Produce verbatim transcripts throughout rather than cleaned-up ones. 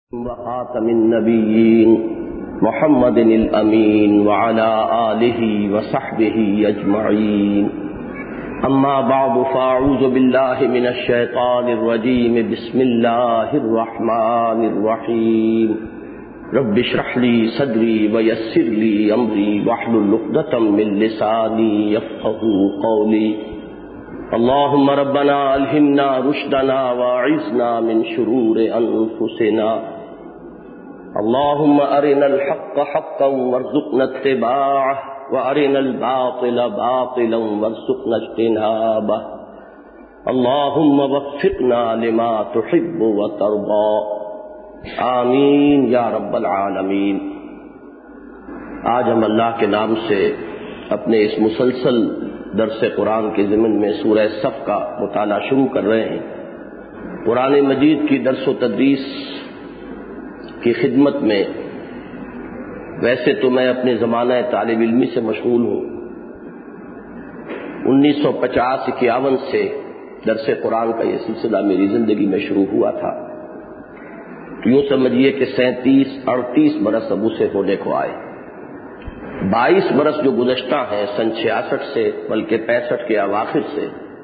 وخاتم النبيين محمد الأمين وعلى آله وصحبه أجمعين أما بعد فأعوذ بالله من الشيطان الرجيم بسم الله الرحمن الرحيم رب اشرح لي صدري ويسر لي أمري واحلل عقدة من لساني يفقهوا قولي اللهم ربنا ألهمنا رشدنا واعذنا من شرور أنفسنا اللهم أرنا الحق حقا وارزقنا اتباعه وأرنا الباطل باطلا وارزقنا اجتنابه اللهم وفقنا لما تحب وترضى آمین یا رب العالمین۔ آج ہم اللہ کے نام سے اپنے اس مسلسل درس قرآن کے ضمن میں سورہ صف کا مطالعہ شروع کر رہے ہیں۔ قرآن مجید کی درس و تدریس کی خدمت میں ویسے تو میں اپنے زمانہ طالب علمی سے مشغول ہوں۔ انیس سو پچاس اکیاون سے درس قرآن کا یہ سلسلہ میری زندگی میں شروع ہوا تھا، تو یوں سمجھیے کہ سینتیس اڑتیس برس اب اسے ہونے کو آئے۔ بائیس برس جو گزشتہ ہیں سن چھیاسٹھ سے بلکہ پینسٹھ کے اواخر سے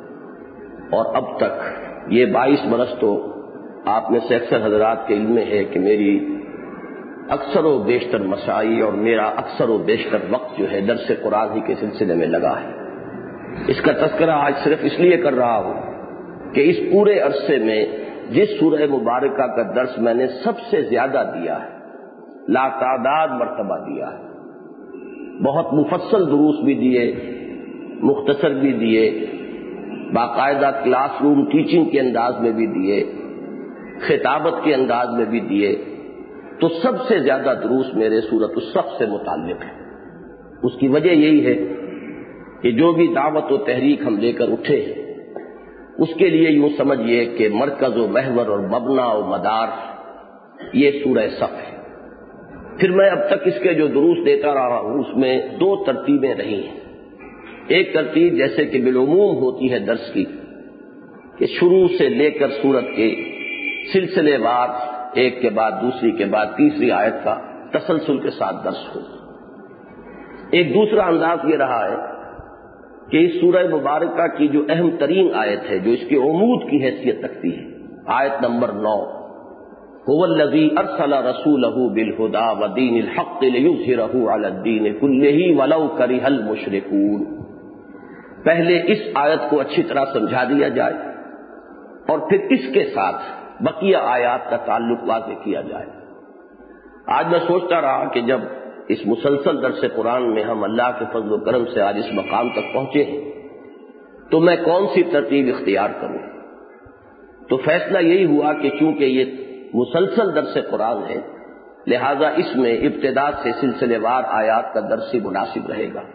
اور اب تک، یہ بائیس برس تو آپ میں سے اکثر حضرات کے علم میں ہے کہ میری اکثر و بیشتر مساعی اور میرا اکثر و بیشتر وقت جو ہے درس قرآن ہی کے سلسلے میں لگا ہے۔ اس کا تذکرہ آج صرف اس لیے کر رہا ہوں کہ اس پورے عرصے میں جس سورہ مبارکہ کا درس میں نے سب سے زیادہ دیا ہے، لاتعداد مرتبہ دیا ہے، بہت مفصل دروس بھی دیے، مختصر بھی دیے، باقاعدہ کلاس روم ٹیچنگ کے انداز میں بھی دیے، خطابت کے انداز میں بھی دیے، تو سب سے زیادہ دروس میرے سورۃ الصف سے متعلق ہے۔ اس کی وجہ یہی ہے کہ جو بھی دعوت و تحریک ہم لے کر اٹھے ہیں، اس کے لیے یوں سمجھیے کہ مرکز و محور اور مبنا و مدار یہ سورہ صف ہے۔ پھر میں اب تک اس کے جو دروس دیتا رہا ہوں اس میں دو ترتیبیں رہی ہیں۔ ایک ترتیب جیسے کہ بالعموم ہوتی ہے درس کی، کہ شروع سے لے کر سورت کے سلسلے وار ایک کے بعد دوسری کے بعد تیسری آیت کا تسلسل کے ساتھ درس ہو۔ ایک دوسرا انداز یہ رہا ہے کہ اس سورہ مبارکہ کی جو اہم ترین آیت ہے، جو اس کے عمود کی حیثیت رکھتی ہے، آیت نمبر نو، هو الذی ارسل رسولہ بالہدی ودین الحق لیظہرہ علی الدین کلہ ولو کرہ المشرکون۔ پہلے اس آیت کو اچھی طرح سمجھا دیا جائے اور پھر اس کے ساتھ بقیہ آیات کا تعلق واضح کیا جائے۔ آج میں سوچتا رہا کہ جب اس مسلسل درس قرآن میں ہم اللہ کے فضل و کرم سے آج اس مقام تک پہنچے ہیں تو میں کون سی ترتیب اختیار کروں، تو فیصلہ یہی ہوا کہ چونکہ یہ مسلسل درس قرآن ہے لہذا اس میں ابتدا سے سلسلے وار آیات کا درس ہی مناسب رہے گا۔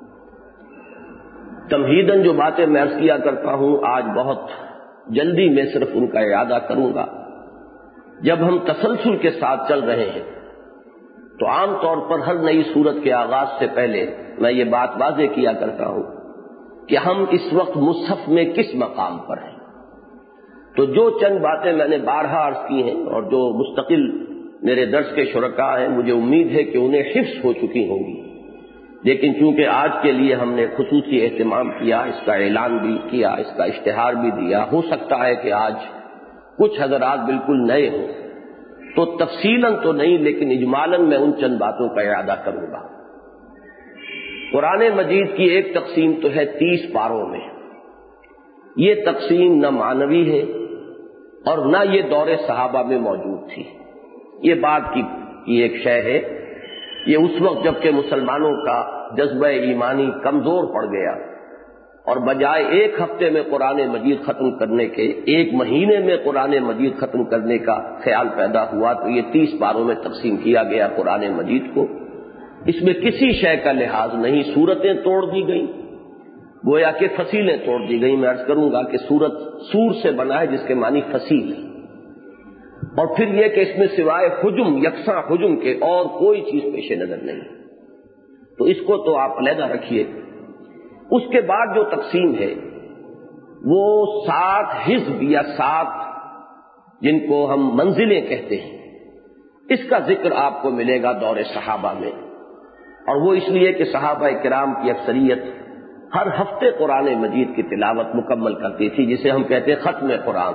تمہیداً جو باتیں میں عرض کیا کرتا ہوں آج بہت جلدی میں صرف ان کا اعادہ کروں گا۔ جب ہم تسلسل کے ساتھ چل رہے ہیں تو عام طور پر ہر نئی سورت کے آغاز سے پہلے میں یہ بات واضح کیا کرتا ہوں کہ ہم اس وقت مصحف میں کس مقام پر ہیں۔ تو جو چند باتیں میں نے بارہا عرض کی ہیں اور جو مستقل میرے درس کے شرکاء ہیں مجھے امید ہے کہ انہیں حفظ ہو چکی ہوں گی، لیکن چونکہ آج کے لیے ہم نے خصوصی اہتمام کیا، اس کا اعلان بھی کیا، اس کا اشتہار بھی دیا، ہو سکتا ہے کہ آج کچھ حضرات بالکل نئے ہوں، تو تفصیلاً تو نہیں لیکن اجمالاً میں ان چند باتوں کا اعادہ کروں گا۔ قرآن مجید کی ایک تقسیم تو ہے تیس پاروں میں۔ یہ تقسیم نہ معنوی ہے اور نہ یہ دور صحابہ میں موجود تھی۔ یہ بات کی یہ ایک شے ہے، یہ اس وقت جب کہ مسلمانوں کا جذبہ ایمانی کمزور پڑ گیا اور بجائے ایک ہفتے میں قرآن مجید ختم کرنے کے ایک مہینے میں قرآن مجید ختم کرنے کا خیال پیدا ہوا تو یہ تیس پاروں میں تقسیم کیا گیا قرآن مجید کو۔ اس میں کسی شے کا لحاظ نہیں، سورتیں توڑ دی گئیں، گویا کہ فصیلیں توڑ دی گئیں۔ میں عرض کروں گا کہ سورت سور سے بنا ہے جس کے معنی فصیل ہے، اور پھر یہ کہ اس میں سوائے حجم، یکساں حجم کے اور کوئی چیز پیش نظر نہیں، تو اس کو تو آپ علیحدہ رکھیے۔ اس کے بعد جو تقسیم ہے وہ سات حزب یا سات جن کو ہم منزلیں کہتے ہیں، اس کا ذکر آپ کو ملے گا دور صحابہ میں، اور وہ اس لیے کہ صحابہ کرام کی اکثریت ہر ہفتے قرآن مجید کی تلاوت مکمل کرتی تھی، جسے ہم کہتے ہیں ختم قرآن،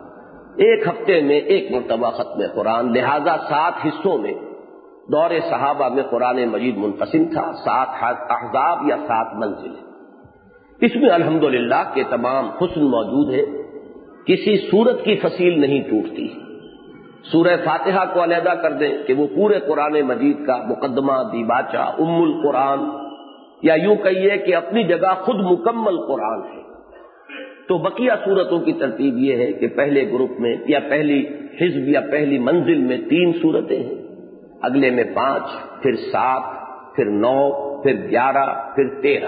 ایک ہفتے میں ایک مرتبہ ختم قرآن، لہذا سات حصوں میں دور صحابہ میں قرآن مجید منقسم تھا، سات احزاب یا سات منزلیں۔ اس میں الحمدللہ کہ تمام حسن موجود ہے، کسی سورت کی فصیل نہیں ٹوٹتی۔ سورہ فاتحہ کو علیحدہ کر دیں کہ وہ پورے قرآن مجید کا مقدمہ، دیباچہ، ام القرآن، یا یوں کہیے کہ اپنی جگہ خود مکمل قرآن ہے، تو بقیہ سورتوں کی ترتیب یہ ہے کہ پہلے گروپ میں یا پہلی حزب یا پہلی منزل میں تین سورتیں ہیں، اگلے میں پانچ، پھر سات، پھر نو، پھر گیارہ، پھر تیرہ۔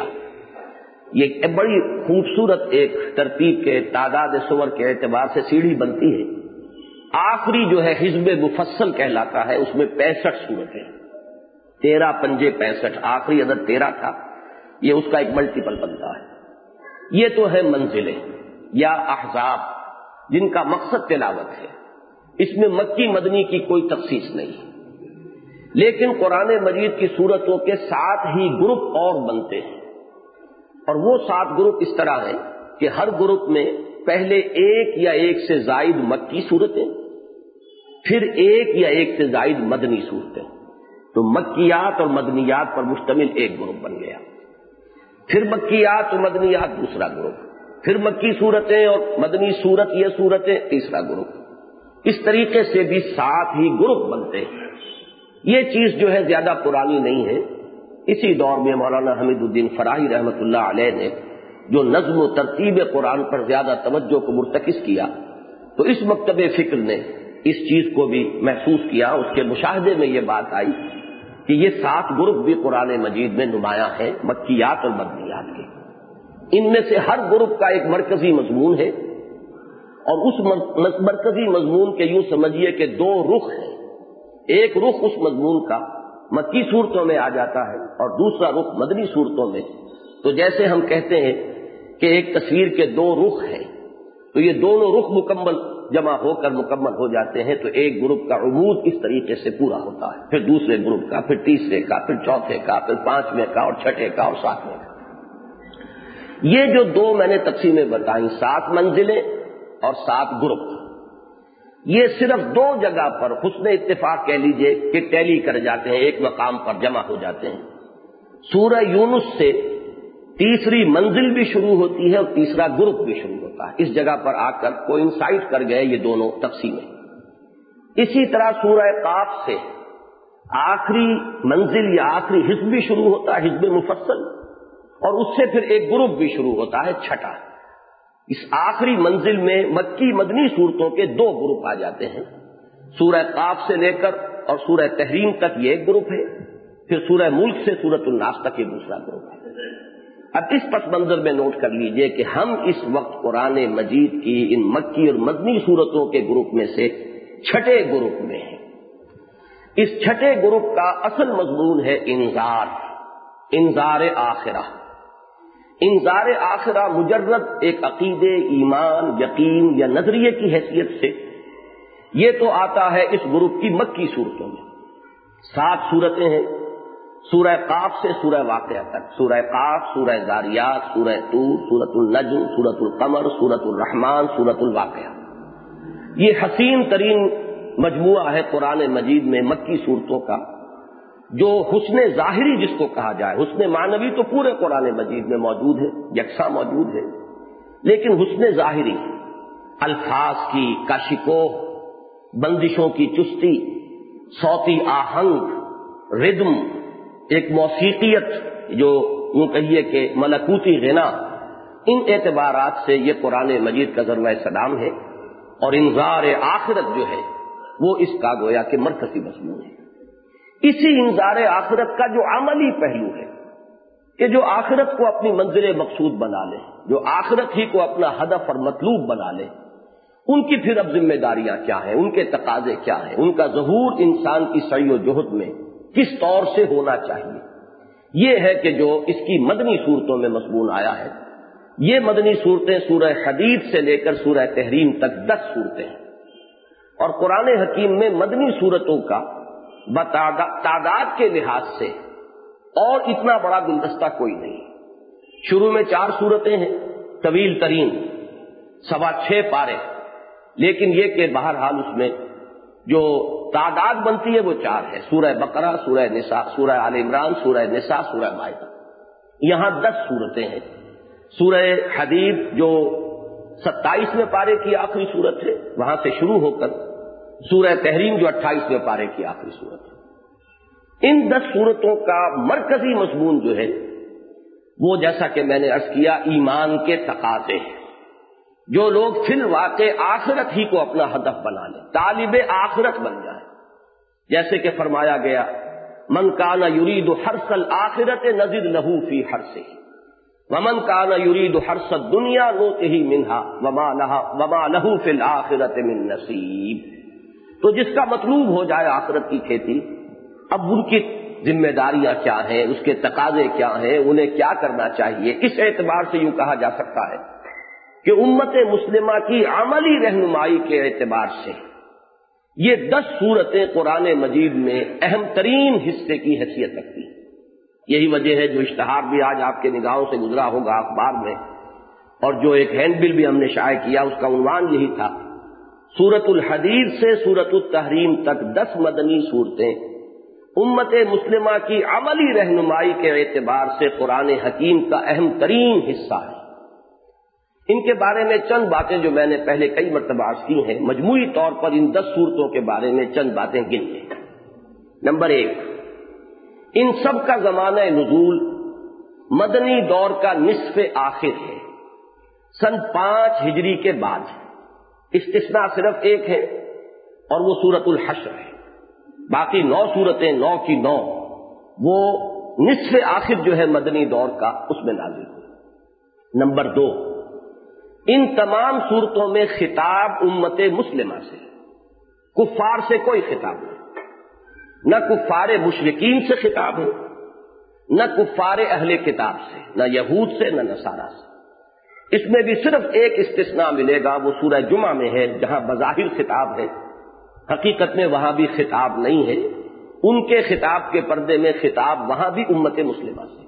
یہ بڑی خوبصورت ایک ترتیب کے تعداد سور کے اعتبار سے سیڑھی بنتی ہے۔ آخری جو ہے حزب مفصل کہلاتا ہے، اس میں پینسٹھ سورتیں، تیرہ پنجے پینسٹھ، آخری عدد تیرہ تھا، یہ اس کا ایک ملٹیپل بنتا ہے۔ یہ تو ہے منزلیں یا احزاب جن کا مقصد تلاوت ہے، اس میں مکی مدنی کی کوئی تخصیص نہیں، لیکن قرآن مجید کی سورتوں کے ساتھ ہی گروپ اور بنتے ہیں، اور وہ سات گروپ اس طرح ہیں کہ ہر گروپ میں پہلے ایک یا ایک سے زائد مکی صورتیں، پھر ایک یا ایک سے زائد مدنی صورتیں، تو مکیات اور مدنیات پر مشتمل ایک گروپ بن گیا، پھر مکیات اور مدنیات دوسرا گروپ، پھر مکی صورتیں اور مدنی صورت یہ صورتیں تیسرا گروپ، اس طریقے سے بھی سات ہی گروپ بنتے ہیں۔ یہ چیز جو ہے زیادہ پرانی نہیں ہے، اسی دور میں مولانا حمید الدین فراہی رحمۃ اللہ علیہ نے جو نظم و ترتیب قرآن پر زیادہ توجہ کو مرتکز کیا، تو اس مکتب فکر نے اس چیز کو بھی محسوس کیا، اس کے مشاہدے میں یہ بات آئی کہ یہ سات گروپ بھی قرآن مجید میں نمایاں ہیں مکیات اور مدنیات کے، ان میں سے ہر گروپ کا ایک مرکزی مضمون ہے، اور اس مرکزی مضمون کے یوں سمجھیے کہ دو رخ ہیں، ایک رخ اس مضمون کا مکی صورتوں میں آ جاتا ہے اور دوسرا رخ مدنی صورتوں میں، تو جیسے ہم کہتے ہیں کہ ایک تصویر کے دو رخ ہیں، تو یہ دونوں رخ مکمل جمع ہو کر مکمل ہو جاتے ہیں، تو ایک گروپ کا عمود اس طریقے سے پورا ہوتا ہے، پھر دوسرے گروپ کا، پھر تیسرے کا، پھر چوتھے کا، پھر پانچویں کا اور چھٹے کا اور ساتویں کا۔ یہ جو دو میں نے تقسیمیں بتائیں، سات منزلیں اور سات گروپ، یہ صرف دو جگہ پر حسن اتفاق کہہ لیجئے کہ ٹیلی کر جاتے ہیں، ایک مقام پر جمع ہو جاتے ہیں۔ سورہ یونس سے تیسری منزل بھی شروع ہوتی ہے اور تیسرا گروپ بھی شروع ہوتا ہے، اس جگہ پر آ کر کوئنسائڈ کر گئے یہ دونوں تقسیمیں۔ اسی طرح سورہ قاف سے آخری منزل یا آخری حزب بھی شروع ہوتا ہے، حزب مفصل، اور اس سے پھر ایک گروپ بھی شروع ہوتا ہے، چھٹا۔ اس آخری منزل میں مکی مدنی صورتوں کے دو گروپ آ جاتے ہیں، سورہ قاف سے لے کر اور سورہ تحریم تک یہ ایک گروپ ہے، پھر سورہ ملک سے سورۃ الناس تک یہ دوسرا گروپ ہے۔ اب اس پس منظر میں نوٹ کر لیجئے کہ ہم اس وقت قرآن مجید کی ان مکی اور مدنی صورتوں کے گروپ میں سے چھٹے گروپ میں ہیں۔ اس چھٹے گروپ کا اصل مضمون ہے انذار، انذار آخرہ۔ انذار آخرہ مجرد ایک عقیدے، ایمان، یقین یا نظریے کی حیثیت سے یہ تو آتا ہے اس گروپ کی مکی صورتوں میں۔ سات صورتیں ہیں، سورہ قاف سے سورہ واقعہ تک، سورہ قاف، سورہ ذاریات، سورہ طور، سورۃ النجم، سورۃ القمر، سورۃ الرحمن، سورۃ الواقعہ۔ یہ حسین ترین مجموعہ ہے قرآن مجید میں مکی صورتوں کا، جو حسن ظاہری جس کو کہا جائے، حسن معنوی تو پورے قرآن مجید میں موجود ہے، یکساں موجود ہے، لیکن حسن ظاہری الفاظ کی کاشکوہ، بندشوں کی چستی، صوتی آہنگ، ردم، ایک موسیقیت جو یوں کہیے کہ ملکوتی غنا، ان اعتبارات سے یہ قرآن مجید کا ذروہ سلام ہے، اور انذار آخرت جو ہے وہ اس کا گویا کہ مرکزی مضمون ہے۔ اسی انذار آخرت کا جو عملی پہلو ہے کہ جو آخرت کو اپنی منزل مقصود بنا لے، جو آخرت ہی کو اپنا ہدف اور مطلوب بنا لے، ان کی پھر اب ذمہ داریاں کیا ہیں، ان کے تقاضے کیا ہیں، ان کا ظہور انسان کی سعی و جہد میں کس طور سے ہونا چاہیے، یہ ہے کہ جو اس کی مدنی صورتوں میں مضمون آیا ہے۔ یہ مدنی صورتیں سورہ حدید سے لے کر سورہ تحریم تک دس صورتیں ہیں، اور قرآن حکیم میں مدنی صورتوں کا تعداد کے لحاظ سے اور اتنا بڑا گلدستہ کوئی نہیں. شروع میں چار سورتیں ہیں طویل ترین سوا چھ پارے، لیکن یہ کہ بہرحال اس میں جو تعداد بنتی ہے وہ چار ہے. سورہ بقرہ، سورہ نساء، سورہ آل عمران، سورہ نساء، سورہ مائدہ. یہاں دس سورتیں ہیں. سورہ حدید جو ستائیسویں پارے کی آخری سورت ہے، وہاں سے شروع ہو کر سورہ تحریم جو اٹھائیسویں پارے کی آخری سورت ہے. ان دس سورتوں کا مرکزی مضمون جو ہے وہ جیسا کہ میں نے عرض کیا ایمان کے تقاضے ہیں. جو لوگ فی الواقع آخرت ہی کو اپنا ہدف بنا لیں، طالب آخرت بن جائیں، جیسے کہ فرمایا گیا من کان یرید حرث الآخرۃ نزد لہ فی حرثہ ومن کان یرید حرث الدنیا نؤتہ منہا وما لہ فی الآخرۃ من نصیب. تو جس کا مطلوب ہو جائے آخرت کی کھیتی، اب ان کی ذمہ داریاں کیا ہیں، اس کے تقاضے کیا ہیں، انہیں کیا کرنا چاہیے، اس اعتبار سے یوں کہا جا سکتا ہے کہ امت مسلمہ کی عملی رہنمائی کے اعتبار سے یہ دس سورتیں قرآن مجید میں اہم ترین حصے کی حیثیت رکھتی ہیں. یہی وجہ ہے جو اشتہار بھی آج آپ کے نگاہوں سے گزرا ہوگا اخبار میں، اور جو ایک ہینڈ بل بھی ہم نے شائع کیا، اس کا عنوان یہی تھا سورۃ الحدید سے سورۃ التحریم تک دس مدنی صورتیں امت مسلمہ کی عملی رہنمائی کے اعتبار سے قرآن حکیم کا اہم ترین حصہ ہے. ان کے بارے میں چند باتیں جو میں نے پہلے کئی مرتبہ عرض کی ہیں، مجموعی طور پر ان دس صورتوں کے بارے میں چند باتیں گن لیں. نمبر ایک، ان سب کا زمانہ نزول مدنی دور کا نصف آخر ہے، سن پانچ ہجری کے بعد. استثناء صرف ایک ہے اور وہ سورۃ الحشر ہے. باقی نو صورتیں، نو کی نو، وہ نصف آخر جو ہے مدنی دور کا اس میں نازل ہوئی. نمبر دو، ان تمام صورتوں میں خطاب امت مسلمہ سے، کفار سے کوئی خطاب نہیں. نہ کفار مشرکین سے خطاب ہے، نہ کفار اہل کتاب سے، نہ یہود سے، نہ نصارہ سے. اس میں بھی صرف ایک استثناء ملے گا، وہ سورہ جمعہ میں ہے جہاں بظاہر خطاب ہے، حقیقت میں وہاں بھی خطاب نہیں ہے. ان کے خطاب کے پردے میں خطاب وہاں بھی امت مسلمہ سے.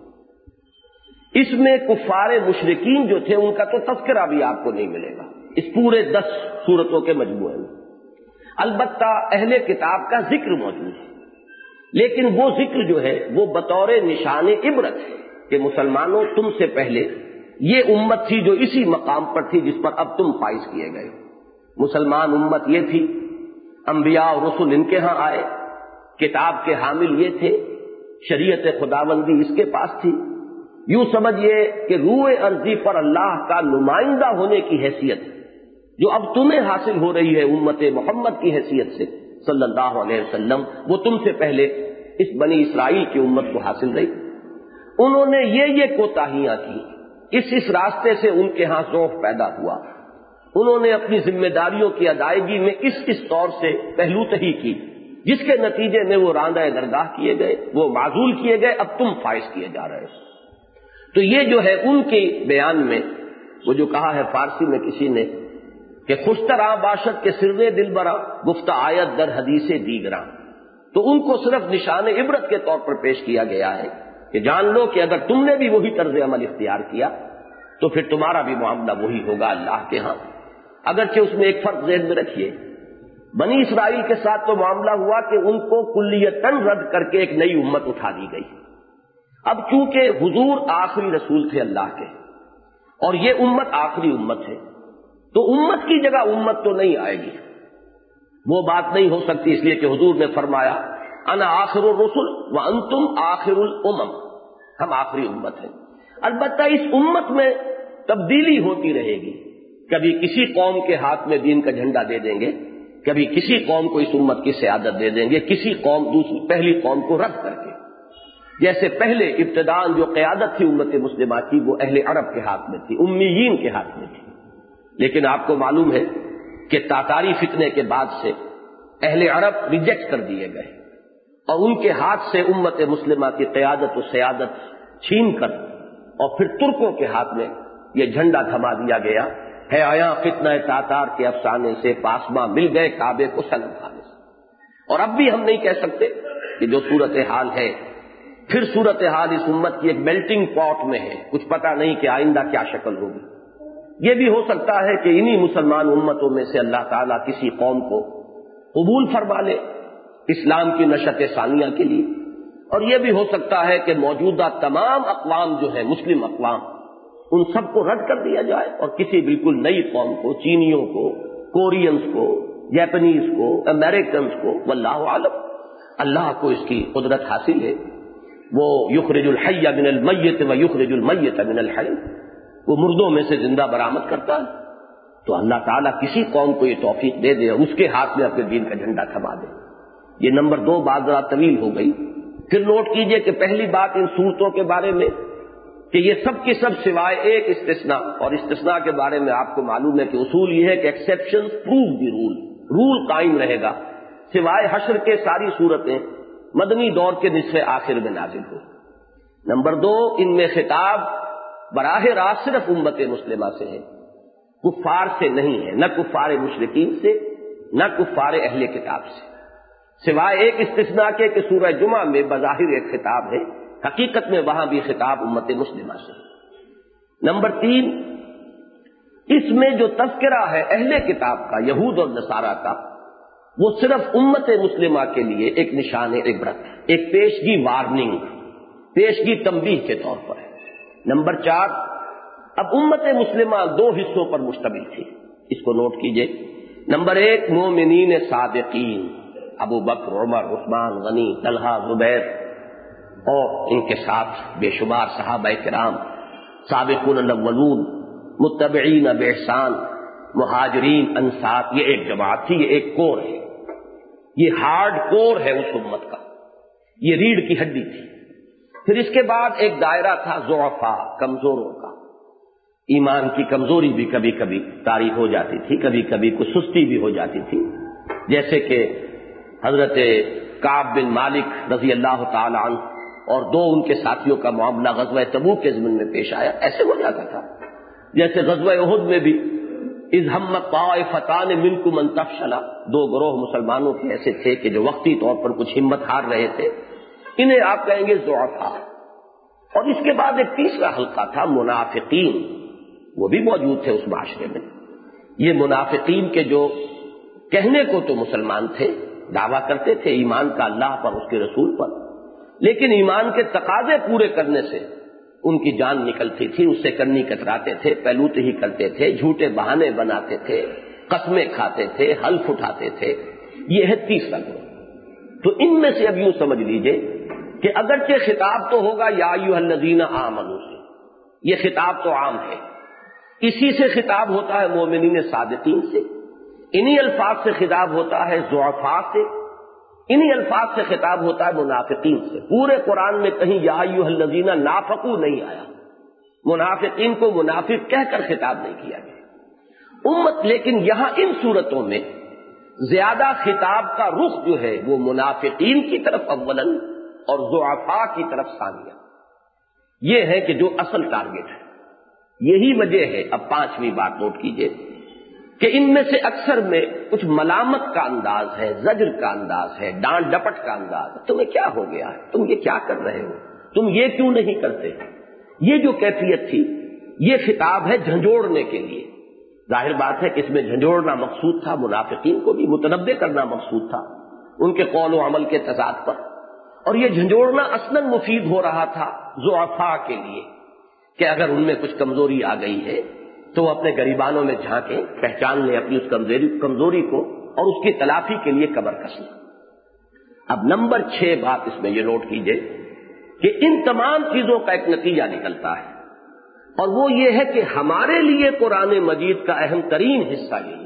اس میں کفار مشرکین جو تھے ان کا تو تذکرہ بھی آپ کو نہیں ملے گا اس پورے دس سورتوں کے مجموعے میں. البتہ اہل کتاب کا ذکر موجود ہے، لیکن وہ ذکر جو ہے وہ بطور نشان عبرت ہے کہ مسلمانوں تم سے پہلے یہ امت تھی جو اسی مقام پر تھی جس پر اب تم فائز کیے گئے. مسلمان امت یہ تھی، انبیاء اور رسل ان کے ہاں آئے، کتاب کے حامل یہ تھے، شریعت خداوندی اس کے پاس تھی. یوں سمجھئے کہ روئے ارضی پر اللہ کا نمائندہ ہونے کی حیثیت جو اب تمہیں حاصل ہو رہی ہے امت محمد کی حیثیت سے صلی اللہ علیہ وسلم، وہ تم سے پہلے اس بنی اسرائیل کی امت کو حاصل رہی. انہوں نے یہ یہ کوتاہیاں کی، اس اس راستے سے ان کے ہاں ذوق پیدا ہوا. انہوں نے اپنی ذمہ داریوں کی ادائیگی میں اس اس طور سے پہلو تہی کی جس کے نتیجے میں وہ راندہ درگاہ کیے گئے، وہ معزول کیے گئے، اب تم فائز کیے جا رہے ہو. تو یہ جو ہے ان کے بیان میں وہ جو کہا ہے فارسی میں کسی نے کہ خوشترا باشد کے سرے دل برا گفتہ آیت در حدیث دیگراں، تو ان کو صرف نشان عبرت کے طور پر پیش کیا گیا ہے کہ جان لو کہ اگر تم نے بھی وہی طرز عمل اختیار کیا تو پھر تمہارا بھی معاملہ وہی ہوگا اللہ کے ہاں. اگرچہ اس میں ایک فرق ذہن میں رکھیے، بنی اسرائیل کے ساتھ تو معاملہ ہوا کہ ان کو کلیتاً رد کر کے ایک نئی امت اٹھا دی گئی. اب چونکہ حضور آخری رسول تھے اللہ کے اور یہ امت آخری امت ہے، تو امت کی جگہ امت تو نہیں آئے گی، وہ بات نہیں ہو سکتی، اس لیے کہ حضور نے فرمایا انا آخر الرسل وانتم آخر الامم، ہم آخری امت ہیں. البتہ اس امت میں تبدیلی ہوتی رہے گی، کبھی کسی قوم کے ہاتھ میں دین کا جھنڈا دے دیں گے، کبھی کسی قوم کو اس امت کی سیادت دے دیں گے، کسی قوم دوسری پہلی قوم کو رد کر کے. جیسے پہلے ابتداءً جو قیادت تھی امت مسلمہ کی وہ اہل عرب کے ہاتھ میں تھی، امیین کے ہاتھ میں تھی. لیکن آپ کو معلوم ہے کہ تاتاری فتنے کے بعد سے اہل عرب ریجیکٹ کر دیے گئے اور ان کے ہاتھ سے امت مسلمہ کی قیادت و سیادت چھین کر اور پھر ترکوں کے ہاتھ میں یہ جھنڈا تھما دیا گیا ہے. آیا فتنہ تاتار کے افسانے سے پاسماں مل گئے کعبے کو سنگ کھانے سے. اور اب بھی ہم نہیں کہہ سکتے کہ جو صورتحال ہے، پھر صورتحال اس امت کی ایک میلٹنگ پاٹ میں ہے، کچھ پتہ نہیں کہ آئندہ کیا شکل ہوگی۔ یہ بھی ہو سکتا ہے کہ انہی مسلمان امتوں میں سے اللہ تعالیٰ کسی قوم کو قبول فرما لے اسلام کی نشأت ثانیہ کے لیے، اور یہ بھی ہو سکتا ہے کہ موجودہ تمام اقوام جو ہیں مسلم اقوام، ان سب کو رد کر دیا جائے اور کسی بالکل نئی قوم کو، چینیوں کو، کورینز کو، جاپنیز کو، امریکنز کو، واللہ عالم، اللہ کو اس کی قدرت حاصل ہے۔ وہ یخرج الحی من المیت و یخرج المیت من الحی، وہ مردوں میں سے زندہ برآمد کرتا ہے۔ تو اللہ تعالیٰ کسی قوم کو یہ توفیق دے دے اور اس کے ہاتھ میں اپنے دین کا جھنڈا تھما دے۔ یہ نمبر دو بات ذرا طویل ہو گئی۔ پھر نوٹ کیجئے کہ پہلی بات ان صورتوں کے بارے میں کہ یہ سب کی سب سوائے ایک استثناء، اور استثناء کے بارے میں آپ کو معلوم ہے کہ اصول یہ ہے کہ exception prove the rule, rule قائم رہے گا، سوائے حشر کے ساری صورتیں مدنی دور کے نصف آخر میں نازل ہوئی۔ نمبر دو، ان میں خطاب براہ راست صرف امت مسلمہ سے ہے، کفار سے نہیں ہے، نہ کفار مشرکین سے، نہ کفار اہل کتاب سے، سوائے ایک استثناء کے کہ سورہ جمعہ میں بظاہر ایک خطاب ہے، حقیقت میں وہاں بھی خطاب امت مسلمہ سے۔ نمبر تین، اس میں جو تذکرہ ہے اہل کتاب کا، یہود اور نصارہ کا، وہ صرف امت مسلمہ کے لیے ایک نشان عبرت ہے، ایک پیشگی وارننگ، پیشگی تنبیہ کے طور پر ہے۔ نمبر چار، اب امت مسلمہ دو حصوں پر مشتمل تھی، اس کو نوٹ کیجئے۔ نمبر ایک، مومنین صادقین، ابو بکر، عمر، عثمان، غنی، طلحہ، زبیر اور ان کے ساتھ بے شمار صحابہ کرام، سابقون الاولون، متبعین بإحسان، مہاجرین، انصار، یہ ایک جماعت تھی، یہ ایک کور ہے، یہ ہارڈ کور ہے اس امت کا، یہ ریڑھ کی ہڈی تھی۔ پھر اس کے بعد ایک دائرہ تھا ضعفاء، کمزوروں کا، ایمان کی کمزوری بھی کبھی کبھی طاری ہو جاتی تھی، کبھی کبھی کچھ سستی بھی ہو جاتی تھی، جیسے کہ حضرت کعب بن مالک رضی اللہ تعالی عنہ اور دو ان کے ساتھیوں کا معاملہ غزوہ تبوک کے ضمن میں پیش آیا، ایسے ہو جاتا تھا۔ جیسے غزوہ احد میں بھی اذ ہمت طائفتان منکم ان تفشلا، دو گروہ مسلمانوں کے ایسے تھے کہ جو وقتی طور پر کچھ ہمت ہار رہے تھے، انہیں آپ کہیں گے ضعفاء۔ اور اس کے بعد ایک تیسرا حلقہ تھا منافقین، وہ بھی موجود تھے اس معاشرے میں۔ یہ منافقین کے جو کہنے کو تو مسلمان تھے، دعویٰ کرتے تھے ایمان کا اللہ پر، اس کے رسول پر، لیکن ایمان کے تقاضے پورے کرنے سے ان کی جان نکلتی تھی، اس سے کرنی کتراتے تھے، پہلوت ہی کرتے تھے، جھوٹے بہانے بناتے تھے، قسمیں کھاتے تھے، حلف اٹھاتے تھے۔ یہ ہے تیسرا گروہ۔ تو ان میں سے اب یوں سمجھ لیجئے کہ اگرچہ خطاب تو ہوگا یا ایھا الذین آمنوا سے، یہ خطاب تو عام ہے، اسی سے خطاب ہوتا ہے مومنین صادقین سے، انہی الفاظ سے خطاب ہوتا ہے ضعفاء سے، انہی الفاظ سے خطاب ہوتا ہے منافقین سے۔ پورے قرآن میں کہیں یا ایھا الذین نافقوا نہیں آیا، منافقین کو منافق کہہ کر خطاب نہیں کیا گیا امت۔ لیکن یہاں ان صورتوں میں زیادہ خطاب کا رخ جو ہے وہ منافقین کی طرف اولاً اور ضعفاء کی طرف ثانیہ، یہ ہے کہ جو اصل ٹارگٹ ہے۔ یہی وجہ ہے، اب پانچویں بات نوٹ کیجئے، کہ ان میں سے اکثر میں کچھ ملامت کا انداز ہے، زجر کا انداز ہے، ڈانٹ ڈپٹ کا انداز ہے، تمہیں کیا ہو گیا ہے، تم یہ کیا کر رہے ہو، تم یہ کیوں نہیں کرتے۔ یہ جو کیفیت تھی، یہ خطاب ہے جھنجھوڑنے کے لیے۔ ظاہر بات ہے کہ اس میں جھنجھوڑنا مقصود تھا، منافقین کو بھی متنبہ کرنا مقصود تھا ان کے قول و عمل کے تضاد پر، اور یہ جھنجھوڑنا اصلاً مفید ہو رہا تھا ضعفاء کے لیے کہ اگر ان میں کچھ کمزوری آ گئی ہے تو وہ اپنے گریبانوں میں جھانکیں، پہچان لیں اپنی اس کمزوری کو اور اس کی تلافی کے لیے کمر کس لیں۔ اب نمبر چھ بات اس میں یہ نوٹ کیجئے کہ ان تمام چیزوں کا ایک نتیجہ نکلتا ہے، اور وہ یہ ہے کہ ہمارے لیے قرآن مجید کا اہم ترین حصہ یہی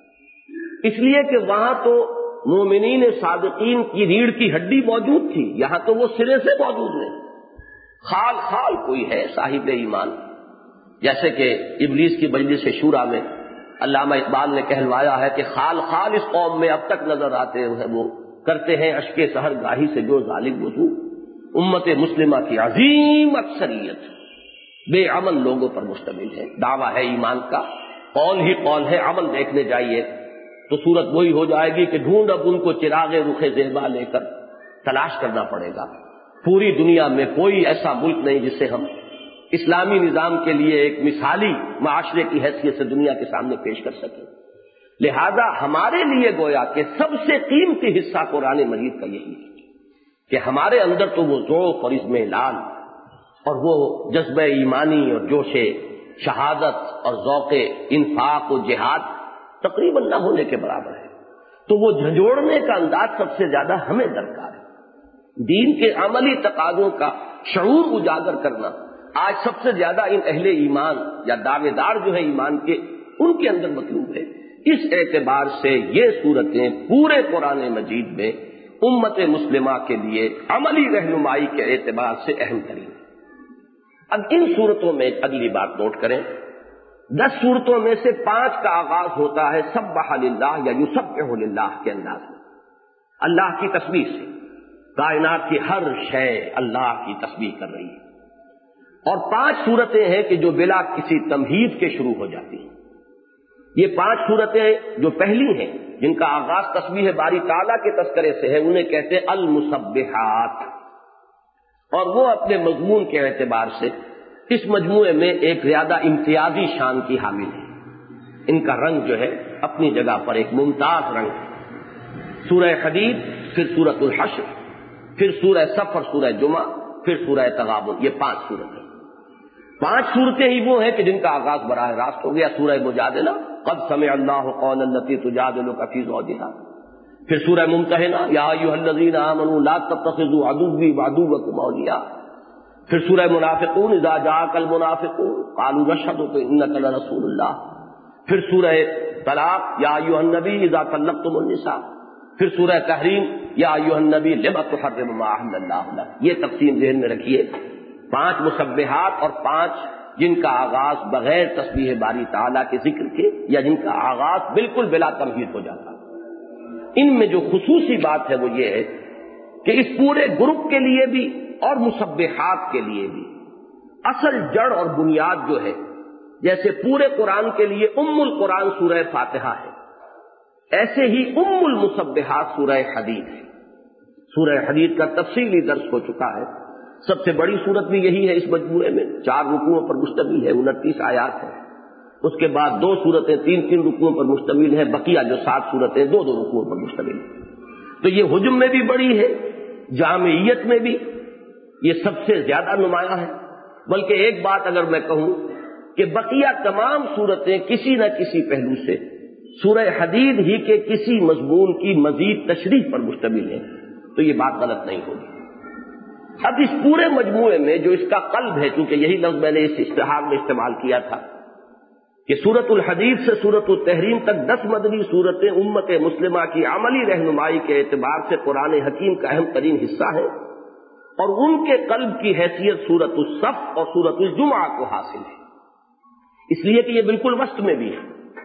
ہے، اس لیے کہ وہاں تو مومنین صادقین کی ریڑھ کی ہڈی موجود تھی، یہاں تو وہ سرے سے موجود نہیں، خال خال کوئی ہے صاحب ایمان، جیسے کہ ابلیس کی مجلس شورا میں علامہ اقبال نے کہلوایا ہے کہ خال خال اس قوم میں اب تک نظر آتے ہیں، وہ کرتے ہیں اشک سحر گاہی سے جو ظالم وضو۔ امت مسلمہ کی عظیم اکثریت بے عمل لوگوں پر مشتمل ہے، دعویٰ ہے ایمان کا، قول ہی قول ہے، عمل دیکھنے جائیے تو صورت وہی ہو جائے گی کہ ڈھونڈ اب ان کو چراغ رخ زیبا لے کر تلاش کرنا پڑے گا. پوری دنیا میں کوئی ایسا ملک نہیں جسے ہم اسلامی نظام کے لیے ایک مثالی معاشرے کی حیثیت سے دنیا کے سامنے پیش کر سکیں. لہذا ہمارے لیے گویا کہ سب سے قیمتی حصہ قرآن مجید کا یہی ہے کہ ہمارے اندر تو وہ ذوق اور اطمینان اور وہ جذبہ ایمانی اور جوش شہادت اور ذوق انفاق و جہاد تقریباً نہ ہونے کے برابر ہے. تو وہ جھنجھوڑنے کا انداز سب سے زیادہ ہمیں درکار ہے. دین کے عملی تقاضوں کا شعور اجاگر کرنا آج سب سے زیادہ ان اہل ایمان یا دعوے دار جو ہیں ایمان کے ان کے اندر مطلوب ہے. اس اعتبار سے یہ صورتیں پورے قرآن مجید میں امت مسلمہ کے لیے عملی رہنمائی کے اعتبار سے اہم ترین. اب ان صورتوں میں اگلی بات نوٹ کریں. دس صورتوں میں سے پانچ کا آغاز ہوتا ہے سبح للہ یا یسبح للہ کے انداز میں، اللہ کی تسبیح سے. کائنات کی ہر شے اللہ کی تسبیح کر رہی ہے. اور پانچ صورتیں ہیں کہ جو بلا کسی تمہید کے شروع ہو جاتی ہیں. یہ پانچ صورتیں جو پہلی ہیں جن کا آغاز تسبیح باری تعالیٰ کے تذکرے سے ہے انہیں کہتے ہیں المسبحات. اور وہ اپنے مضمون کے اعتبار سے اس مجموعے میں ایک زیادہ امتیازی شان کی حامل ہے. ان کا رنگ جو ہے اپنی جگہ پر ایک ممتاز رنگ ہے. سورہ حدید، پھر سورۃ الحشر، پھر سورہ صف اور سورہ جمعہ، پھر سورہ تغابن. یہ پانچ صورتیں پانچ صورتیں ہی وہ ہیں کہ جن کا آغاز براہ راست ہو گیا سورہ مجادلہ، قد سمع اللہ قول التی تجادلک فی زوجہا. پھر سورہ ممتحنہ، یا ایھا الذین آمنوا لا تتخذوا عدوی وعدوکم اولیاء. پھر سورہ منافقون، اذا جاءک المنافقون قالوا نشہد انک لرسول اللہ. پھر سورہ طلاق، یا ایھا النبی اذا طلقتم النساء. پھر سورہ تحریم، یا ایھا النبی لم تحرم ما احل اللہ لک. یہ تقسیم ذہن میں رکھیے. پانچ مسبحات اور پانچ جن کا آغاز بغیر تسبیح باری تعالیٰ کے ذکر کے یا جن کا آغاز بالکل بلا تمہید ہو جاتا. ان میں جو خصوصی بات ہے وہ یہ ہے کہ اس پورے گروپ کے لیے بھی اور مسبحات کے لیے بھی اصل جڑ اور بنیاد جو ہے، جیسے پورے قرآن کے لیے ام القرآن سورہ فاتحہ ہے، ایسے ہی ام المسبحات سورہ حدید ہے. سورہ حدید کا تفصیلی درس ہو چکا ہے. سب سے بڑی صورت بھی یہی ہے اس مجموعے میں، چار رکوعوں پر مشتمل ہے، انتیس آیات ہے. اس کے بعد دو صورتیں تین تین رکوعوں پر مشتمل ہے، بقیہ جو سات صورتیں دو دو رکوعوں پر مشتمل ہے. تو یہ حجم میں بھی بڑی ہے، جامعیت میں بھی یہ سب سے زیادہ نمایاں ہے. بلکہ ایک بات اگر میں کہوں کہ بقیہ تمام صورتیں کسی نہ کسی پہلو سے سورہ حدید ہی کے کسی مضمون کی مزید تشریح پر مشتمل ہے، تو یہ بات غلط نہیں ہوگی. اب اس پورے مجموعے میں جو اس کا قلب ہے، چونکہ یہی لفظ میں نے اس اشتہار میں استعمال کیا تھا کہ سورۃ الحدید سے سورۃ التحریم تک دس مدنی صورتیں امت مسلمہ کی عملی رہنمائی کے اعتبار سے قرآن حکیم کا اہم ترین حصہ ہے، اور ان کے قلب کی حیثیت سورۃ الصف اور سورۃ الجمعہ کو حاصل ہے. اس لیے کہ یہ بالکل وسط میں بھی ہے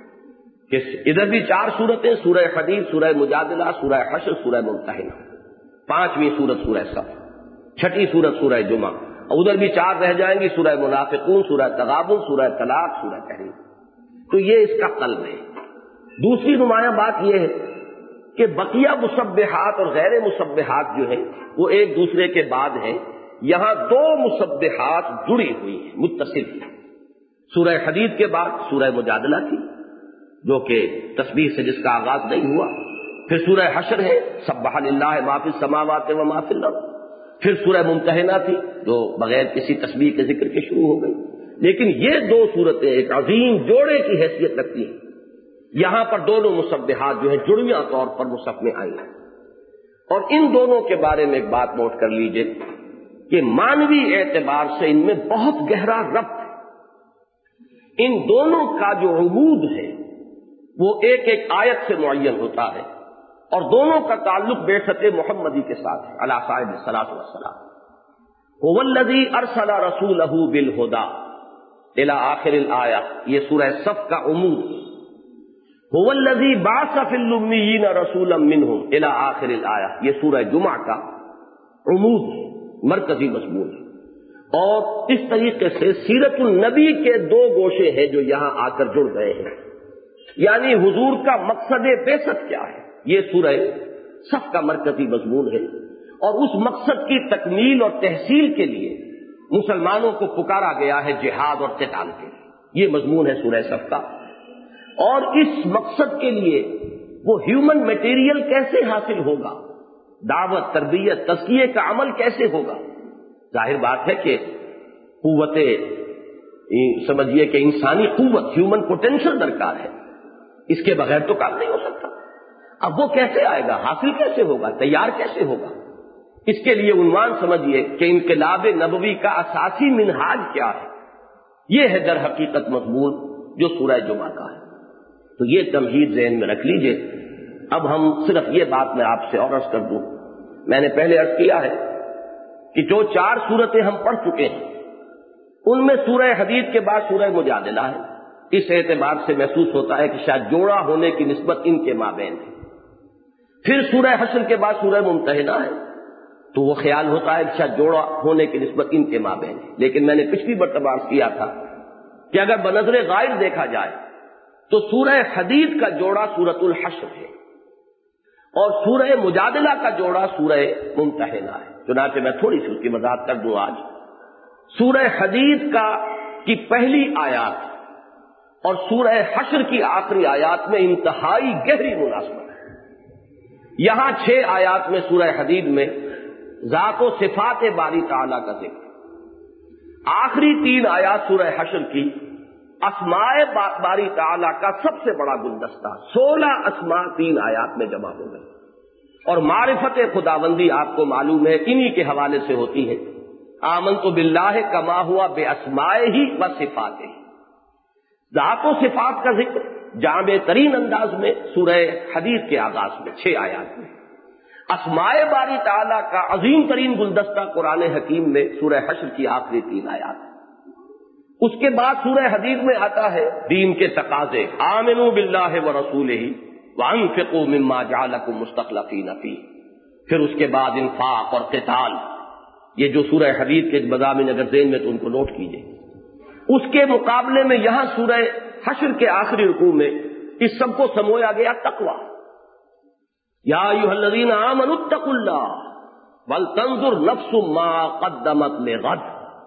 کہ ادھر بھی چار صورتیں، سورہ حدید، سورہ مجادلہ، سورہ حشر، سورہ ممتحنہ، پانچویں سورت سورہ صف، چھٹی سورت سورہ جمعہ، اور ادھر بھی چار رہ جائیں گی، سورہ منافقون، سورہ تغابن، سورہ طلاق، سورہ تحریم. تو یہ اس کا قلب ہے. دوسری نمایاں بات یہ ہے کہ بقیہ مسبحات اور غیر مسبحات جو ہیں وہ ایک دوسرے کے بعد ہیں. یہاں دو مسبحات جڑی ہوئی ہیں، متصل ہیں. سورہ حدید کے بعد سورہ مجادلہ کی جو کہ تسبیح سے جس کا آغاز نہیں ہوا. پھر سورہ حشر ہے، سبح للہ ما فی السماوات و ما فی الارض. پھر سورہ ممتحنہ تھی جو بغیر کسی تسبیح کے ذکر کے شروع ہو گئی. لیکن یہ دو صورتیں ایک عظیم جوڑے کی حیثیت رکھتی ہیں. یہاں پر دونوں مسبحات جو ہیں جڑیاں طور پر مصحف میں آئی ہیں. اور ان دونوں کے بارے میں ایک بات نوٹ کر لیجئے کہ مانوی اعتبار سے ان میں بہت گہرا ربط ہے. ان دونوں کا جو عمود ہے وہ ایک ایک آیت سے معین ہوتا ہے، اور دونوں کا تعلق بعثت محمدی کے ساتھ ہے علی صاحب الصلاۃ والسلام. هو الذی ارسل رسولہ بالہدی الی آخر الآیہ، یہ سورہ صف کا عمود. هو الذی بعث فی الامیین رسولا منہم الی آخر الآیہ، یہ سورہ جمعہ کا عمود ہے، مرکزی مضمون ہے. اور اس طریقے سے سیرت النبی کے دو گوشے ہیں جو یہاں آ کر جڑ گئے ہیں. یعنی حضور کا مقصد بعثت کیا ہے، یہ سورہ صف کا مرکزی مضمون ہے. اور اس مقصد کی تکمیل اور تحصیل کے لیے مسلمانوں کو پکارا گیا ہے جہاد اور قتال کے لیے. یہ مضمون ہے سورہ صف کا. اور اس مقصد کے لیے وہ ہیومن میٹیریل کیسے حاصل ہوگا، دعوت، تربیت، تزکیے کا عمل کیسے ہوگا؟ ظاہر بات ہے کہ قوت سمجھیے کہ انسانی قوت، ہیومن پوٹینشل درکار ہے. اس کے بغیر تو کام نہیں ہو سکتا. اب وہ کیسے آئے گا، حاصل کیسے ہوگا، تیار کیسے ہوگا؟ اس کے لیے عنوان سمجھیے کہ انقلاب نبوی کا اساسی منہاج کیا ہے. یہ ہے در حقیقت مضمون جو سورہ جمعہ کا ہے. تو یہ تمہید ذہن میں رکھ لیجئے. اب ہم صرف یہ بات میں آپ سے اور عرض کر دوں، میں نے پہلے عرض کیا ہے کہ جو چار سورتیں ہم پڑھ چکے ہیں ان میں سورہ حدید کے بعد سورہ مجادلہ ہے. اس اعتبار سے محسوس ہوتا ہے کہ شاید جوڑا ہونے کی نسبت ان کے مابین ہے. پھر سورہ حشر کے بعد سورہ ممتحنہ ہے، تو وہ خیال ہوتا ہے کہ شاید جوڑا ہونے کی نسبت ان کے مابین ہے. لیکن میں نے پچھلی مرتبہ عرض کیا تھا کہ اگر بنظر غائب دیکھا جائے تو سورہ حدید کا جوڑا سورۃ الحشر ہے اور سورہ مجادلہ کا جوڑا سورہ ممتحنہ ہے. چنانچہ میں تھوڑی سی اس کی وضاحت کر دوں. آج سورہ حدید کا کی پہلی آیات اور سورہ حشر کی آخری آیات میں انتہائی گہری مناسبت ہے. یہاں چھ آیات میں سورہ حدید میں ذات و صفات باری تعالیٰ کا ذکر، آخری تین آیات سورہ حشر کی اسماء باری تعالیٰ کا سب سے بڑا گلدستہ، سولہ اسماء تین آیات میں جمع ہو گئے. اور معرفت خداوندی آپ کو معلوم ہے انہی کے حوالے سے ہوتی ہے. آمنت باللہ کما ہوا بے اسمائے ہی و صفات ہی. ذات و صفات کا ذکر جامع ترین انداز میں سورہ حدید کے آغاز میں چھ آیات میں، اسماء باری تعالیٰ کا عظیم ترین گلدستہ قرآن حکیم میں سورہ حشر کی آخری تین آیات. اس کے بعد سورہ حدید میں آتا ہے دین کے تقاضے، آمنوا باللہ ورسولہ وانفقوا مما جعلکم مستخلفین فیہ. پھر اس کے بعد انفاق اور قتال. یہ جو سورہ حدید کے مضامین اگر ذہن میں تو ان کو نوٹ کیجئے. اس کے مقابلے میں یہاں سورہ حشر کے آخری رکوع میں اس سب کو سمویا گیا تقوی. یا ایھا الذین آمنوا اتقوا اللہ ولتنظر نفس ما قدمت لغد.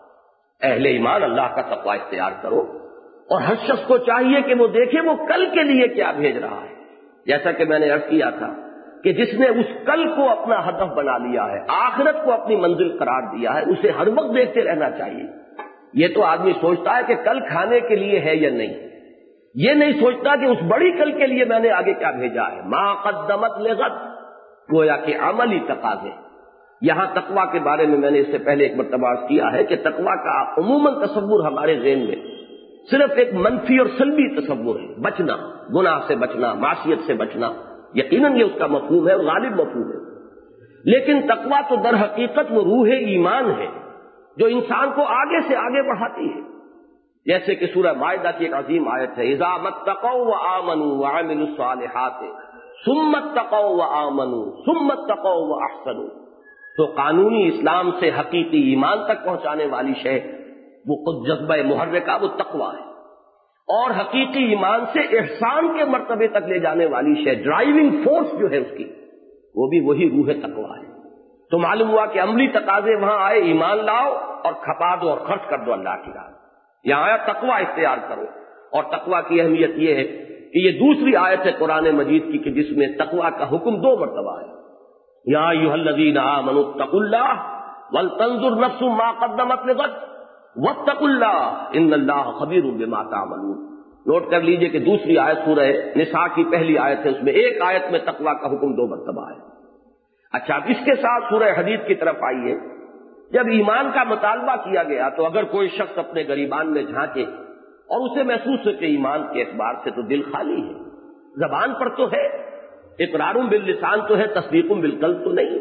اہل ایمان اللہ کا تقوی اختیار کرو اور ہر شخص کو چاہیے کہ وہ دیکھے وہ کل کے لیے کیا بھیج رہا ہے. جیسا کہ میں نے عرض کیا تھا کہ جس نے اس کل کو اپنا ہدف بنا لیا ہے، آخرت کو اپنی منزل قرار دیا ہے، اسے ہر وقت دیکھتے رہنا چاہیے. یہ تو آدمی سوچتا ہے کہ کل کھانے کے لیے ہے یا نہیں، یہ نہیں سوچتا کہ اس بڑی کل کے لیے میں نے آگے کیا بھیجا ہے. ما قدمت لغد، گویا کہ عملی تقاضے. یہاں تقوی کے بارے میں میں نے اس سے پہلے ایک مرتبہ عرض کیا ہے کہ تقوی کا عموماً تصور ہمارے ذہن میں صرف ایک منفی اور سلبی تصور ہے، بچنا، گناہ سے بچنا، معصیت سے بچنا. یقیناً یہ اس کا مفہوم ہے اور غالب مفہوم ہے. لیکن تقوی تو در حقیقت وہ روح ایمان ہے جو انسان کو آگے سے آگے بڑھاتی ہے. جیسے کہ سورہ مائدہ کی ایک عظیم آیت ہے، اذا متقوا وآمنوا وعملوا الصالحات ثم اتقوا وآمنوا ثم اتقوا واحسنوا. تو قانونی اسلام سے حقیقی ایمان تک پہنچانے والی شے وہ خود جذبہ محرکہ وہ تقوی ہے، اور حقیقی ایمان سے احسان کے مرتبے تک لے جانے والی شے، ڈرائیونگ فورس جو ہے اس کی، وہ بھی وہی روح تقوی ہے. تو معلوم ہوا کہ عملی تقاضے وہاں آئے، ایمان لاؤ اور کھپا دو اور خرچ کر دو اللہ کی راہ. یہاں آیا تقوی اختیار کرو. اور تقوی کی اہمیت یہ ہے کہ یہ دوسری آیت ہے قرآن مجید کی کہ جس میں تقوی کا حکم دو مرتبہ ہے. یا ایھا الذین آمنوا اتقوا اللہ ولتنظر نفس ما قدمت لغد واتقوا اللہ ان اللہ خبیر بما تعملون. نوٹ کر لیجئے کہ دوسری آیت سورہ نساء کی پہلی آیت ہے، اس میں ایک آیت میں تقوی کا حکم دو مرتبہ ہے. اچھا، اب اس کے ساتھ سورہ حدید کی طرف آئیے. جب ایمان کا مطالبہ کیا گیا تو اگر کوئی شخص اپنے گریبان میں جھانکے اور اسے محسوس ہو کہ ایمان کے اعتبار سے تو دل خالی ہے، زبان پر تو ہے، اقرار باللسان تو ہے، تصدیق بالقلب تو نہیں،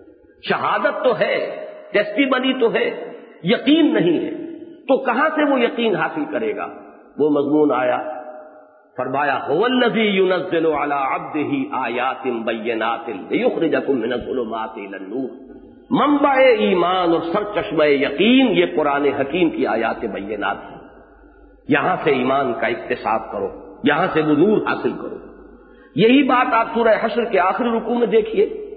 شہادت تو ہے، ٹیسٹیمنی تو ہے، یقین نہیں ہے، تو کہاں سے وہ یقین حاصل کرے گا؟ وہ مضمون آیا، فرمایا هو الذی ينزل على عبده آیات بینات لیخرجکم من الظلمات الى النور. منبع ایمان اور سرچشمہ یقین یہ قرآن حکیم کی آیات بینات ہیں. یہاں سے ایمان کا اکتساب کرو، یہاں سے وہ نور حاصل کرو. یہی بات آپ سورہ حشر کے آخری رکوع میں دیکھیے،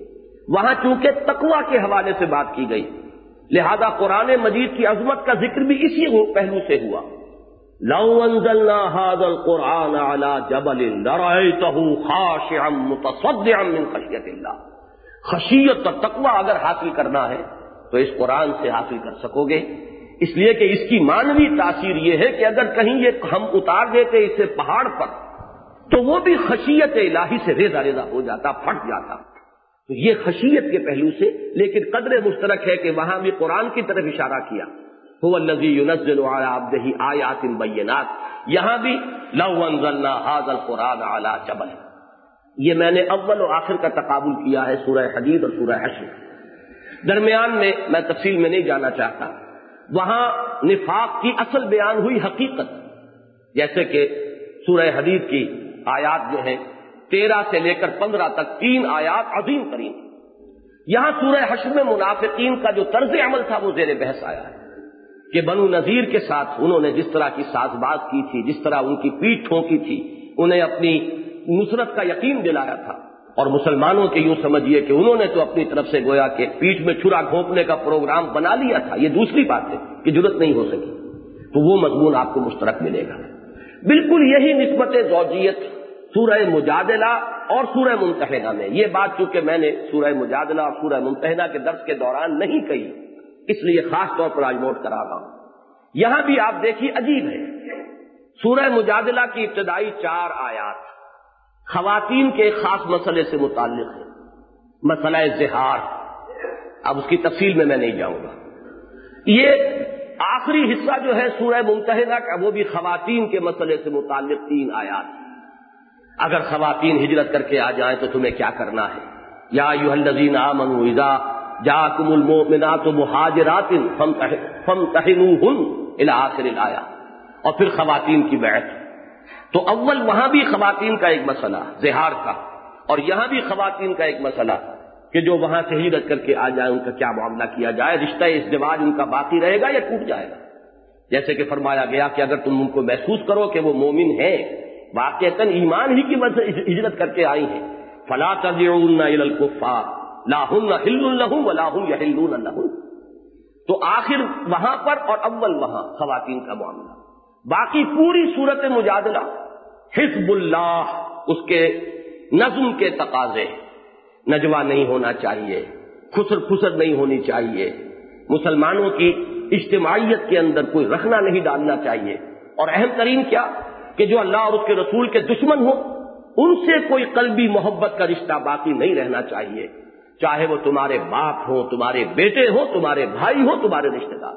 وہاں چونکہ تقویٰ کے حوالے سے بات کی گئی، لہذا قرآن مجید کی عظمت کا ذکر بھی اسی پہلو سے ہوا۔ لو انزلنا هذا القرآن على جبل لرأيته خاشعا متصدعا من خشیۃ اللہ، خشیت اور تقویٰ اگر حاصل کرنا ہے تو اس قرآن سے حاصل کر سکو گے، اس لیے کہ اس کی معنوی تاثیر یہ ہے کہ اگر کہیں یہ ہم اتار دیتے اسے پہاڑ پر تو وہ بھی خشیت الہی سے ریزہ ریزہ ہو جاتا، پھٹ جاتا۔ تو یہ خشیت کے پہلو سے، لیکن قدر مشترک ہے کہ وہاں بھی قرآن کی طرف اشارہ کیا، هو الذی ينزل على عبده آیات بینات، یہاں بھی لو انزلنا هذا القرآن على جبل، یہ میں نے اول و آخر کا تقابل کیا ہے سورہ حدید اور سورہ حشر۔ درمیان میں میں تفصیل میں نہیں جانا چاہتا، وہاں نفاق کی اصل بیان ہوئی حقیقت، جیسے کہ سورہ حدید کی آیات جو ہیں تیرہ سے لے کر پندرہ تک تین آیات عظیم ترین، یہاں سورہ حشر میں منافقین کا جو طرز عمل تھا وہ زیر بحث آیا ہے کہ بنو نذیر کے ساتھ انہوں نے جس طرح کی ساز باز کی تھی، جس طرح ان کی پیٹھ ٹھونکی تھی، انہیں اپنی نصرت کا یقین دلایا تھا، اور مسلمانوں کے یوں سمجھیے کہ انہوں نے تو اپنی طرف سے گویا کہ پیٹھ میں چھرا گھونپنے کا پروگرام بنا لیا تھا، یہ دوسری بات ہے کہ جرت نہیں ہو سکی، تو وہ مضمون آپ کو مشترک ملے گا۔ بالکل یہی نسبت زوجیت سورہ مجادلہ اور سورہ ممتحنہ میں، یہ بات چونکہ میں نے سورہ مجادلہ اور سورہ ممتحنہ کے درس کے دوران نہیں کہی، اس لیے خاص طور پر آج نوٹ کرا رہا ہوں۔ یہاں بھی آپ دیکھیے عجیب ہے، سورہ مجادلہ کی ابتدائی چار آیات خواتین کے ایک خاص مسئلے سے متعلق ہے، مسئلہ زہار، اب اس کی تفصیل میں میں نہیں جاؤں گا۔ یہ آخری حصہ جو ہے سورہ ممتحنہ کا وہ بھی خواتین کے مسئلے سے متعلق تین آیات، اگر خواتین ہجرت کر کے آ جائیں تو تمہیں کیا کرنا ہے، یا ایھا الذین آمنوا اذا جاءکم المؤمنات مہاجرات فامتحنوہن الی آخر الآیہ، اور پھر خواتین کی بیعت۔ تو اول وہاں بھی خواتین کا ایک مسئلہ زہار کا، اور یہاں بھی خواتین کا ایک مسئلہ کہ جو وہاں سے ہجرت کر کے آ جائیں ان کا کیا معاملہ کیا جائے، رشتہ ازدواج ان کا باقی رہے گا یا ٹوٹ جائے گا، جیسے کہ فرمایا گیا کہ اگر تم ان کو محسوس کرو کہ وہ مومن ہیں، واقعتاً ایمان ہی کی وجہ سے ہجرت کر کے آئی ہیں، فلا ترجعوهن الى الكفار لا هن حل لهم ولا هم يحلون لهن، تو آخر وہاں پر اور اول وہاں خواتین کا معاملہ۔ باقی پوری صورت مجادلہ حزب اللہ، اس کے نظم کے تقاضے، نجوہ نہیں ہونا چاہیے، خسر پھسر نہیں ہونی چاہیے، مسلمانوں کی اجتماعیت کے اندر کوئی رکھنا نہیں ڈالنا چاہیے، اور اہم ترین کیا کہ جو اللہ اور اس کے رسول کے دشمن ہوں ان سے کوئی قلبی محبت کا رشتہ باقی نہیں رہنا چاہیے، چاہے وہ تمہارے باپ ہوں، تمہارے بیٹے ہوں، تمہارے بھائی ہوں، تمہارے رشتہ دار۔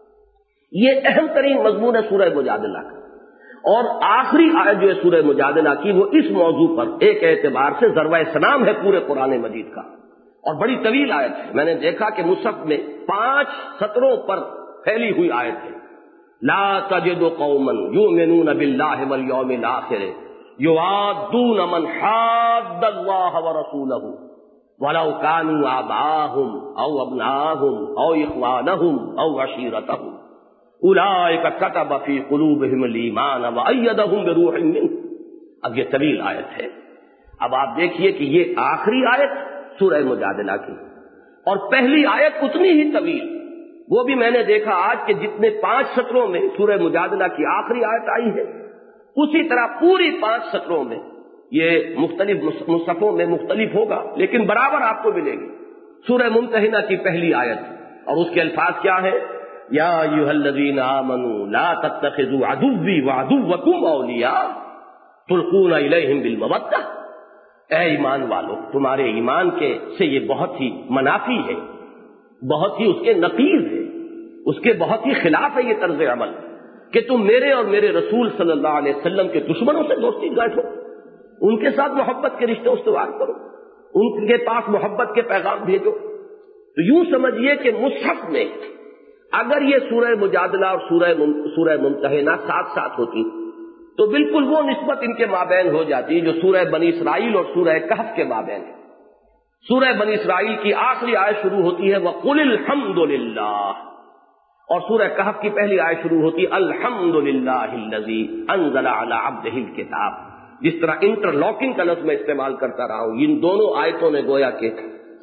یہ اہم ترین مضمون ہے سورہ مجادلہ کا، اور آخری آیت جو ہے سورہ مجادلہ کی وہ اس موضوع پر ایک اعتبار سے ضربہ سلام ہے پورے قرآن مجید کا، اور بڑی طویل آیت ہے۔ میں نے دیکھا کہ مصحف میں پانچ سطروں پر پھیلی ہوئی آیت ہے، لا تجد قوما یؤمنون باللہ والیوم الآخر یوادون من حاد اللہ ورسولہ ولو كانوا آباءهم او ابناءهم او اخوانهم او عشيرتهم اولئک كتب في قلوبهم الايمان وأيدهم بروح منه۔ اب یہ طویل آیت ہے، اب آپ دیکھیے کہ یہ آخری آیت سورہ مجادلہ کی، اور پہلی آیت اتنی ہی طویل، وہ بھی میں نے دیکھا آج کے جتنے پانچ سطروں میں سورہ مجادلہ کی آخری آیت آئی ہے، اسی طرح پوری پانچ سطروں میں یہ مختلف مصحفوں میں مختلف ہوگا لیکن برابر آپ کو ملے گی۔ سورہ ممتحنہ کی پہلی آیت، اور اس کے الفاظ کیا ہے، یا ایھا الذین آمنوا لا تتخذوا عدوی وعدوکم اولیاء تلقون الیہم بالمودۃ، اے ایمان والو تمہارے ایمان کے سے یہ بہت ہی منافی ہے، بہت ہی اس کے نقیض ہے، اس کے بہت ہی خلاف ہے یہ طرز عمل کہ تم میرے اور میرے رسول صلی اللہ علیہ وسلم کے دشمنوں سے دوستی بیٹھو، ان کے ساتھ محبت کے رشتے استوار کرو، ان کے پاس محبت کے پیغام بھیجو۔ تو یوں سمجھیے کہ مصحف میں اگر یہ سورہ مجادلہ اور سورہ سورہ ممتحنہ ساتھ ساتھ ہوتی تو بالکل وہ نسبت ان کے مابین ہو جاتی جو سورہ بنی اسرائیل اور سورہ کہف کے مابین ہے۔ سورہ بنی اسرائیل کی آخری آیت شروع ہوتی ہے وَقُلِ الْحَمْدُ لِلَّهِ، اور سورہ کہف کی پہلی آیت شروع ہوتی ہے الحمد للہ الذی انزل علی عبدہ الکتاب۔ جس طرح انٹر لاکنگ کا لفظ میں استعمال کرتا رہا ہوں، ان دونوں آیتوں نے گویا کہ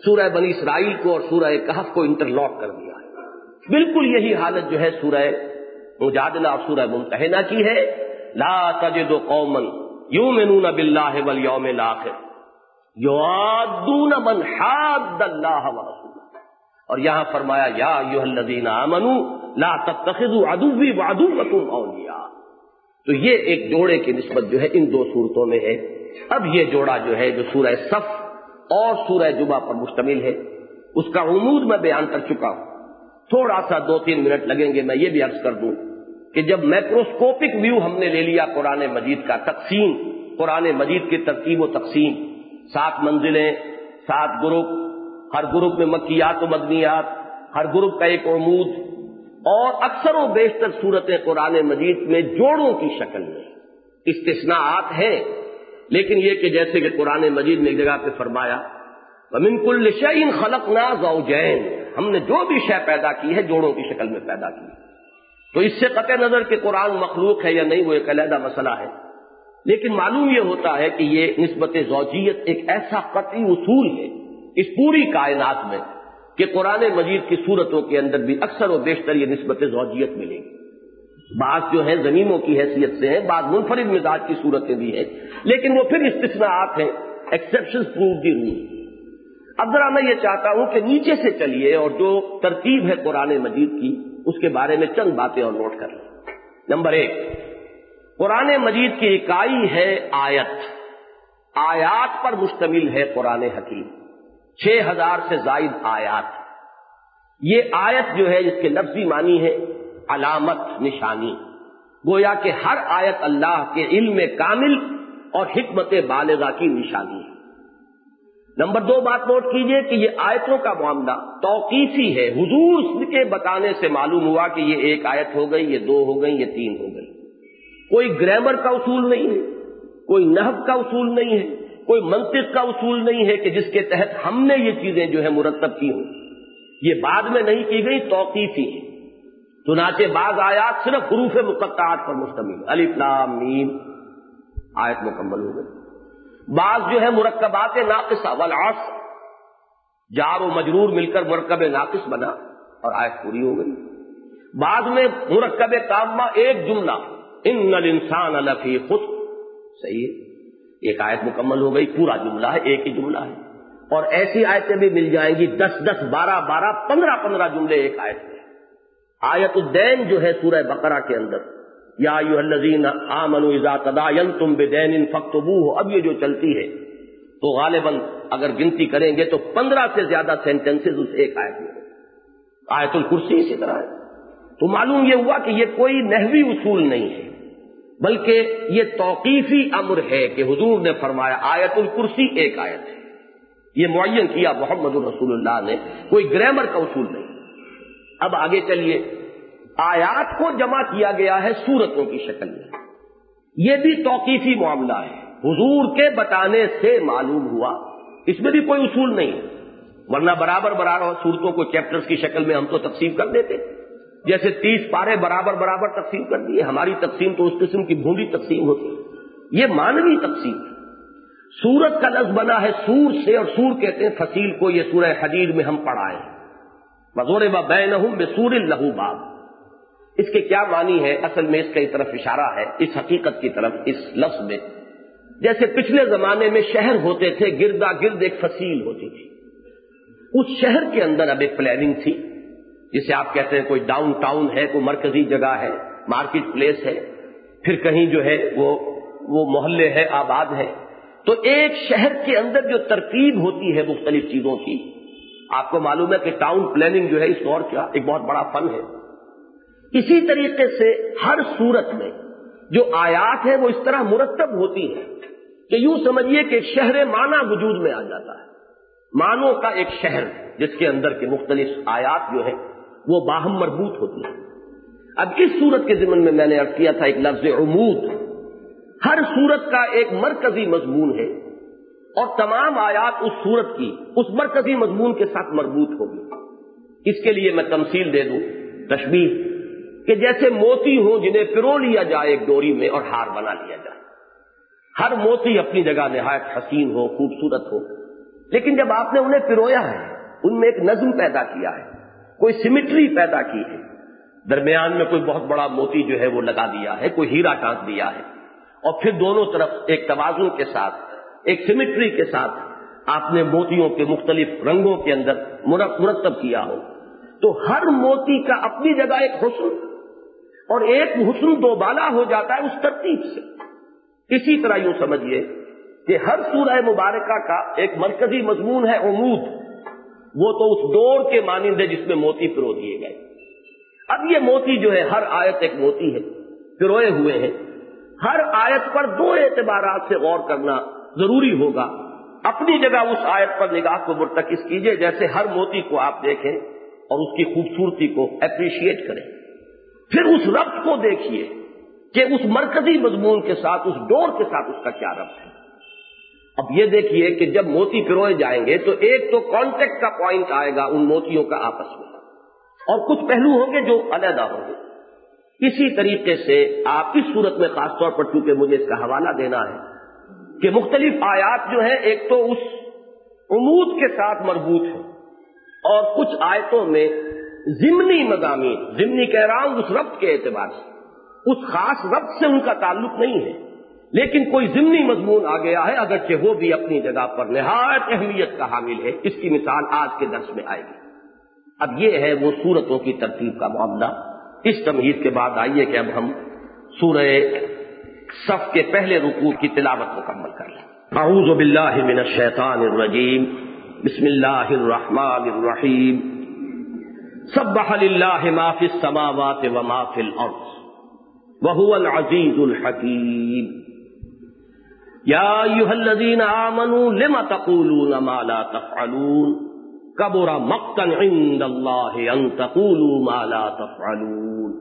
سورہ بنی اسرائیل کو اور سورہ کہف کو انٹرلاک کر دیا ہے۔ بالکل یہی حالت جو ہے سورہ مجادلہ اور سورہ ممتحنہ کی ہے۔ لا تجد قوما یؤمنون باللہ والیوم الآخر یوادون من حاد اللہ ورسولہ، اور یہاں فرمایا یا ایھا الذین آمنوا لا تتخذوا عدوی وعدوکم اولیاء۔ تو یہ ایک جوڑے کی نسبت جو ہے ان دو صورتوں میں ہے۔ اب یہ جوڑا جو ہے جو سورہ صف اور سورہ جمعہ پر مشتمل ہے، اس کا عمود میں بیان کر چکا ہوں۔ تھوڑا سا دو تین منٹ لگیں گے، میں یہ بھی عرض کر دوں کہ جب میکروسکوپک ویو ہم نے لے لیا قرآن مجید کا، تقسیم قرآن مجید کی ترتیب و تقسیم، سات منزلیں، سات گروپ، ہر گروپ میں مکیات و مدنیات، ہر گروپ کا ایک عمود، اور اکثر و بیشتر صورتیں قرآن مجید میں جوڑوں کی شکل میں، استثناءات ہیں، لیکن یہ کہ جیسے کہ قرآن مجید نے ایک جگہ پہ فرمایا وَمِن كُلِّ شَيْءٍ خَلَقْنَا زَوْجَيْنِ، ہم نے جو بھی شے پیدا کی ہے جوڑوں کی شکل میں پیدا کی۔ تو اس سے قطع نظر کہ قرآن مخلوق ہے یا نہیں وہ ایک علیحدہ مسئلہ ہے، لیکن معلوم یہ ہوتا ہے کہ یہ نسبت زوجیت ایک ایسا قطعی اصول ہے اس پوری کائنات میں کہ قرآن مجید کی صورتوں کے اندر بھی اکثر و بیشتر یہ نسبت زوجیت ملے گی۔ بعض جو ہیں زمیموں کی حیثیت سے ہیں، بعض منفرد مزاج کی صورتیں بھی ہیں، لیکن وہ پھر استثناءات ہیں، ایکسیپشنز پروو دی رول۔ اب ذرا میں یہ چاہتا ہوں کہ نیچے سے چلیے اور جو ترتیب ہے قرآن مجید کی اس کے بارے میں چند باتیں اور نوٹ کر لیں۔ نمبر ایک، قرآن مجید کی اکائی ہے آیت، آیات پر مشتمل ہے قرآن حکیم، چھ ہزار سے زائد آیات۔ یہ آیت جو ہے اس کے لفظی معنی ہے علامت، نشانی، گویا کہ ہر آیت اللہ کے علم کامل اور حکمت بالغہ کی نشانی ہے۔ نمبر دو بات نوٹ کیجئے کہ یہ آیتوں کا معاملہ توقیفی ہے، حضور کے بتانے سے معلوم ہوا کہ یہ ایک آیت ہو گئی، یہ دو ہو گئی، یہ تین ہو گئی۔ کوئی گرامر کا اصول نہیں ہے، کوئی نحو کا اصول نہیں ہے، کوئی منطق کا اصول نہیں ہے کہ جس کے تحت ہم نے یہ چیزیں جو ہے مرتب کی ہوں، یہ بعد میں نہیں کی گئی، توقیفی ہے۔ چنانچہ بعض آیات صرف حروف مقطعات پر مشتمل، الف لام میم، آیت مکمل ہو گئی۔ بعض جو ہے مرکبات ناقصہ، والعصر، جار و مجرور مل کر مرکب ناقص بنا اور آیت پوری ہو گئی۔ بعض میں مرکب تامہ، ایک جملہ، ان الانسان لفی خسر، صحیح ہے، ایک آیت مکمل ہو گئی، پورا جملہ ہے، ایک ہی جملہ ہے۔ اور ایسی آیتیں بھی مل جائیں گی دس دس، بارہ بارہ، پندرہ پندرہ جملے ایک آیت میں۔ آیت الدین جو ہے سورہ بقرہ کے اندر، یا ایھا الذین آمنوا اذا تداینتم بدین فاکتبوہ، اب یہ جو چلتی ہے تو غالباً اگر گنتی کریں گے تو پندرہ سے زیادہ سینٹنسز اس ایک آیت میں۔ آیت الکرسی اسی طرح ہے۔ تو معلوم یہ ہوا کہ یہ کوئی نحوی اصول نہیں ہے، بلکہ یہ توقیفی امر ہے کہ حضور نے فرمایا آیت الکرسی ایک آیت ہے، یہ معین کیا محمد رسول اللہ نے، کوئی گرامر کا اصول نہیں۔ اب آگے چلیے، آیات کو جمع کیا گیا ہے سورتوں کی شکل میں، یہ بھی توقیفی معاملہ ہے، حضور کے بتانے سے معلوم ہوا، اس میں بھی کوئی اصول نہیں، ورنہ برابر برابر سورتوں کو چیپٹرز کی شکل میں ہم تو تقسیم کر دیتے، جیسے تیس پارے برابر برابر تقسیم کر دیے۔ ہماری تقسیم تو اس قسم کی بھونڈی تقسیم ہوتی ہے، یہ مانوی تقسیم ہے۔ سورت کا لفظ بنا ہے سور سے، اور سور کہتے ہیں فصیل کو، یہ سورہ حدید میں ہم پڑھائے ہیں، وَضُرِبَ بَيْنَهُمْ بِسُورٍ لَهُ بَابٌ۔ اس کے کیا معنی ہے؟ اصل میں اس کی طرف اشارہ ہے، اس حقیقت کی طرف، اس لفظ میں، جیسے پچھلے زمانے میں شہر ہوتے تھے، گردا گرد ایک فصیل ہوتی تھی، اس شہر کے اندر اب ایک پلاننگ تھی، جسے آپ کہتے ہیں کوئی ڈاؤن ٹاؤن ہے، کوئی مرکزی جگہ ہے، مارکیٹ پلیس ہے، پھر کہیں جو ہے وہ وہ محلے ہے، آباد ہے۔ تو ایک شہر کے اندر جو ترتیب ہوتی ہے مختلف چیزوں کی، آپ کو معلوم ہے کہ ٹاؤن پلاننگ جو ہے اس دور کا ایک بہت بڑا فن ہے۔ اسی طریقے سے ہر صورت میں جو آیات ہیں وہ اس طرح مرتب ہوتی ہیں کہ یوں سمجھیے کہ ایک شہر معنی وجود میں آ جاتا ہے، معنوں کا ایک شہر جس کے اندر کے مختلف آیات جو ہیں وہ باہم مربوط ہوتی ہیں۔ اب اس صورت کے ضمن میں میں نے عرض کیا تھا ایک لفظ عمود، ہر صورت کا ایک مرکزی مضمون ہے اور تمام آیات اس صورت کی اس مرکزی مضمون کے ساتھ مربوط ہوگی۔ اس کے لیے میں تمثیل دے دوں، تشبیہ، کہ جیسے موتی ہو جنہیں پرو لیا جائے ایک ڈوری میں اور ہار بنا لیا جائے۔ ہر موتی اپنی جگہ نہایت حسین ہو، خوبصورت ہو، لیکن جب آپ نے انہیں پرویا ہے، ان میں ایک نظم پیدا کیا ہے، کوئی سیمیٹری پیدا کی ہے، درمیان میں کوئی بہت بڑا موتی جو ہے وہ لگا دیا ہے، کوئی ہیرا ٹانک دیا ہے، اور پھر دونوں طرف ایک توازن کے ساتھ، ایک سیمیٹری کے ساتھ آپ نے موتیوں کے مختلف رنگوں کے اندر مرتب کیا ہو، تو ہر موتی کا اپنی جگہ ایک حسن، اور ایک حسن دو بالا ہو جاتا ہے اس ترتیب سے۔ اسی طرح یوں سمجھیے کہ ہر سورہ مبارکہ کا ایک مرکزی مضمون ہے عمود، وہ تو اس ڈور کے مانند ہے جس میں موتی پرو دیے گئے۔ اب یہ موتی جو ہے، ہر آیت ایک موتی ہے، پروئے ہوئے ہیں، ہر آیت پر دو اعتبارات سے غور کرنا ضروری ہوگا۔ اپنی جگہ اس آیت پر نگاہ کو مرتکز کیجئے، جیسے ہر موتی کو آپ دیکھیں اور اس کی خوبصورتی کو اپریشیٹ کریں، پھر اس ربط کو دیکھیے کہ اس مرکزی مضمون کے ساتھ، اس ڈور کے ساتھ اس کا کیا ربط ہے۔ اب یہ دیکھیے کہ جب موتی پروئے جائیں گے تو ایک تو کانٹیکٹ کا پوائنٹ آئے گا ان موتیوں کا آپس میں، اور کچھ پہلو ہوں گے جو علیحدہ ہوں گے۔ اسی طریقے سے آپ اس صورت میں خاص طور پر، چونکہ مجھے اس کا حوالہ دینا ہے، کہ مختلف آیات جو ہیں ایک تو اس عمود کے ساتھ مربوط ہیں، اور کچھ آیتوں میں ضمنی مضامین، ضمنی کہہ رہا ہوں اس ربط کے اعتبار سے، اس خاص ربط سے ان کا تعلق نہیں ہے، لیکن کوئی ضمنی مضمون آ گیا ہے، اگرچہ وہ بھی اپنی جگہ پر نہایت اہمیت کا حامل ہے۔ اس کی مثال آج کے درس میں آئے گی۔ اب یہ ہے وہ سورتوں کی ترتیب کا معاملہ۔ اس تمہید کے بعد آئیے کہ اب ہم سورہ صف کے پہلے رکوع کی تلاوت مکمل کر لیں۔ اعوذ باللہ من الشیطان الرجیم، بسم اللہ الرحمن الرحیم۔ سبح للہ ما فی السماوات وما فی الارض وهو العزیز الحکیم۔ یا ایھا الذین آمنوا لم تقولون ما لا تفعلون کبر مقتا عند اللہ ان تقولوا ما لا تفعلون۔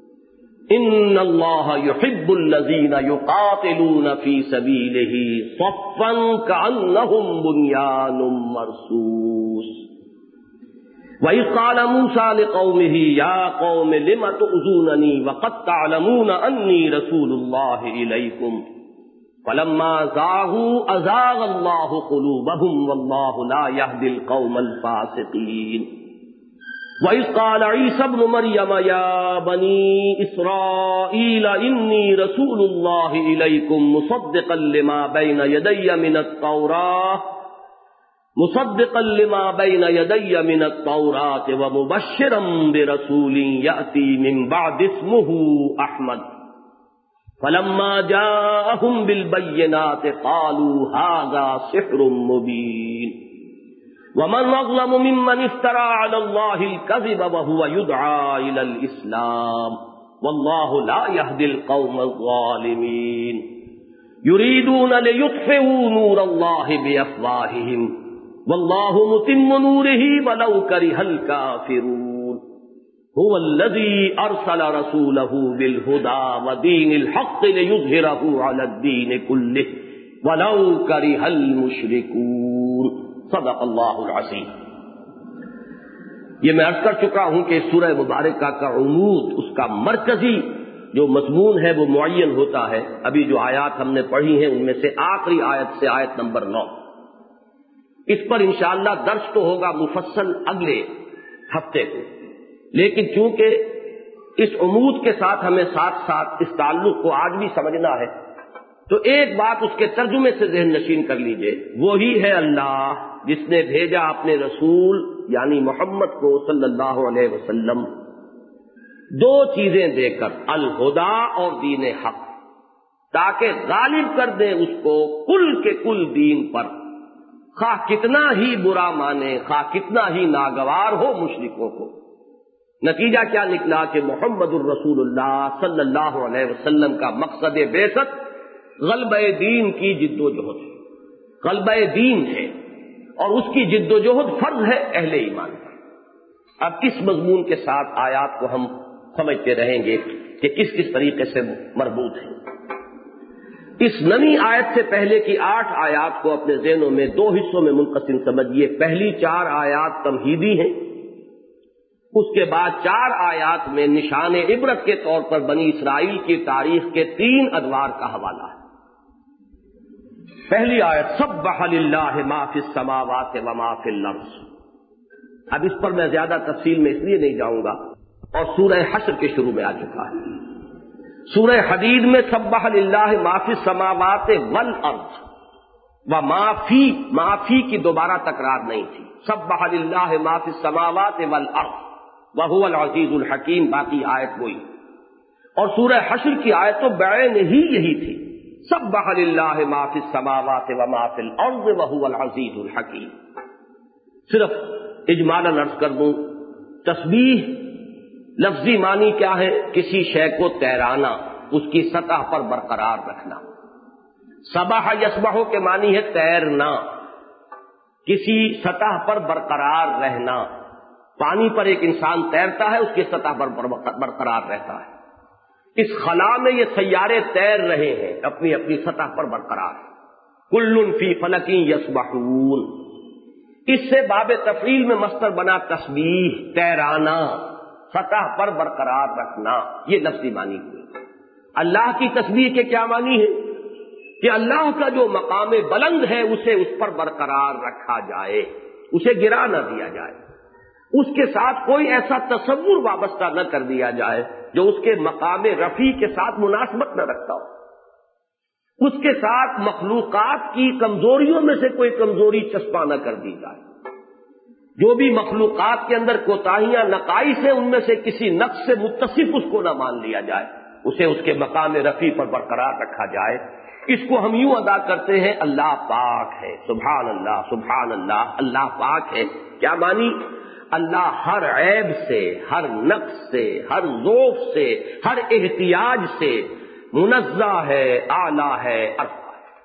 ان اللہ یحب الذین یقاتلون فی سبیلہ صفا کأنہم بنیان مرصوص۔ وَإِذْ قَالَ مُوسَىٰ لِقَوْمِهِ يَا قَوْمِ لِمَ تُؤْذُونَنِي وَقَدْ تَعْلَمُونَ أَنِّي رَسُولُ اللَّهِ إِلَيْكُمْ فَلَمَّا زَاغُوا أَزَاغَ اللَّهُ قُلُوبَهُمْ وَاللَّهُ لَا يَهْدِي الْقَوْمَ الْفَاسِقِينَ۔ وَإِذْ قَالَ عِيسَى ابْنُ مَرْيَمَ يَا بَنِي إِسْرَائِيلَ إِنِّي رَسُولُ اللَّهِ إِلَيْكُمْ مُصَدِّقًا لِمَا بَيْنَ يَدَيَّ مِنَ التَّوْرَاةِ مصدقا لما بين يدي من التوراة ومبشرا برسول يأتي من بعد اسمه أحمد فلما جاءهم بالبينات قالوا هذا سحر مبين ومن أظلم ممن افترى على الله الكذب وهو يدعى إلى الإسلام والله لا يهدي القوم الظالمين يريدون ليطفئوا نور الله بأفواههم واللہ متم نورہ ولو کرہ الکافرون هو الذی ارسل رسولہ بالہدی ودین الحق لیظہرہ علی الدین کلہ ولو کرہ المشرکون۔ صدق اللہ العظیم۔ یہ میں عرض کر چکا ہوں کہ سورہ مبارکہ کا عمود، اس کا مرکزی جو مضمون ہے وہ معین ہوتا ہے۔ ابھی جو آیات ہم نے پڑھی ہیں ان میں سے آخری آیت سے آیت نمبر نو، اس پر انشاءاللہ درس تو ہوگا مفصل اگلے ہفتے کو، لیکن چونکہ اس عمود کے ساتھ ہمیں ساتھ ساتھ اس تعلق کو آج بھی سمجھنا ہے، تو ایک بات اس کے ترجمے سے ذہن نشین کر لیجئے۔ وہی ہے اللہ جس نے بھیجا اپنے رسول یعنی محمد کو صلی اللہ علیہ وسلم دو چیزیں دے کر، الہدا اور دین حق، تاکہ غالب کر دیں اس کو کل کے کل دین پر، خواہ کتنا ہی برا مانے، خواہ کتنا ہی ناگوار ہو مشرکوں کو۔ نتیجہ کیا نکلا کہ محمد الرسول اللہ صلی اللہ علیہ وسلم کا مقصد بعثت غلبہ دین کی جد و جہد ہے، غلبہ دین ہے، اور اس کی جد و جہد فرض ہے اہل ایمان پر۔ اب اس مضمون کے ساتھ آیات کو ہم سمجھتے رہیں گے کہ کس کس طریقے سے مربوط ہیں۔ اس نئی آیت سے پہلے کی آٹھ آیات کو اپنے ذہنوں میں دو حصوں میں منقسم سمجھیے۔ پہلی چار آیات تمہیدی ہیں، اس کے بعد چار آیات میں نشان عبرت کے طور پر بنی اسرائیل کی تاریخ کے تین ادوار کا حوالہ ہے۔ پہلی آیت سبح للہ ما فی السماوات و ما فی الارض. اب اس پر میں زیادہ تفصیل میں اس لیے نہیں جاؤں گا، اور سورہ حشر کے شروع میں آ چکا ہے. سورہ حدید میں سبح للہ ما فی السماوات والارض و ما فی ما فی کی دوبارہ تکرار نہیں تھی. سبح للہ ما فی السماوات والارض وہو العزیز الحکیم، باقی آیت وہی. اور سورہ حشر کی آیت تو بعین ہی یہی تھی، سبح للہ ما فی السماوات و ما فی الارض وہو العزیز الحکیم. صرف اجمالاً عرض کر دوں، تسبیح لفظی معنی کیا ہے؟ کسی شے کو تیرانا، اس کی سطح پر برقرار رکھنا. سبح یسبح کے معنی ہے تیرنا، کسی سطح پر برقرار رہنا. پانی پر ایک انسان تیرتا ہے، اس کی سطح پر برقرار رہتا ہے. اس خلا میں یہ سیارے تیر رہے ہیں، اپنی اپنی سطح پر برقرار. کل فی فلک یسبحون، اس سے باب تفعیل میں مصدر بنا تسبیح، تیرانا، سطح پر برقرار رکھنا. یہ لفظی معنی ہوئی. اللہ کی تسبیح کے کیا معنی ہے؟ کہ اللہ کا جو مقام بلند ہے اسے اس پر برقرار رکھا جائے، اسے گرا نہ دیا جائے، اس کے ساتھ کوئی ایسا تصور وابستہ نہ کر دیا جائے جو اس کے مقام رفیع کے ساتھ مناسبت نہ رکھتا ہو. اس کے ساتھ مخلوقات کی کمزوریوں میں سے کوئی کمزوری چسپاں نہ کر دی جائے. جو بھی مخلوقات کے اندر کوتاہیاں نقائص ہیں ان میں سے کسی نقص سے متصف اس کو نہ مان لیا جائے، اسے اس کے مقام رفیع پر برقرار رکھا جائے. اس کو ہم یوں ادا کرتے ہیں، اللہ پاک ہے، سبحان اللہ سبحان اللہ، اللہ پاک ہے. کیا معنی؟ اللہ ہر عیب سے، ہر نقص سے، ہر ذوف سے، ہر احتیاج سے منزہ ہے، اعلیٰ ہے، ارفع ہے.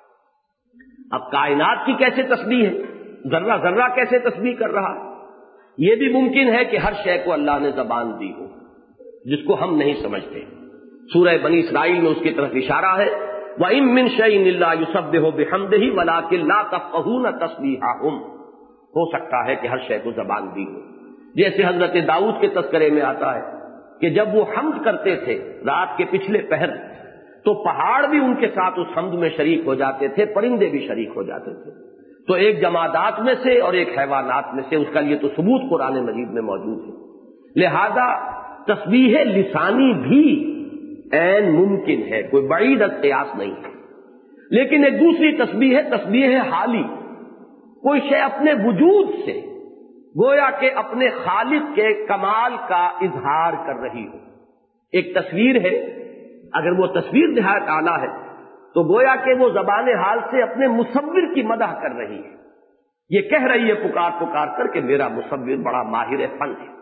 اب کائنات کی کیسے تسبیح ہے؟ ذرہ ذرہ کیسے تسبیح کر رہا ہے؟ یہ بھی ممکن ہے کہ ہر شے کو اللہ نے زبان دی ہو جس کو ہم نہیں سمجھتے. سورہ بنی اسرائیل میں اس کی طرف اشارہ ہے، وَإِن مِّن شَيْءٍ إِلَّا يُسَبِّحُ بِحَمْدِهِ وَلَٰكِن لَّا تَفْقَهُونَ تَسْبِيحَهُمْ. ہو سکتا ہے کہ ہر شے کو زبان دی ہو. جیسے حضرت داؤد کے تذکرے میں آتا ہے کہ جب وہ حمد کرتے تھے رات کے پچھلے پہر، تو پہاڑ بھی ان کے ساتھ اس حمد میں شریک ہو جاتے تھے، پرندے بھی شریک ہو جاتے تھے. تو ایک جمادات میں سے اور ایک حیوانات میں سے، اس کا یہ تو ثبوت قرآن مجید میں موجود ہے. لہذا تسبیح لسانی بھی عین ممکن ہے، کوئی بعید قیاس نہیں ہے. لیکن ایک دوسری تسبیح ہے، تسبیح حالی. کوئی شے اپنے وجود سے گویا کہ اپنے خالق کے کمال کا اظہار کر رہی ہو. ایک تصویر ہے، اگر وہ تصویر نہایت اعلیٰ ہے تو گویا کہ وہ زبان حال سے اپنے مصور کی مدح کر رہی ہے. یہ کہہ رہی ہے پکار پکار کر کہ میرا مصور بڑا ماہر فن ہے.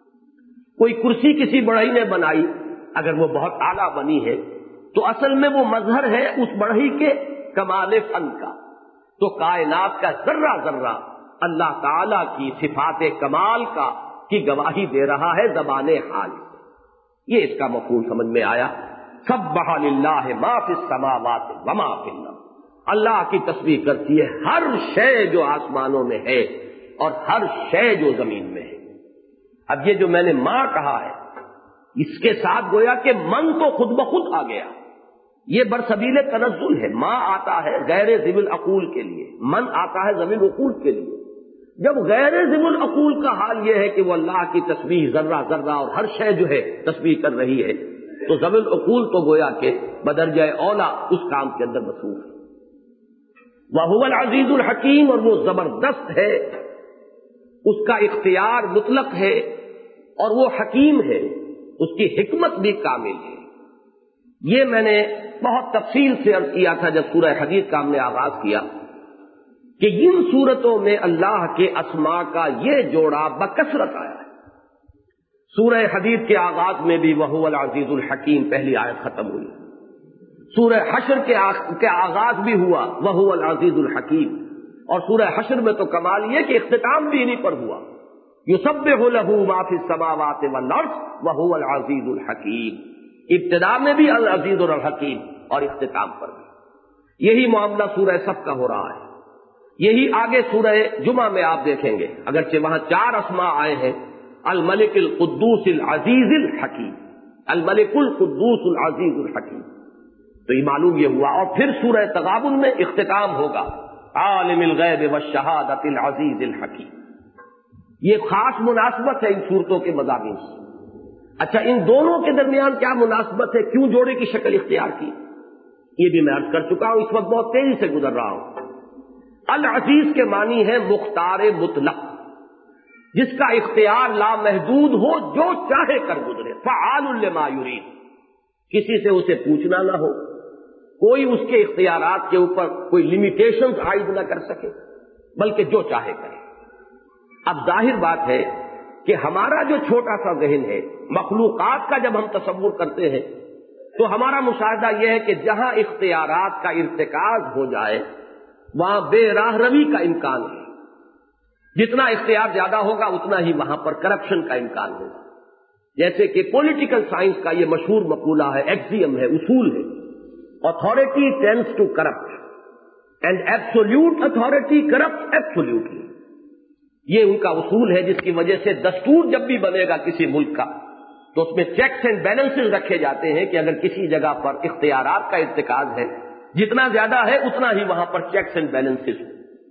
کوئی کرسی کسی بڑھئی نے بنائی، اگر وہ بہت اعلیٰ بنی ہے تو اصل میں وہ مظہر ہے اس بڑھئی کے کمال فن کا. تو کائنات کا ذرہ ذرہ اللہ تعالی کی صفات کمال کا کی گواہی دے رہا ہے زبان حال. یہ اس کا مفہوم سمجھ میں آیا. سبح للہ ما فی السماوات و ما فی الارض. اللہ کی تسبیح کرتی ہے ہر شے جو آسمانوں میں ہے اور ہر شے جو زمین میں ہے. اب یہ جو میں نے ماں کہا ہے، اس کے ساتھ گویا کہ من تو خود بخود آ گیا. یہ برسبیل تنزل ہے. ماں آتا ہے غیر ذوی العقول کے لیے، من آتا ہے ذوی العقول کے لیے. جب غیر ذوی العقول کا حال یہ ہے کہ وہ اللہ کی تسبیح ذرہ ذرہ اور ہر شے جو ہے تسبیح کر رہی ہے، تو ذوی العقول تو گویا کہ بدرجہ اولا اس کام کے اندر مصروف ہے. وَهُوَ الْعَزِيزُ الْحَكِيمُ، اور وہ زبردست ہے، اس کا اختیار مطلق ہے، اور وہ حکیم ہے، اس کی حکمت بھی کامل ہے. یہ میں نے بہت تفصیل سے عرض کیا تھا جب سورہ حدید کا ہم نے آغاز کیا کہ ان صورتوں میں اللہ کے اسماء کا یہ جوڑا بکثرت آیا ہے. سورہ حدید کے آغاز میں بھی وَهُوَ الْعَزِيزُ الْحَكِيمُ پہلی آیت ختم ہوئی. سورہ حشر کے کے آغاز بھی ہوا وَهُوَ الْعَزِيزُ الْحَكِيمُ، اور سورہ حشر میں تو کمال یہ کہ اختتام بھی انہی پر ہوا، يُسَبِّحُ لَهُ مَا فِي السَّمَاوَاتِ وَالْأَرْضِ وَهُوَ الْعَزِيزُ الْحَكِيمُ. ابتدا میں بھی العزیز اور الحکیم، اور اختتام پر بھی یہی معاملہ سورہ صف کا ہو رہا ہے. یہی آگے سورہ جمعہ میں آپ دیکھیں گے، اگرچہ وہاں چار اسماء آئے ہیں، الملک القدوس العزیز الحکیم، الملک القدوس العزیز الحکیم. تو یہ معلوم یہ ہوا. اور پھر سورہ تغابن میں اختتام ہوگا عالم الغیب والشہادۃ العزیز الحکیم. یہ خاص مناسبت ہے ان صورتوں کے مضامین سے. اچھا ان دونوں کے درمیان کیا مناسبت ہے, کیوں جوڑے کی شکل اختیار کی, یہ بھی میں عرض کر چکا ہوں, اس وقت بہت تیزی سے گزر رہا ہوں. العزیز کے معنی ہے مختار مطلق, جس کا اختیار لامحدود ہو, جو چاہے کر گزرے. فعال لما یرید, کسی سے اسے پوچھنا نہ ہو, کوئی اس کے اختیارات کے اوپر کوئی لمیٹیشنز عائد نہ کر سکے, بلکہ جو چاہے کرے. اب ظاہر بات ہے کہ ہمارا جو چھوٹا سا ذہن ہے, مخلوقات کا جب ہم تصور کرتے ہیں تو ہمارا مشاہدہ یہ ہے کہ جہاں اختیارات کا ارتکاز ہو جائے وہاں بے راہ روی کا امکان ہے. جتنا اختیار زیادہ ہوگا اتنا ہی وہاں پر کرپشن کا امکان ہوگا. جیسے کہ پولیٹیکل سائنس کا یہ مشہور مقولہ ہے, ایکسیم ہے, اصول ہے, authority tends to corrupt and absolute authority corrupts absolutely. یہ ان کا اصول ہے, جس کی وجہ سے دستور جب بھی بنے گا کسی ملک کا تو اس میں چیکس اینڈ بیلنسز رکھے جاتے ہیں کہ اگر کسی جگہ پر اختیارات کا ارتکاز ہے, جتنا زیادہ ہے اتنا ہی وہاں پر چیکس اینڈ بیلنسز.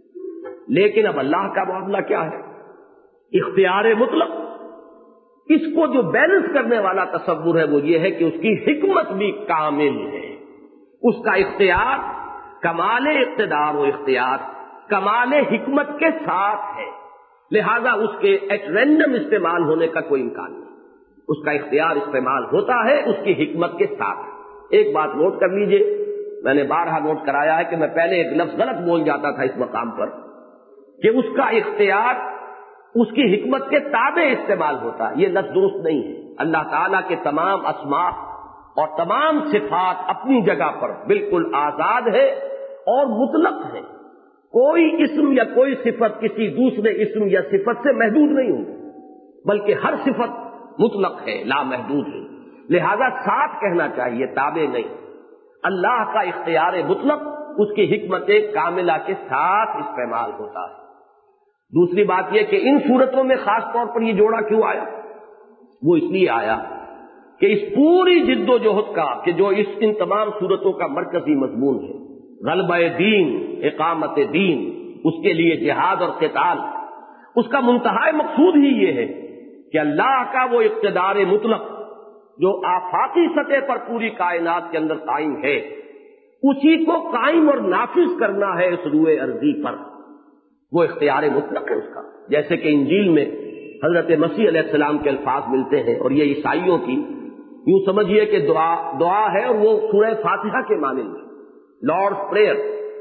لیکن اب اللہ کا معاملہ کیا ہے, اختیار مطلق. اس کو جو بیلنس کرنے والا تصور ہے وہ یہ ہے کہ اس کی حکمت بھی کامل ہے. اس کا اختیار کمال اقتدار و اختیار کمال حکمت کے ساتھ ہے, لہذا اس کے ایٹ رینڈم استعمال ہونے کا کوئی امکان نہیں. اس کا اختیار استعمال ہوتا ہے اس کی حکمت کے ساتھ. ایک بات نوٹ کر لیجئے, میں نے بارہا نوٹ کرایا ہے کہ میں پہلے ایک لفظ غلط بول جاتا تھا اس مقام پر, کہ اس کا اختیار اس کی حکمت کے تابع استعمال ہوتا ہے. یہ لفظ درست نہیں ہے. اللہ تعالیٰ کے تمام اسماء اور تمام صفات اپنی جگہ پر بالکل آزاد ہے اور مطلق ہے. کوئی اسم یا کوئی صفت کسی دوسرے اسم یا صفت سے محدود نہیں ہوگی, بلکہ ہر صفت مطلق ہے, لامحدود ہے. لہذا ساتھ کہنا چاہیے, تابع نہیں. اللہ کا اختیار مطلق اس کی حکمت کاملہ کے ساتھ استعمال ہوتا ہے. دوسری بات یہ کہ ان صورتوں میں خاص طور پر یہ جوڑا کیوں آیا, وہ اس لیے آیا کہ اس پوری جد و جہد کا, کہ جو اس ان تمام صورتوں کا مرکزی مضمون ہے, غلبہ دین, اقامت دین, اس کے لیے جہاد اور قتال, اس کا منتہا مقصود ہی یہ ہے کہ اللہ کا وہ اقتدار مطلق جو آفاقی سطح پر پوری کائنات کے اندر قائم ہے, اسی کو قائم اور نافذ کرنا ہے اس روئے ارضی پر. وہ اختیار مطلق ہے اس کا. جیسے کہ انجیل میں حضرت مسیح علیہ السلام کے الفاظ ملتے ہیں, اور یہ عیسائیوں کی یوں سمجھیے کہ دعا دعا ہے, اور وہ سورہ فاتحہ کے معنی میں, Lord prayer,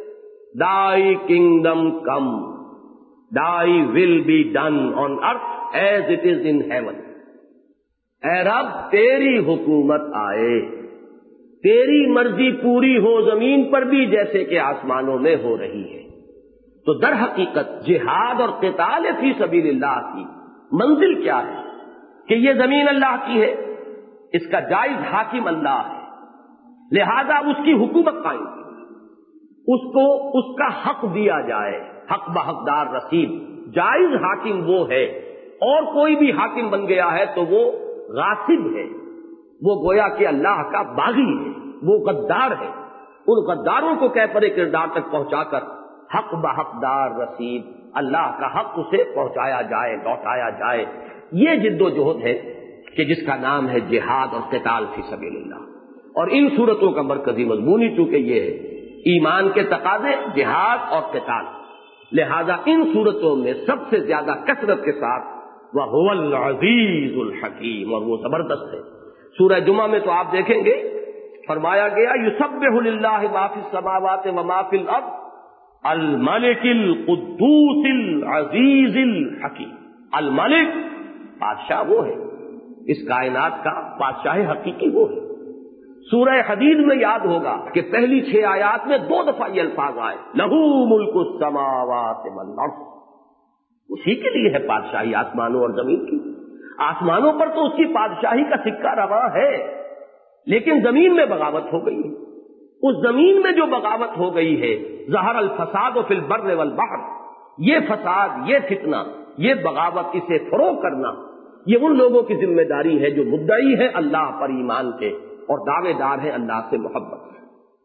Thy kingdom come, Thy will be done on earth as it is in heaven. اے رب تیری حکومت آئے, تیری مرضی پوری ہو زمین پر بھی جیسے کہ آسمانوں میں ہو رہی ہے. تو در حقیقت جہاد اور قتال فی سبیل اللہ کی منزل کیا ہے کہ یہ زمین اللہ کی ہے, اس کا جائز حاکم اللہ ہے, لہذا اس کی حکومت قائم کی, اس کو اس کا حق دیا جائے, حق بحقدار رسید. جائز حاکم وہ ہے, اور کوئی بھی حاکم بن گیا ہے تو وہ غاصب ہے, وہ گویا کہ اللہ کا باغی ہے, وہ غدار ہے. ان غداروں کو کیفر کردار تک پہنچا کر حق بحقدار رسید, اللہ کا حق اسے پہنچایا جائے, لوٹایا جائے. یہ جد و جہد ہے کہ جس کا نام ہے جہاد اور قتال فی سبیل اللہ. اور ان صورتوں کا مرکزی مضمون ہی چونکہ یہ ہے ایمان کے تقاضے, جہاد اور قتال, لہذا ان صورتوں میں سب سے زیادہ کثرت کے ساتھ وَهُوَ الْعَزِيزُ الْحَكِيمُ, اور وہ زبردست ہے. سورہ جمعہ میں تو آپ دیکھیں گے فرمایا گیا يُسَبِّحُ لِلَّهِ مَا فِي السَّمَاوَاتِ وَمَا فِي الْأَرْضِ الملك القدوس العزیز الحکیم. الملک بادشاہ وہ ہے, اس کائنات کا بادشاہ حقیقی وہ ہے. سورہ حدید میں یاد ہوگا کہ پہلی چھ آیات میں دو دفعہ یہ الفاظ آئے, لہو ملک السماوات والارض, اسی کے لیے ہے بادشاہی آسمانوں اور زمین کی. آسمانوں پر تو اس کی بادشاہی کا سکہ رواں ہے, لیکن زمین میں بغاوت ہو گئی ہے. اس زمین میں جو بغاوت ہو گئی ہے, ظہر الفساد فی البر والبحر, یہ فساد, یہ فتنہ, یہ بغاوت, اسے فروغ کرنا, یہ ان لوگوں کی ذمہ داری ہے جو مدعی ہے اللہ پر ایمان کے اور دعوے دار ہیں اللہ سے محبت.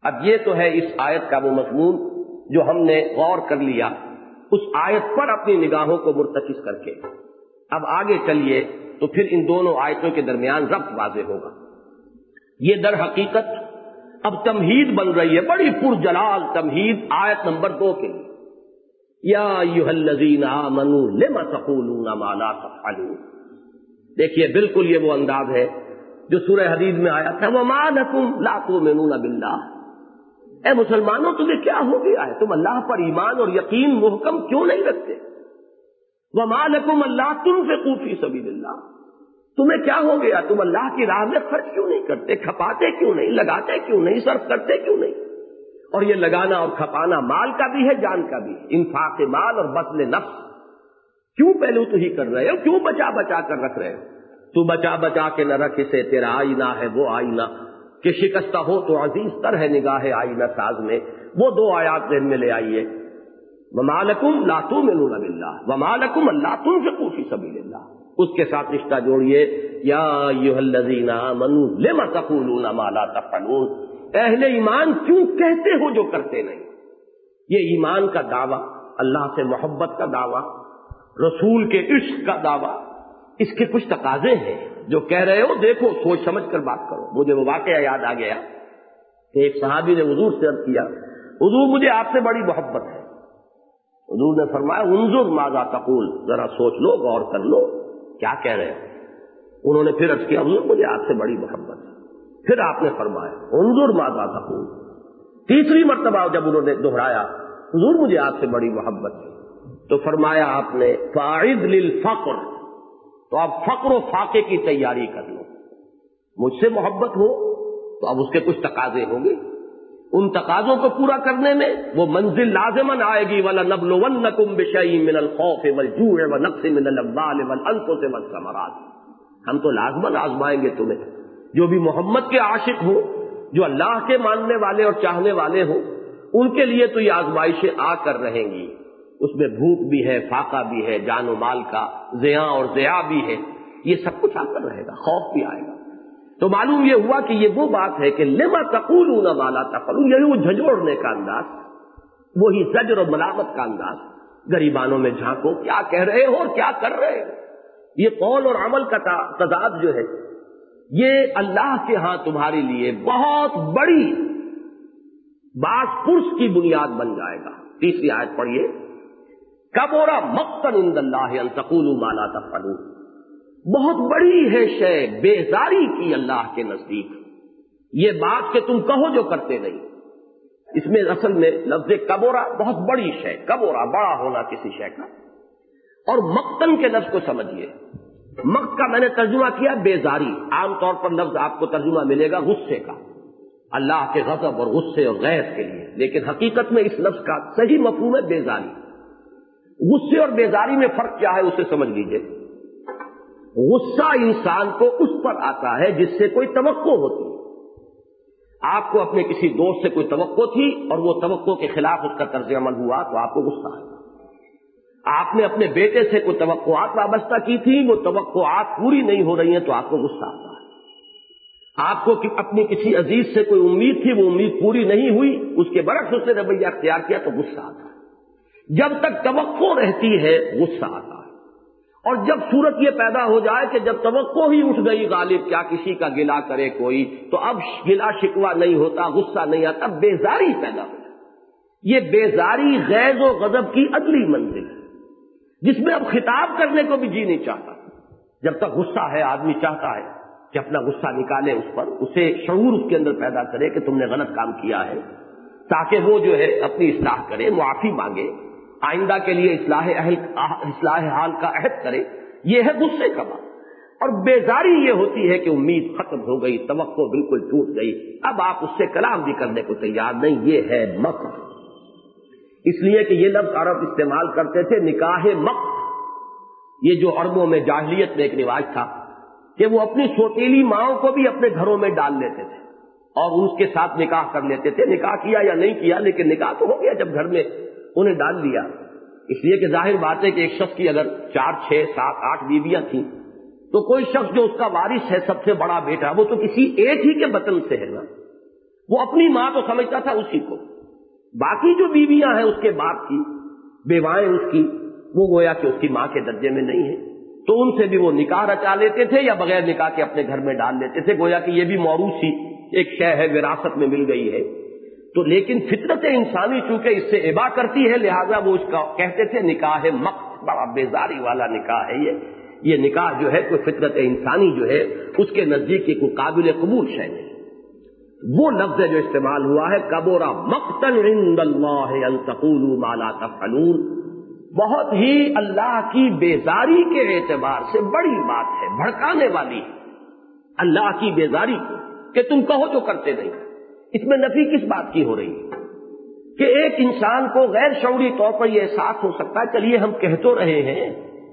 اب یہ تو ہے اس آیت کا وہ مضمون جو ہم نے غور کر لیا اس آیت پر اپنی نگاہوں کو مرتکز کر کے. اب آگے چلیے تو پھر ان دونوں آیتوں کے درمیان ربط واضح ہوگا. یہ در حقیقت اب تمہید بن رہی ہے، بڑی پرجلال تمہید آیت نمبر دو کے لیے. یا ایھا الذین آمنوا لم تقولون ما لا تفعلون. دیکھیے بالکل یہ وہ انداز ہے جو سورہ حدید میں آیا تھا وما لکم لا تؤمنون باللہ. اے مسلمانوں تمہیں کیا ہو گیا ہے، تم اللہ پر ایمان اور یقین محکم کیوں نہیں رکھتے؟ وما لکم الا تنفقوا فی سبیل اللہ. تمہیں کیا ہو گیا، تم اللہ کی راہ میں خرچ کیوں نہیں کرتے، کھپاتے کیوں نہیں، لگاتے کیوں نہیں، صرف کرتے کیوں نہیں؟ اور یہ لگانا اور کھپانا مال کا بھی ہے، جان کا بھی ہے. انفاق مال اور بذل نفس کیوں پہلو تو ہی کر رہے ہو، کیوں بچا بچا کر رکھ رہے ہو؟ تو بچا بچا کے نہ رکھ اسے، تیرا آئینہ ہے وہ آئینہ کہ شکستہ ہو تو عزیز تر ہے نگاہ آئینہ ساز میں. وہ دو آیات ذہن میں لے آئیے. وما لکم لا تؤمنون باللہ وما لکم الا تنفقوا فی سبیل اللہ. اس کے ساتھ رشتہ جوڑیے یا ایھا الذین آمنوا لم تقولون ما لا تفعلون. اہل ایمان کیوں کہتے ہو جو کرتے نہیں؟ یہ ایمان کا دعویٰ، اللہ سے محبت کا دعویٰ، رسول کے عشق کا دعویٰ، اس کے کچھ تقاضے ہیں جو کہہ رہے ہو دیکھو سوچ سمجھ کر بات کرو. مجھے وہ واقعہ یاد آ گیا کہ ایک صحابی نے حضور سے عرض کیا حضور مجھے آپ سے بڑی محبت ہے. حضور نے فرمایا انظر ماذا تقول، ذرا سوچ لو غور کر لو کیا کہہ رہے ہیں. انہوں نے پھر عرض کیا حضور مجھے آپ سے بڑی محبت ہے. پھر آپ نے فرمایا انظر ماذا تقول. تیسری مرتبہ جب انہوں نے دہرایا حضور مجھے آپ سے بڑی محبت ہے تو فرمایا آپ نے فاعد للفقر، تو آپ فقر و فاقے کی تیاری کر لو. مجھ سے محبت ہو تو اب اس کے کچھ تقاضے ہوں گے، ان تقاضوں کو پورا کرنے میں وہ منزل لازماً آئے گی. وَلَنَبْلُوَنَّكُمْ بِشَيْءٍ مِّنَ الْخَوْفِ وَالْجُوعِ وَنَقْصٍ مِّنَ الْأَمْوَالِ وَالْأَنفُسِ وَالثَّمَرَاتِ. ہم تو لازماً آزمائیں گے تمہیں. جو بھی محمد کے عاشق ہو، جو اللہ کے ماننے والے اور چاہنے والے ہوں، ان کے لیے تو یہ آزمائشیں آ کر رہیں گی. اس میں بھوک بھی ہے، فاقہ بھی ہے، جان و مال کا زیاں اور ضیاع بھی ہے. یہ سب کچھ آ کر رہے گا، خوف بھی آئے گا. تو معلوم یہ ہوا کہ یہ وہ بات ہے کہ لما تقولون ما لا تفعلون، یہی وہ جھنجھوڑنے کا انداز، وہی زجر و ملامت کا انداز. غریبانوں میں جھانکو کیا کہہ رہے ہو اور کیا کر رہے ہو. یہ قول اور عمل کا تضاد جو ہے یہ اللہ کے ہاں تمہارے لیے بہت بڑی باس پرس کی بنیاد بن جائے گا. تیسری آیت پڑھیے کبر مقتا عند اللہ ان تقولوا ما لا تفعلون. بہت بڑی ہے شے بیزاری کی اللہ کے نزدیک یہ بات کہ تم کہو جو کرتے نہیں. اس میں اصل میں لفظ کبورا بہت بڑی شے، کبورا بڑا ہونا کسی شے کا، اور مقتن کے لفظ کو سمجھیے. مقت کا میں نے ترجمہ کیا بیزاری. عام طور پر لفظ آپ کو ترجمہ ملے گا غصے کا، اللہ کے غضب اور غصے اور غیظ کے لیے، لیکن حقیقت میں اس لفظ کا صحیح مفہوم ہے بیزاری. غصے اور بیزاری میں فرق کیا ہے اسے سمجھ لیجیے. غصہ انسان کو اس پر آتا ہے جس سے کوئی توقع ہوتی ہے. آپ کو اپنے کسی دوست سے کوئی توقع تھی اور وہ توقع کے خلاف اس کا طرز عمل ہوا تو آپ کو غصہ آئے. آپ نے اپنے بیٹے سے کوئی توقعات وابستہ کی تھی، وہ توقعات پوری نہیں ہو رہی ہیں تو آپ کو غصہ آتا ہے. آپ کو اپنی کسی عزیز سے کوئی امید تھی، وہ امید پوری نہیں ہوئی، اس کے برعکس اس نے رویہ اختیار کیا تو غصہ آتا ہے. جب تک توقع رہتی ہے غصہ آتا ہے، اور جب صورت یہ پیدا ہو جائے کہ جب توقع ہی اٹھ گئی غالب، کیا کسی کا گلہ کرے کوئی، تو اب گلہ شکوہ نہیں ہوتا، غصہ نہیں آتا، بیزاری پیدا ہو جائے. یہ بیزاری غیظ و غضب کی اگلی منزل ہے جس میں اب خطاب کرنے کو بھی جی نہیں چاہتا. جب تک غصہ ہے آدمی چاہتا ہے کہ اپنا غصہ نکالے اس پر، اسے شعور اس کے اندر پیدا کرے کہ تم نے غلط کام کیا ہے، تاکہ وہ جو ہے اپنی اصلاح کرے، معافی مانگے، آئندہ کے لیے اصلاح اہل اصلاح حال کا عہد کرے. یہ ہے غصے کا بات. اور بیزاری یہ ہوتی ہے کہ امید ختم ہو گئی، توقع بالکل ٹوٹ گئی، اب آپ اس سے کلام بھی کرنے کو تیار نہیں. یہ ہے مقت. اس لیے کہ یہ لفظ عرب استعمال کرتے تھے نکاح مقت. یہ جو عربوں میں جاہلیت میں ایک رواج تھا کہ وہ اپنی سوتیلی ماؤں کو بھی اپنے گھروں میں ڈال لیتے تھے اور اس کے ساتھ نکاح کر لیتے تھے. نکاح کیا یا نہیں کیا لیکن نکاح تو ہو گیا جب گھر میں انہیں ڈال دیا. اس لیے کہ ظاہر بات ہے کہ ایک شخص کی اگر چار چھ سات آٹھ بیویاں تھیں تو کوئی شخص جو اس کا وارث ہے سب سے بڑا بیٹا وہ تو کسی ایک ہی کے بطن سے ہے نا. وہ اپنی ماں تو سمجھتا تھا اسی کو، باقی جو بیویاں ہیں اس کے باپ کی، بیوائیں اس کی، وہ گویا کہ اس کی ماں کے درجے میں نہیں ہے، تو ان سے بھی وہ نکاح رچا لیتے تھے یا بغیر نکاح کے اپنے گھر میں ڈال لیتے تھے، گویا کہ یہ بھی موروثی ایک شے ہے، وراثت میں مل گئی ہے۔ تو لیکن فطرت انسانی چونکہ اس سے ابا کرتی ہے، لہذا وہ اس کا کہتے تھے نکاح مقت، بڑا بیزاری والا نکاح ہے یہ یہ نکاح جو ہے کوئی فطرت انسانی جو ہے اس کے نزدیک کوئی قابل قبول شے نہیں۔ وہ لفظ جو استعمال ہوا ہے کبورا مقتن عند اللہ ان تقولوا ما لا تفعلون، بہت ہی اللہ کی بیزاری کے اعتبار سے بڑی بات ہے، بھڑکانے والی اللہ کی بیزاری کو کہ تم کہو جو کرتے نہیں۔ اس میں نفی کس بات کی ہو رہی ہے کہ ایک انسان کو غیر شعوری طور پر یہ احساس ہو سکتا ہے چلیے ہم کہہ تو رہے ہیں،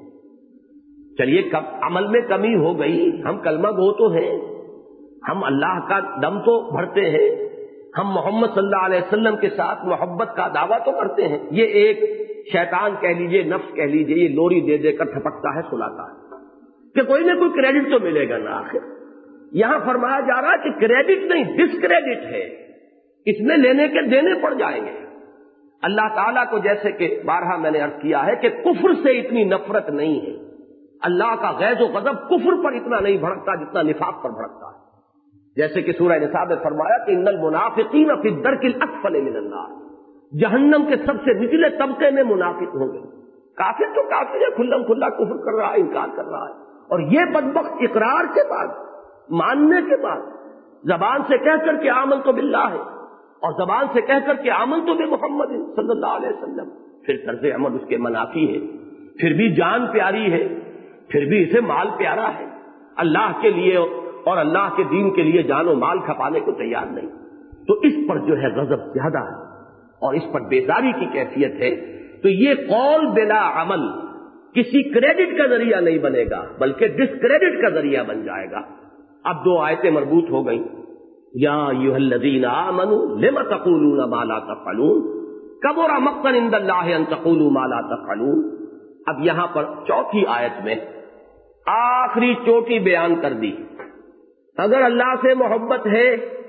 چلیے عمل میں کمی ہو گئی، ہم کلمہ گو تو ہیں، ہم اللہ کا دم تو بھرتے ہیں، ہم محمد صلی اللہ علیہ وسلم کے ساتھ محبت کا دعویٰ تو کرتے ہیں، یہ ایک شیطان کہہ لیجئے، نفس کہہ لیجئے، یہ لوری دے دے کر تھپکتا ہے، سلاتا ہے کہ کوئی نہ کوئی کریڈٹ تو ملے گا نا آخر۔ یہاں فرمایا جا رہا ہے کہ کریڈٹ نہیں، ڈسکریڈٹ ہے، اس میں لینے کے دینے پڑ جائیں گے۔ اللہ تعالیٰ کو جیسے کہ بارہا میں نے عرض کیا ہے کہ کفر سے اتنی نفرت نہیں ہے، اللہ کا غیظ و غضب کفر پر اتنا نہیں بھڑکتا جتنا نفاق پر بھڑکتا ہے، جیسے کہ سورہ نساء میں فرمایا کہ ان المنافقین فی الدرک الاسفل من النار، جہنم کے سب سے نچلے طبقے میں منافق ہوں گے۔ کافر تو کافر ہے، کھلم کھلا کفر کر رہا ہے، انکار کر رہا ہے، اور یہ بدبخت اقرار کے بعد، ماننے کے بعد، زبان سے کہہ کر کہ آمنت باللہ ہے اور زبان سے کہہ کر کہ آمنت بمحمد صلی اللہ علیہ وسلم، پھر طرز عمل اس کے منافی ہے، پھر بھی جان پیاری ہے، پھر بھی اسے مال پیارا ہے، اللہ کے لیے اور اللہ کے دین کے لیے جان و مال کھپانے کو تیار نہیں، تو اس پر جو ہے غضب زیادہ ہے اور اس پر بیزاری کی کیفیت ہے۔ تو یہ قول بلا عمل کسی کریڈٹ کا ذریعہ نہیں بنے گا بلکہ ڈسکریڈٹ کا ذریعہ بن جائے گا۔ اب دو آیتیں مربوط ہو گئیں، یا ایھا الذین آمنوا لم تقولون ما لا تفعلون کبر مقتا عند اللہ ان تقولوا ما لا تفعلون۔ اب یہاں پر چوتھی آیت میں آخری چوٹی بیان کر دی، اگر اللہ سے محبت ہے،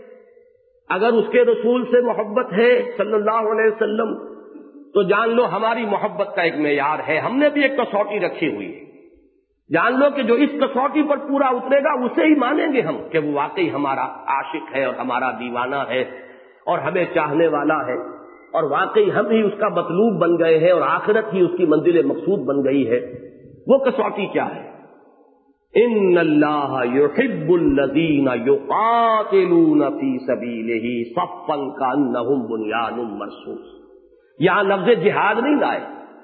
اگر اس کے رسول سے محبت ہے صلی اللہ علیہ وسلم، تو جان لو ہماری محبت کا ایک معیار ہے، ہم نے بھی ایک کسوٹی رکھی ہوئی ہے، جان لو کہ جو اس کسوٹی پر پورا اترے گا اسے ہی مانیں گے ہم کہ وہ واقعی ہمارا عاشق ہے اور ہمارا دیوانہ ہے اور ہمیں چاہنے والا ہے، اور واقعی ہم ہی اس کا مطلوب بن گئے ہیں اور آخرت ہی اس کی منزل مقصود بن گئی ہے۔ وہ کسوٹی کیا ہے؟ ان اللہ یحب الذین یقاتلون فی سبیلہ صفا کانہم بنیان مرصوص۔ یہاں لفظ جہاد نہیں لائے،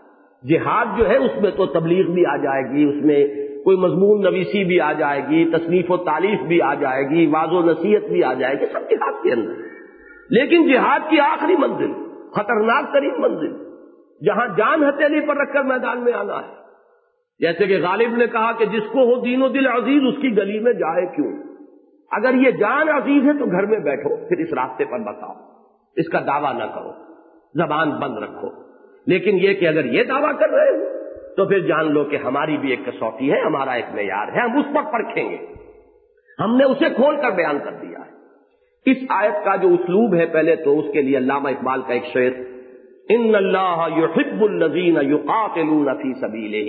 جہاد جو ہے اس میں تو تبلیغ بھی آ جائے گی، اس میں کوئی مضمون نویسی بھی آ جائے گی، تصنیف و تالیف بھی آ جائے گی، واعظ و نصیحت بھی آ جائے گی، سب جہاد کے اندر۔ لیکن جہاد کی آخری منزل، خطرناک ترین منزل، جہاں جان ہتھیلی پر رکھ کر میدان میں آنا ہے، جیسے کہ غالب نے کہا کہ جس کو ہو دین و دل عزیز اس کی گلی میں جائے کیوں؟ اگر یہ جان عزیز ہے تو گھر میں بیٹھو، پھر اس راستے پر بتاؤ، اس کا دعویٰ نہ کرو، زبان بند رکھو۔ لیکن یہ کہ اگر یہ دعویٰ کر رہے ہو تو پھر جان لو کہ ہماری بھی ایک کسوٹی ہے، ہمارا ایک معیار ہے، ہم اس پر پرکھیں گے، ہم نے اسے کھول کر بیان کر دیا ہے۔ اس آیت کا جو اسلوب ہے، پہلے تو اس کے لیے علامہ اقبال کا ایک شعر، ان اللہ یحب الذین یقاتلون فی سبیلہ،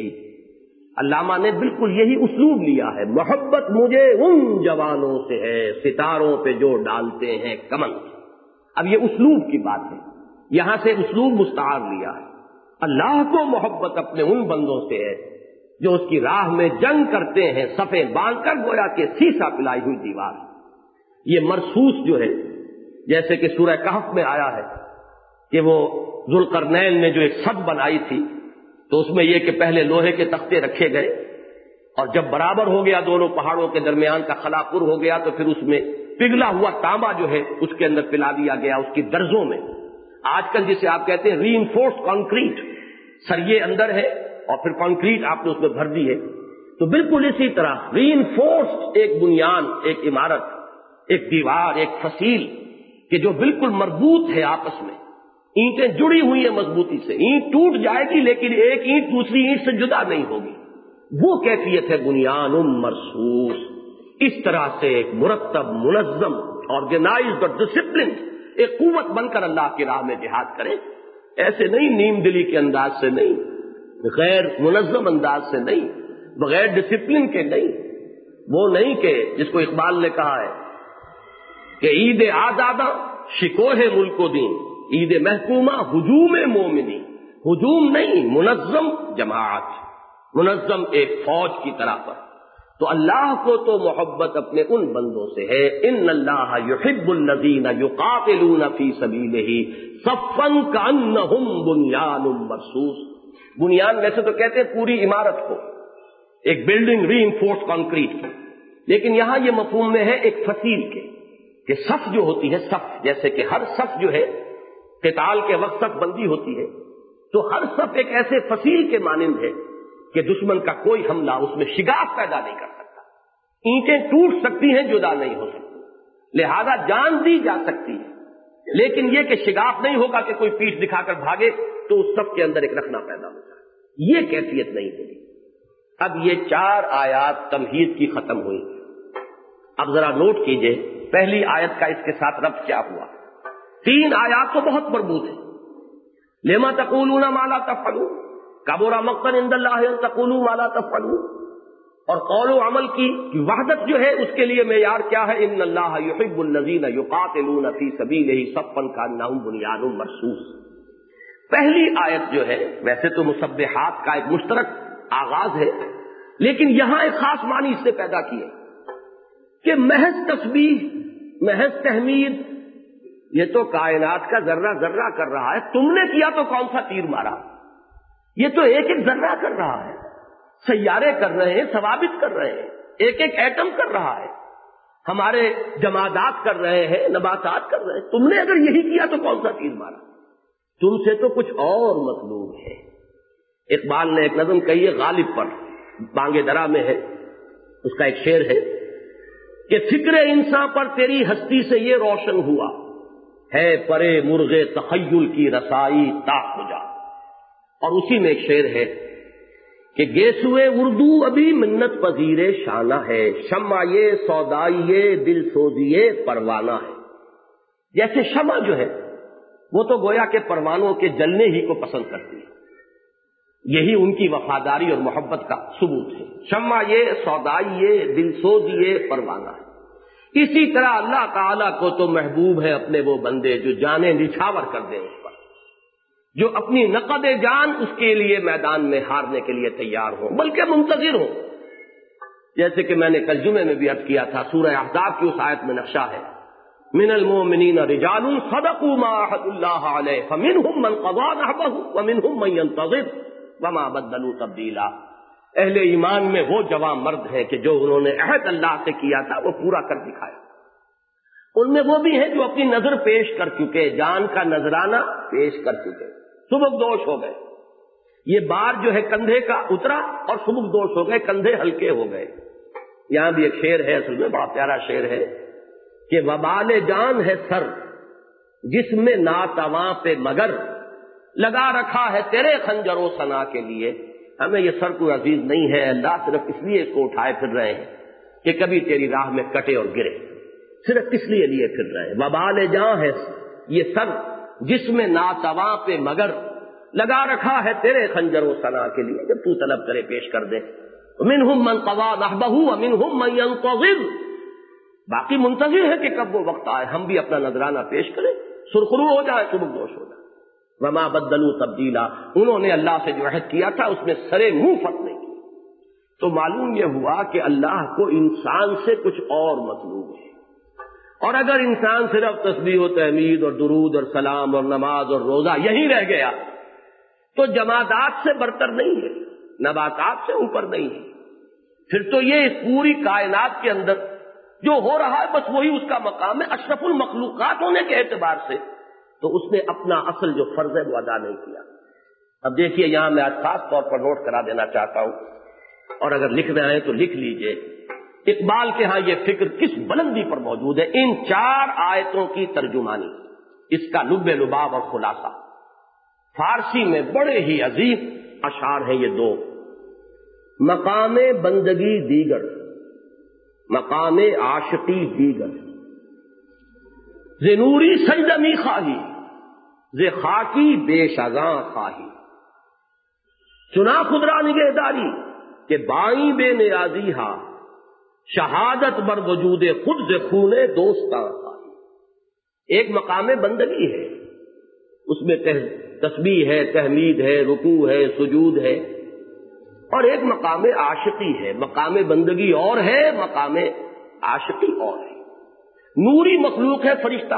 علامہ نے بالکل یہی اسلوب لیا ہے، محبت مجھے ان جوانوں سے ہے ستاروں پہ جو ڈالتے ہیں کمن۔ اب یہ اسلوب کی بات ہے، یہاں سے اسلوب مستعار لیا ہے۔ اللہ کو محبت اپنے ان بندوں سے ہے جو اس کی راہ میں جنگ کرتے ہیں، صفیں باندھ کر گویا کہ سیسا پلائی ہوئی دیوار۔ یہ مرصوص جو ہے، جیسے کہ سورہ کہف میں آیا ہے کہ وہ ذوالقرنین نے جو ایک سد بنائی تھی، تو اس میں یہ کہ پہلے لوہے کے تختے رکھے گئے، اور جب برابر ہو گیا دونوں پہاڑوں کے درمیان کا خلا پر ہو گیا تو پھر اس میں پگھلا ہوا تانبا جو ہے اس کے اندر پلا دیا گیا، اس کی درزوں میں۔ آج کل جسے آپ کہتے ہیں ری انفورس کانکریٹ، سریے اندر ہے اور پھر کانکریٹ آپ نے اس میں بھر دی ہے، تو بالکل اسی طرح ری انفورس ایک بنیان، ایک عمارت، ایک دیوار، ایک فصیل کہ جو بالکل مربوط ہے آپس میں، اینٹیں جڑی ہوئی ہیں مضبوطی سے، اینٹ ٹوٹ جائے گی لیکن ایک اینٹ دوسری اینٹ سے جدا نہیں ہوگی، وہ کیفیت ہے بنیان مرصوص۔ اس طرح سے ایک مرتب، منظم آرگنائزڈ اور ڈسپلنڈ ایک قوت بن کر اللہ کی راہ میں جہاد کریں. ایسے نہیں نیم دلی کے انداز سے نہیں, غیر منظم انداز سے نہیں, بغیر ڈسپلن کے نہیں. وہ نہیں کہ جس کو اقبال نے کہا ہے کہ عید آزادہ شکوہ ملک و دین, عید محکومہ ہجوم مومنی. ہجوم نہیں, منظم جماعت, منظم ایک فوج کی طرح پر. تو اللہ کو تو محبت اپنے ان بندوں سے ہے, ان اللہ یحب الذین یقاتلون فی سبیلہ صفا کانہم بنیان مرصوص. بنیان ویسے تو کہتے ہیں پوری عمارت کو, ایک بلڈنگ ری انفورس کنکریٹ کی, لیکن یہاں یہ مفہوم میں ہے ایک فصیل کے, کہ صف جو ہوتی ہے صف, جیسے کہ ہر صف جو ہے قتال کے وقت صف بندی ہوتی ہے, تو ہر صف ایک ایسے فصیل کے مانند ہے کہ دشمن کا کوئی حملہ اس میں شگاف پیدا نہیں کر سکتا. اینٹیں ٹوٹ سکتی ہیں, جدا نہیں ہو سکتی, لہذا جان دی جا سکتی ہے, لیکن یہ کہ شگاف نہیں ہوگا کہ کوئی پیٹھ دکھا کر بھاگے تو اس صف کے اندر ایک رکھنا پیدا ہوتا ہے. یہ کیفیت نہیں ہوگی. اب یہ چار آیات تمہید کی ختم ہوئی. اب ذرا نوٹ کیجئے پہلی آیت کا اس کے ساتھ ربط کیا ہوا. تین آیات تو بہت مربوط ہیں. لما تقولون ما لا تفعلون, کبر مقتا عند اللہ ان تقولوا ما لا تفعلون. اور قول و عمل کی وحدت جو ہے اس کے لیے معیار کیا ہے, ان اللہ یحب الذین یقاتلون فی سبیلہ صفا کانہم بنیان مرصوص. پہلی آیت جو ہے ویسے تو مسبحات کا ایک مشترک آغاز ہے, لیکن یہاں ایک خاص معنی اس سے پیدا کیے کہ محض تسبیح, محض تحمید, یہ تو کائنات کا ذرہ ذرہ کر رہا ہے. تم نے کیا تو کون سا تیر مارا, یہ تو ایک ایک ذرہ کر رہا ہے. سیارے کر رہے ہیں, ثوابت کر رہے ہیں, ایک ایک ایٹم کر رہا ہے, ہمارے جمادات کر رہے ہیں, نباتات کر رہے ہیں. تم نے اگر یہی کیا تو کون سا تیر مارا, تم سے تو کچھ اور مطلوب ہے. اقبال نے ایک نظم کہی ہے غالب پر, بانگے درا میں ہے, اس کا ایک شعر ہے کہ فکر انسان پر تیری ہستی سے یہ روشن ہوا ہے, پرے مرغ تخیل کی رسائی تا خجا. اور اسی میں ایک شعر ہے کہ گیسوئے اردو ابھی منت پذیر شانہ ہے, شمع یہ سودائیے دل سوزیے پروانہ ہے. جیسے شمع جو ہے وہ تو گویا کہ پروانوں کے جلنے ہی کو پسند کرتی ہے, یہی ان کی وفاداری اور محبت کا ثبوت ہے. شمع یہ سودائیے دل سوزیے پروانہ ہے. اسی طرح اللہ تعالیٰ کو تو محبوب ہے اپنے وہ بندے جو جانیں نچھاور کر دیں اس پر, جو اپنی نقد جان اس کے لیے میدان میں ہارنے کے لیے تیار ہوں, بلکہ منتظر ہوں. جیسے کہ میں نے کل جمعے میں بھی عرض کیا تھا, سورہ احزاب کی اس آیت میں نقشہ ہے, من المؤمنین رجال صدقوا ما عاهدوا الله علیہ فمنهم من قضى نحبه ومنهم من ينتظر وما بدلوا تبدیلا. اہل ایمان میں وہ جوان مرد ہیں کہ جو انہوں نے عہد اللہ سے کیا تھا وہ پورا کر دکھایا. ان میں وہ بھی ہیں جو اپنی نظر پیش کر چکے, جان کا نذرانہ پیش کر چکے, سبک دوش ہو گئے. یہ بار جو ہے کندھے کا اترا اور سبک دوش ہو گئے, کندھے ہلکے ہو گئے. یہاں بھی ایک شعر ہے, اصل میں بڑا پیارا شعر ہے کہ وبال جان ہے سر جس میں ناتواں پہ مگر لگا رکھا ہے تیرے خنجر و ثنا کے لیے. ہمیں یہ سر کو عزیز نہیں ہے, اللہ صرف اس لیے اس کو اٹھائے پھر رہے ہیں کہ کبھی تیری راہ میں کٹے اور گرے, صرف اس لیے لیے پھر رہے ہیں. وبال جان ہے یہ سر جس میں ناتواں پہ مگر لگا رکھا ہے تیرے خنجر و ثنا کے لیے, جب تو طلب کرے پیش کر دے. منہم من قضى نحبه ومنہم من ينتظر, باقی منتظر ہے کہ کب وہ وقت آئے ہم بھی اپنا نذرانہ پیش کریں, سرخرو ہو جائے, سبک دوش ہو جائے. وما بدلوا تبدیلا, انہوں نے اللہ سے جو عہد کیا تھا اس میں سرے منہ فرق نہیں کیا. تو معلوم یہ ہوا کہ اللہ کو انسان سے کچھ اور مطلوب ہے. اور اگر انسان صرف تسبیح و تحمید اور درود اور سلام اور نماز اور روزہ یہی رہ گیا تو جمادات سے برتر نہیں ہے, نباتات سے اوپر نہیں ہے. پھر تو یہ اس پوری کائنات کے اندر جو ہو رہا ہے بس وہی اس کا مقام ہے. اشرف المخلوقات ہونے کے اعتبار سے تو اس نے اپنا اصل جو فرض ہے وہ ادا نہیں کیا. اب دیکھیے یہاں میں آج خاص طور پر نوٹ کرا دینا چاہتا ہوں, اور اگر لکھ رہے ہیں تو لکھ لیجئے. اقبال کے ہاں یہ فکر کس بلندی پر موجود ہے. ان چار آیتوں کی ترجمانی, اس کا لب لباب اور خلاصہ فارسی میں بڑے ہی عظیم اشعار ہیں یہ دو. مقام بندگی دیگر, مقام عاشقی دیگر, ز نوری سجدمی خواہی ز خاکی بے شزاں خواہی، چنا خدرا نگہداری کہ بائیں بے نیازی ہا، شہادت بر وجود خود ز خون دوستاں خواہی۔ ایک مقام بندگی ہے، اس میں تسبیح ہے، تحمید ہے، رکوع ہے، سجود ہے، اور ایک مقام عاشقی ہے۔ مقام بندگی اور ہے، مقام عاشقی اور ہے۔ نوری مخلوق ہے فرشتہ،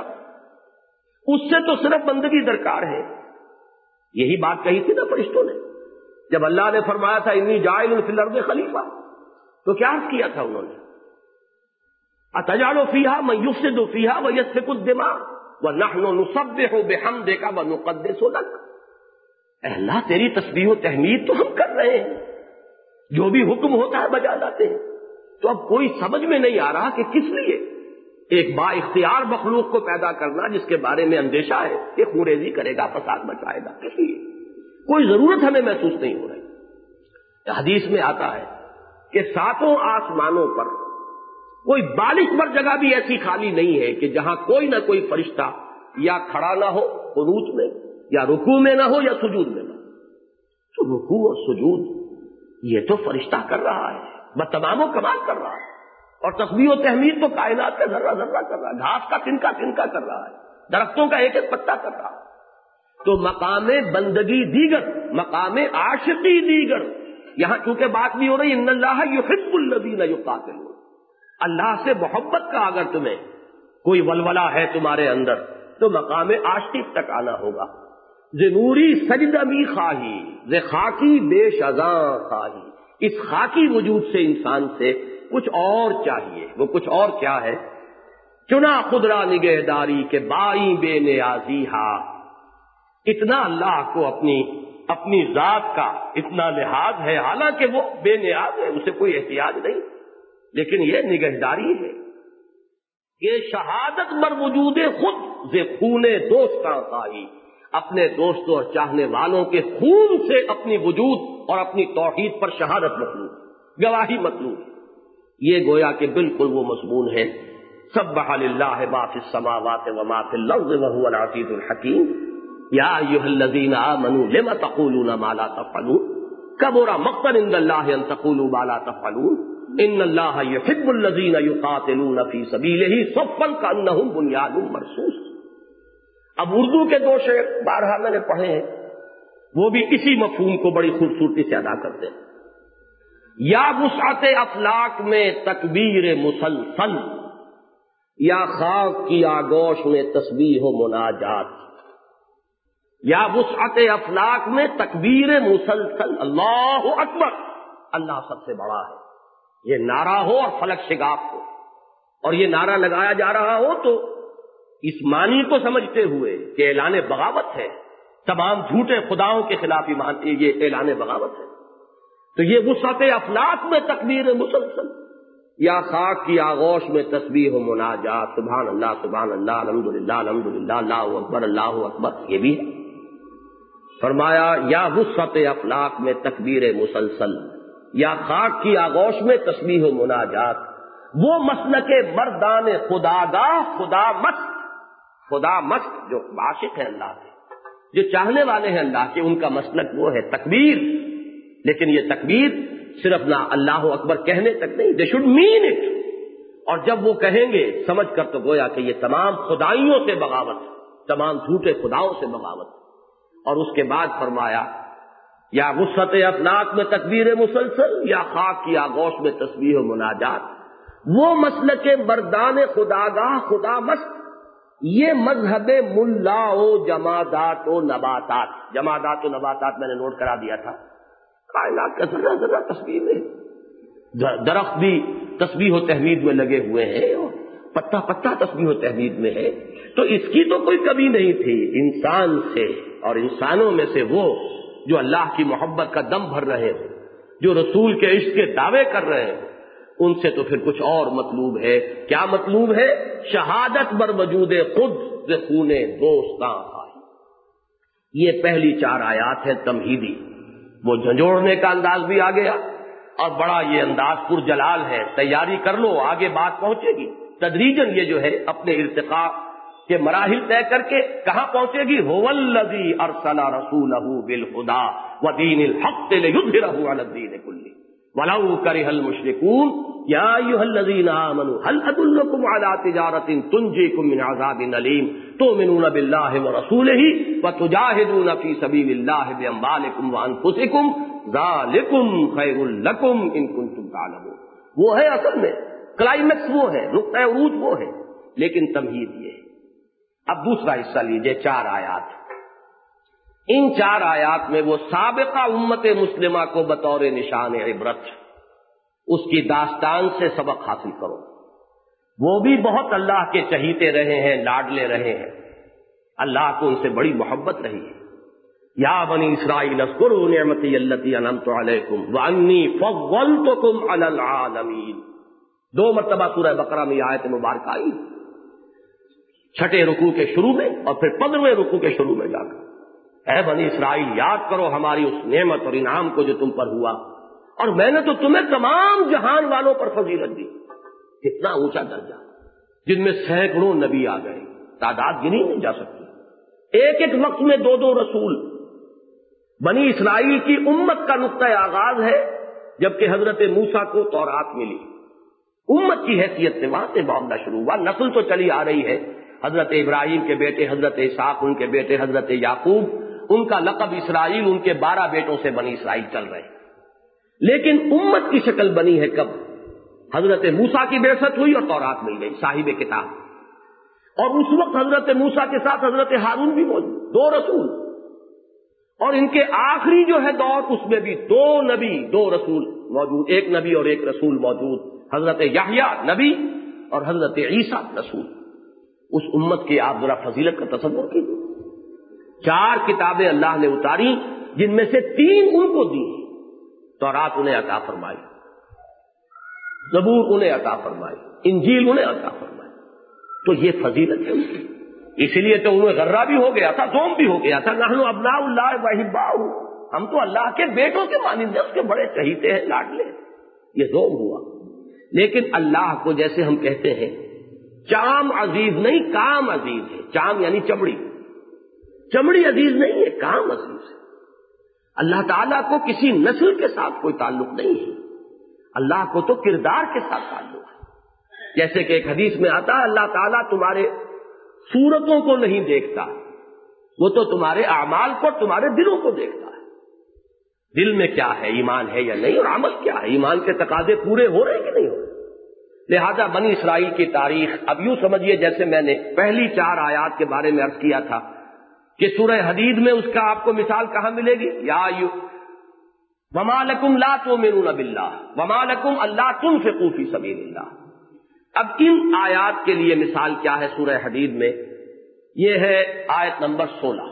اس سے تو صرف بندگی درکار ہے۔ یہی بات کہی تھی نا فرشتوں نے جب اللہ نے فرمایا تھا انی جاعل فی الارض خلیفہ، تو کیا عرض کیا تھا انہوں نے؟ اتجعل فیہا من یفسد فیہا ویسفک الدماء ونحن نسبح بحمدک ونقدس لک۔ اے اللہ تیری تسبیح و تحمید تو ہم کر رہے ہیں، جو بھی حکم ہوتا ہے بجا لاتے ہیں، تو اب کوئی سمجھ میں نہیں آ رہا کہ کس لیے ایک با اختیار مخلوق کو پیدا کرنا جس کے بارے میں اندیشہ ہے کہ خوریزی کرے گا، فساد مچائے گا، کس لیے؟ کوئی ضرورت ہمیں محسوس نہیں ہو رہی۔ حدیث میں آتا ہے کہ ساتوں آسمانوں پر کوئی بالش پر جگہ بھی ایسی خالی نہیں ہے کہ جہاں کوئی نہ کوئی فرشتہ یا کھڑا نہ ہو قنوت میں، یا رکوع میں نہ ہو، یا سجود میں نہ ہو۔ تو رکوع اور سجود یہ تو فرشتہ کر رہا ہے، بتمام و کمال کر رہا ہے، اور تسبیح و تحمید تو کائنات کا ذرہ ذرہ کر رہا ہے، گھاس کا تنکا تنکا کر رہا ہے، درختوں کا ایک ایک پتا کر رہا ہے۔ تو مقام بندگی دیگر، مقام عاشقی دیگر۔ یہاں چونکہ بات بھی ہو رہی ان اللہ یحب الذین یقاتلون، اللہ سے محبت کا اگر تمہیں کوئی ولولہ ہے تمہارے اندر تو مقام عاشقی تک آنا ہوگا۔ ز نوری سجدمی خواہی ز خاکی بے شزاں خواہی، اس خاکی وجود سے انسان سے کچھ اور چاہیے۔ وہ کچھ اور کیا ہے؟ چنا خدرا نگہداری کے بائیں بے نیازی ہا، اتنا اللہ کو اپنی اپنی ذات کا اتنا لحاظ ہے، حالانکہ وہ بے نیاز ہے، اسے کوئی احتیاج نہیں، لیکن یہ نگہداری ہے، یہ شہادت بر وجود خود ز خون دوستاں خواہی، اپنے دوستوں اور چاہنے والوں کے خون سے اپنی وجود اور اپنی توحید پر شہادت مطلوب، گواہی مطلوب۔ یہ گویا کہ بالکل وہ مضمون ہے سبح للہ ما فی السماوات وما فی الارض وهو العزیز الحکیم۔ یا ایھا الذین آمنوا لم تقولون ما لا تفعلون کبر مقتا عند اللہ ان تقولوا ما لا تفعلون ان اللہ یحب الذین یقاتلون فی سبیلہ صفا کانہم بنیان مرصوص۔ اب اردو کے دو شعر بارہا میں نے پڑھے ہیں، وہ بھی اسی مفہوم کو بڑی خوبصورتی سے ادا کرتے ہیں۔ یا وسعت افلاک میں تکبیر مسلسل، یا خاک کی آغوش میں تسبیح و مناجات۔ یا وسعت افلاک میں تکبیر مسلسل، اللہ اکبر، اللہ سب سے بڑا ہے، یہ نعرہ ہو اور فلک شگاف ہو، اور یہ نعرہ لگایا جا رہا ہو تو اس معنی کو سمجھتے ہوئے کہ اعلان بغاوت ہے، تمام جھوٹے خداؤں کے خلاف یہ اعلان بغاوت ہے، تو یہ وسعت افلاک میں تکبیر مسلسل، یا خاک کی آغوش میں تسبیح و مناجات، سبحان اللہ سبحان اللہ الحمدللہ الحمدللہ اللہ اکبر اللہ اکبر، یہ بھی ہے۔ فرمایا یا وسعت افلاک میں تکبیر مسلسل، یا خاک کی آغوش میں تسبیح و مناجات، وہ مسلک مردان خداگاہ خدا مست، خدا مست جو عاشق ہے اللہ کے، جو چاہنے والے ہیں اللہ کے، ان کا مسلک وہ ہے تکبیر۔ لیکن یہ تکبیر صرف نہ اللہ اکبر کہنے تک نہیں، دے شوڈ مین اٹ، اور جب وہ کہیں گے سمجھ کر تو گویا کہ یہ تمام خدائیوں سے بغاوت، تمام جھوٹے خداؤں سے بغاوت۔ اور اس کے بعد فرمایا یا وسعت افلاک میں تکبیر مسلسل، یا خاک کی آغوش میں تسبیح و مناجات، وہ مسلک مردان خداگاہ خدا مست، یہ مذہب ملا و جمادات و نباتات۔ جمادات و نباتات میں نے نوٹ کرا دیا تھا، کائنات کا ذرہ ذرہ تسبیح میں، درخت بھی تسبیح و تحمید میں لگے ہوئے ہیں، اور پتا پتا تسبیح و تحمید میں ہے، تو اس کی تو کوئی کمی نہیں تھی انسان سے، اور انسانوں میں سے وہ جو اللہ کی محبت کا دم بھر رہے ہوں، جو رسول کے عشق کے دعوے کر رہے ہیں، ان سے تو پھر کچھ اور مطلوب ہے۔ کیا مطلوب ہے؟ شہادت بر وجود خود ز خون دوستاں خواہی۔ یہ پہلی چار آیات ہے تمہیدی، وہ جھنجھوڑنے کا انداز بھی آ گیا، اور بڑا یہ انداز پر جلال ہے، تیاری کر لو آگے بات پہنچے گی۔ تدریجاً یہ جو ہے اپنے ارتقاء کہ مراحل طے کر کے کہاں پہنچے گی؟ هو الذی ارسل رسولہ بالہدی ودین الحق لیظہرہ علی الدین کلہ ولو کرہ المشرکون یا ایھا الذین آمنوا هل ادلکم علی تجارۃ تنجیکم من عذاب علیم تؤمنون باللہ ورسولہ وتجاہدون فی سبیل اللہ باموالکم وانفسکم ذالکم خیر لکم ان کنتم تعلمون. وہ ہے اصل میں کلائمیکس، وہ ہے نقطہ عروج، وہ ہے، لیکن تمہید یہ ہے. اب دوسرا حصہ لیجئے، چار آیات. ان چار آیات میں وہ سابقہ امت مسلمہ کو بطور نشان عبرت اس کی داستان سے سبق حاصل کرو. وہ بھی بہت اللہ کے چہیتے رہے ہیں، لاڈلے رہے ہیں، اللہ کو ان سے بڑی محبت رہی ہے. یا بنی اسرائیل اذکروا نعمتی التی انعمت علیکم وانی فضلتکم علی العالمین. دو مرتبہ سورہ بقرہ میں یہ آیت مبارکہ آئی، چھٹے رکوع کے شروع میں اور پھر پندرہویں رکوع کے شروع میں جا کر. اے بنی اسرائیل یاد کرو ہماری اس نعمت اور انعام کو جو تم پر ہوا، اور میں نے تو تمہیں تمام جہان والوں پر فضیلت دی. کتنا اونچا درجہ، جن میں سینکڑوں نبی آ گئے، تعداد گنی نہیں جا سکتی. ایک ایک وقت میں دو دو رسول. بنی اسرائیل کی امت کا نقطہ آغاز ہے جبکہ حضرت موسیٰ کو تورات ملی. امت کی حیثیت سے وہاں سے معاملہ شروع ہوا. نسل تو چلی آ رہی ہے، حضرت ابراہیم کے بیٹے حضرت اسحاق، ان کے بیٹے حضرت یعقوب، ان کا لقب اسرائیل، ان کے بارہ بیٹوں سے بنی اسرائیل چل رہے ہیں. لیکن امت کی شکل بنی ہے کب؟ حضرت موسیٰ کی بعثت ہوئی اور تورات مل گئی، صاحب کتاب. اور اس وقت حضرت موسیٰ کے ساتھ حضرت ہارون بھی موجود، دو رسول. اور ان کے آخری جو ہے دور، اس میں بھی دو نبی دو رسول موجود، ایک نبی اور ایک رسول موجود، حضرت یحییٰ نبی اور حضرت عیسیٰ رسول. اس امت کی آپ ذرا فضیلت کا تصور کیجیے. چار کتابیں اللہ نے اتاری، جن میں سے تین ان کو دی، تورات انہیں عطا فرمائی، زبور انہیں عطا فرمائی، انجیل انہیں عطا فرمائی. تو یہ فضیلت ہے ان کی. اسی لیے تو انہیں غرہ بھی ہو گیا تھا، زوم بھی ہو گیا تھا. نحن ابناء اللہ واحباؤہ، ہم تو اللہ کے بیٹوں کے مانند ہیں، اس کے بڑے چہیتے ہیں، لاڈلے. یہ زوم ہوا. لیکن اللہ کو جیسے ہم کہتے ہیں چام عزیز نہیں، کام عزیز ہے. چام یعنی چمڑی، چمڑی عزیز نہیں ہے، کام عزیز ہے. اللہ تعالیٰ کو کسی نسل کے ساتھ کوئی تعلق نہیں ہے، اللہ کو تو کردار کے ساتھ تعلق ہے. جیسے کہ ایک حدیث میں آتا ہے اللہ تعالیٰ تمہارے صورتوں کو نہیں دیکھتا، وہ تو تمہارے اعمال کو، تمہارے دلوں کو دیکھتا ہے. دل میں کیا ہے، ایمان ہے یا نہیں، اور عمل کیا ہے، ایمان کے تقاضے پورے ہو رہے ہیں کہ نہیں ہو رہے. لہذا بنی اسرائیل کی تاریخ اب یوں سمجھیے جیسے میں نے پہلی چار آیات کے بارے میں عرض کیا تھا کہ سورہ حدید میں اس کا آپ کو مثال کہاں ملے گی؟ یا وما لکم لا تؤمنون باللہ وما لکم الا تنفقوا فی سبیل اللہ. اب ان آیات کے لیے مثال کیا ہے سورہ حدید میں؟ یہ ہے آیت نمبر سولہ،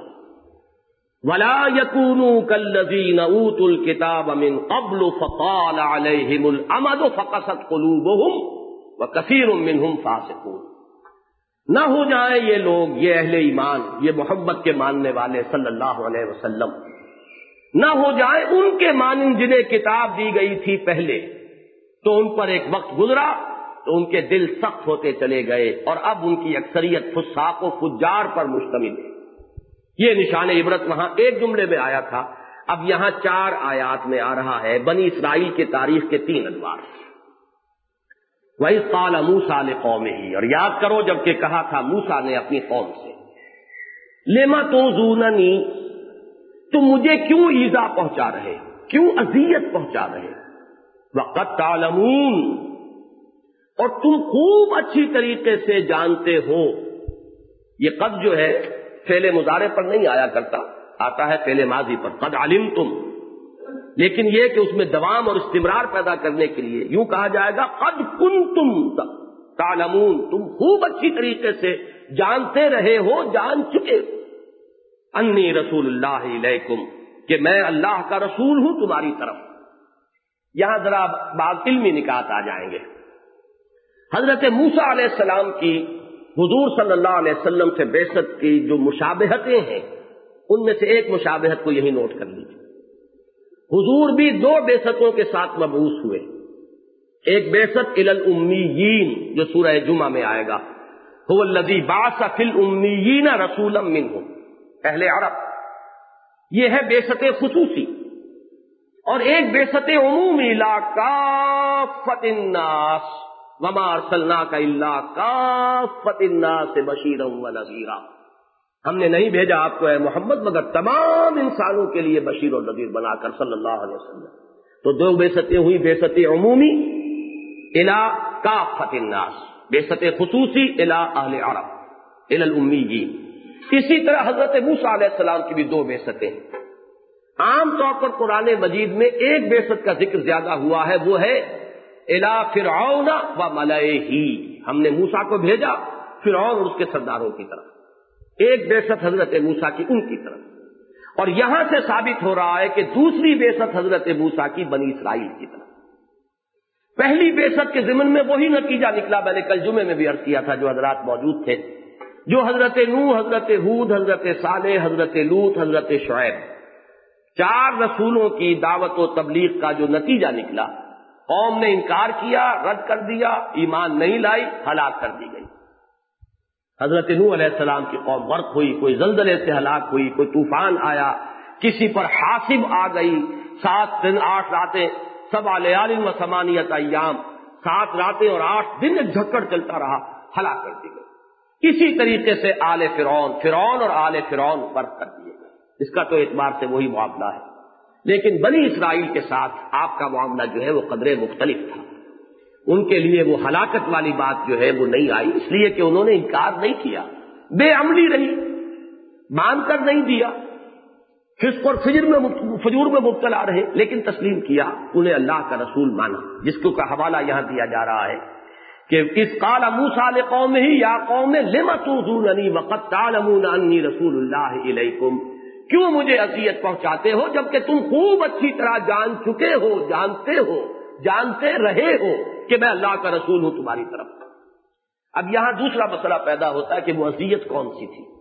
ولا يكونوا كالذين اوتوا الكتاب من قبل فطال عليهم الامد فقست قلوبهم وكثير منهم فاسقون. نہ ہو جائیں یہ لوگ، یہ اہل ایمان، یہ محبت کے ماننے والے صلی اللہ علیہ وسلم، نہ ہو جائیں ان کے مانند جنہیں کتاب دی گئی تھی پہلے، تو ان پر ایک وقت گزرا تو ان کے دل سخت ہوتے چلے گئے اور اب ان کی اکثریت فساق و فجار پر مشتمل ہے. یہ نشان عبرت وہاں ایک جملے میں آیا تھا، اب یہاں چار آیات میں آ رہا ہے بنی اسرائیل کی تاریخ کے تین ادوار. وَإِذْ قَالَ مُوسَىٰ لِقَوْمِهِ، اور یاد کرو جب کہ کہا تھا موسیٰ نے اپنی قوم سے، لِمَ تُؤْذُونَنِي، تم مجھے کیوں ایذا پہنچا رہے، کیوں اذیت پہنچا رہے، وَقَدْ تَعْلَمُونَ، اور تم خوب اچھی طریقے سے جانتے ہو. یہ قد جو ہے فعل مضارع پر نہیں آیا کرتا، آتا ہے فعل ماضی پر، قد علمتم. لیکن یہ کہ اس میں دوام اور استمرار پیدا کرنے کے لیے یوں کہا جائے گا قد کنتم تعلمون، تم خوب اچھی طریقے سے جانتے رہے ہو، جان چکے انی رسول اللہ علیکم، کہ میں اللہ کا رسول ہوں تمہاری طرف. یہاں ذرا بعض علمی نکات آ جائیں گے. حضرت موسیٰ علیہ السلام کی حضور صلی اللہ علیہ وسلم سے بعثت کی جو مشابہتیں ہیں، ان میں سے ایک مشابہت کو یہی نوٹ کر لیجیے. حضور بھی دو بعثتوں کے ساتھ مبعوث ہوئے. ایک بعثت الی الامیین جو سورہ جمعہ میں آئے گا، هو الذی بعث فی الامیین رسولا منہم، اہل عرب، یہ ہے بعثت خصوصی، اور ایک بعثت عمومی، لا کافۃ الناس وما ارسلناک الا کافۃ الناس بشیرا ونذیرا، ہم نے نہیں بھیجا آپ کو اے محمد مگر تمام انسانوں کے لیے بشیر اور نذیر بنا کر صلی اللہ علیہ وسلم۔ تو دو بعثتیں ہوئی، بعثت عمومی الی کافۃ الناس، بعثت خصوصی الی اہل عرب الی الامیین۔ اسی طرح حضرت موسیٰ علیہ السلام کی بھی دو بعثتیں ہیں۔ عام طور پر قرآن مجید میں ایک بعثت کا ذکر زیادہ ہوا ہے، وہ ہے الی فرعون و ملئہ، ہم نے موسیٰ کو بھیجا فرعون اور اس کے سرداروں کی طرف، ایک بعثت حضرت موسیٰ کی ان کی طرف، اور یہاں سے ثابت ہو رہا ہے کہ دوسری بعثت حضرت موسیٰ کی بنی اسرائیل کی طرف۔ پہلی بعثت کے ضمن میں وہی نتیجہ نکلا، میں نے کل جمعے میں بھی عرض کیا تھا، جو حضرات موجود تھے، جو حضرت نوح، حضرت ہود، حضرت صالح، حضرت لوط، حضرت شعیب، چار رسولوں کی دعوت و تبلیغ کا جو نتیجہ نکلا، قوم نے انکار کیا، رد کر دیا، ایمان نہیں لائی، ہلاک کر دی گئی۔ حضرت نوح علیہ السلام کی قوم غرق ہوئی، کوئی زلزلے سے ہلاک ہوئی، کوئی طوفان آیا، کسی پر حاصب آ گئی، سات دن آٹھ راتیں، سبع لیال و ثمانیۃ ایام، سات راتیں اور آٹھ دن ایک جھکڑ چلتا رہا، ہلاک کر دی گئی۔ اسی طریقے سے آل فرعون، فرعون اور آل فرعون فرق کر دیے گئے، اس کا تو اعتبار سے وہی معاملہ ہے، لیکن بنی اسرائیل کے ساتھ آپ کا معاملہ جو ہے وہ قدرے مختلف تھا۔ ان کے لیے وہ ہلاکت والی بات جو ہے وہ نہیں آئی، اس لیے کہ انہوں نے انکار نہیں کیا، بے عملی رہی، مان کر نہیں دیا، فسق اور فجر میں فجور میں مبتلا رہے، لیکن تسلیم کیا، انہیں اللہ کا رسول مانا، جس کو کا حوالہ یہاں دیا جا رہا ہے کہ اذ قال موسیٰ لقومہ یا قوم لم تؤذوننی وقد تعلمون انی رسول اللہ الیکم، کیوں مجھے اذیت پہنچاتے ہو جبکہ تم خوب اچھی طرح جان چکے ہو، جانتے ہو، جانتے رہے ہو کہ میں اللہ کا رسول ہوں تمہاری طرف۔ اب یہاں دوسرا مسئلہ پیدا ہوتا ہے کہ وہ اذیت کون سی تھی،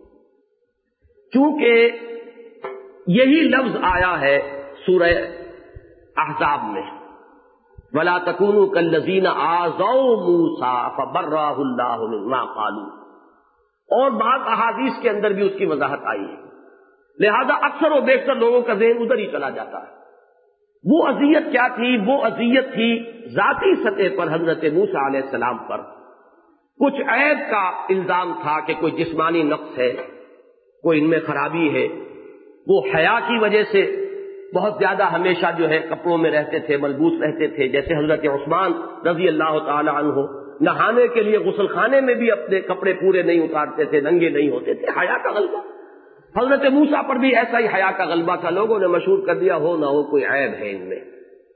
چونکہ یہی لفظ آیا ہے سورہ احزاب میں، وَلَا تَكُونُوا كَالَّذِينَ آذَوْا مُوسَىٰ فَبَرَّأَهُ اللَّهُ مِمَّا قَالُوا، اور بعض احادیث کے اندر بھی اس کی وضاحت آئی ہے، لہذا اکثر و بیشتر لوگوں کا ذہن ادھر ہی چلا جاتا ہے۔ وہ اذیت کیا تھی؟ وہ اذیت تھی ذاتی سطح پر حضرت موسیٰ علیہ السلام پر کچھ عیب کا الزام تھا کہ کوئی جسمانی نقص ہے، کوئی ان میں خرابی ہے، وہ حیا کی وجہ سے بہت زیادہ ہمیشہ جو ہے کپڑوں میں رہتے تھے، ملبوس رہتے تھے، جیسے حضرت عثمان رضی اللہ تعالی عنہ نہانے کے لیے غسل خانے میں بھی اپنے کپڑے پورے نہیں اتارتے تھے، ننگے نہیں ہوتے تھے، حیا کا غلبہ۔ حضرت موسیٰ پر بھی ایسا ہی حیا کا غلبہ تھا، لوگوں نے مشہور کر دیا ہو نہ ہو کوئی عیب ہے ان میں،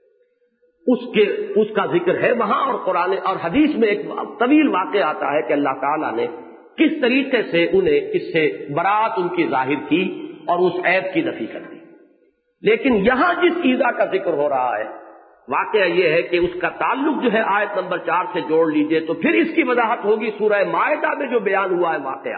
اس کے اس کا ذکر ہے وہاں، اور قرآن اور حدیث میں ایک طویل واقعہ آتا ہے کہ اللہ تعالیٰ نے کس طریقے سے انہیں اس سے برات ان کی ظاہر کی اور اس عیب کی نفی کر دی۔ لیکن یہاں جس ایذا کا ذکر ہو رہا ہے، واقعہ یہ ہے کہ اس کا تعلق جو ہے آیت نمبر چار سے جوڑ لیجئے تو پھر اس کی وضاحت ہوگی سورہ مائدہ میں جو بیان ہوا ہے واقعہ،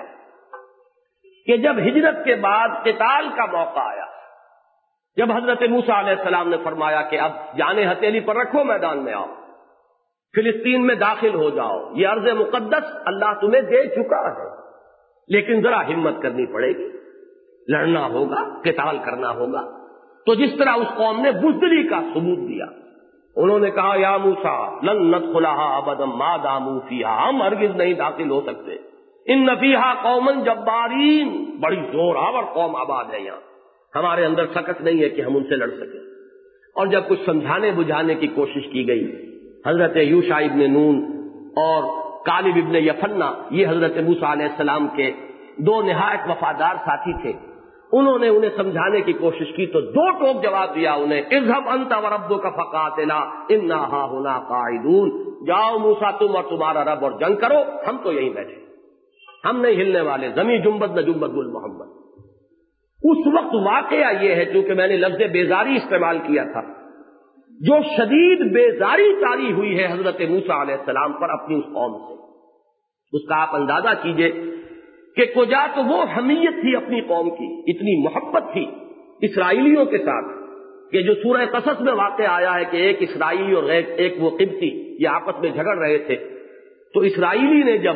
کہ جب ہجرت کے بعد قتال کا موقع آیا، جب حضرت موسیٰ علیہ السلام نے فرمایا کہ اب جانیں ہتھیلی پر رکھو، میدان میں آؤ، فلسطین میں داخل ہو جاؤ، یہ ارض مقدس اللہ تمہیں دے چکا ہے، لیکن ذرا ہمت کرنی پڑے گی، لڑنا ہوگا، قتال کرنا ہوگا۔ تو جس طرح اس قوم نے بزدلی کا ثبوت دیا، انہوں نے کہا یا موسیٰ لن ندخلها ابدا ما داموا فیہا، ہم ہرگز نہیں داخل ہو سکتے، ان فیہا قوما جبارین، بڑی زور آور قوم آباد ہے یہاں، ہمارے اندر سکت نہیں ہے کہ ہم ان سے لڑ سکیں۔ اور جب کچھ سمجھانے بجھانے کی کوشش کی گئی، حضرت یوشع ابن نون اور کالب ابن یفنہ، یہ حضرت موسیٰ علیہ السلام کے دو نہایت وفادار ساتھی تھے، انہوں نے انہیں سمجھانے کی کوشش کی تو دو ٹوک جواب دیا انہیں، اذهب انت وربك فقاتلا انا هاهنا قاعدون، جاؤ موسیٰ تم اور تمہارا رب اور جنگ کرو، ہم تو یہیں بیٹھے، ہم نہیں ہلنے والے، زمین جنبد نہ جنبد گل محمد۔ اس وقت واقعہ یہ ہے، چونکہ میں نے لفظ بیزاری استعمال کیا تھا، جو شدید بیزاری طاری ہوئی ہے حضرت موسیٰ علیہ السلام پر اپنی اس قوم سے، اس کا آپ اندازہ کیجئے کہ کجا تو وہ حمیت تھی اپنی قوم کی، اتنی محبت تھی اسرائیلیوں کے ساتھ کہ جو سورہ قصص میں واقع آیا ہے کہ ایک اسرائیلی اور ایک وہ قبطی یہ آپس میں جھگڑ رہے تھے، تو اسرائیلی نے جب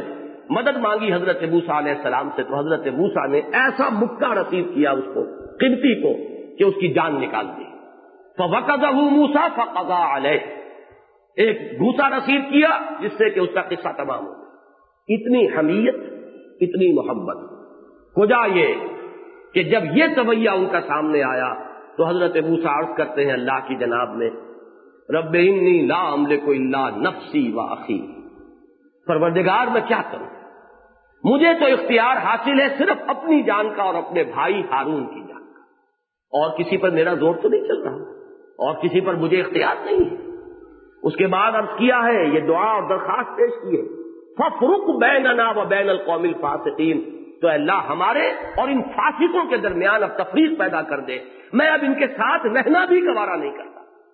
مدد مانگی حضرت موسیٰ علیہ السلام سے، تو حضرت موسیٰ نے ایسا مکہ رسید کیا اس کو قبطی کو کہ اس کی جان نکال دی. فَوَقَذَهُ مُوسَىٰ فَقَضَىٰ عَلَيْهِ، ایک گھوسا رسید کیا جس سے کہ اس کا قصہ تمام ہو گیا. اتنی حمیت، اتنی محبت. کجا یہ کہ جب یہ تویہ ان کا سامنے آیا تو حضرت موسیٰ عرض کرتے ہیں اللہ کی جناب میں، رب انی لا املک الا نفسی و اخی، پروردگار میں کیا کروں، مجھے تو اختیار حاصل ہے صرف اپنی جان کا اور اپنے بھائی ہارون کی جان کا، اور کسی پر میرا زور تو نہیں چل رہا، اور کسی پر مجھے اختیار نہیں ہے. اس کے بعد عرض کیا ہے، یہ دعا اور درخواست پیش کی ہے، فَفْرُقْ بَيْنَنَا وَبَيْنَ الْقَوْمِ الْفَاسِقِينَ، تو اللہ ہمارے اور ان فاسقوں کے درمیان اب تفریق پیدا کر دے، میں اب ان کے ساتھ رہنا بھی گوارا نہیں کرتا.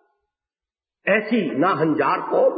ایسی ناہنجار قوم.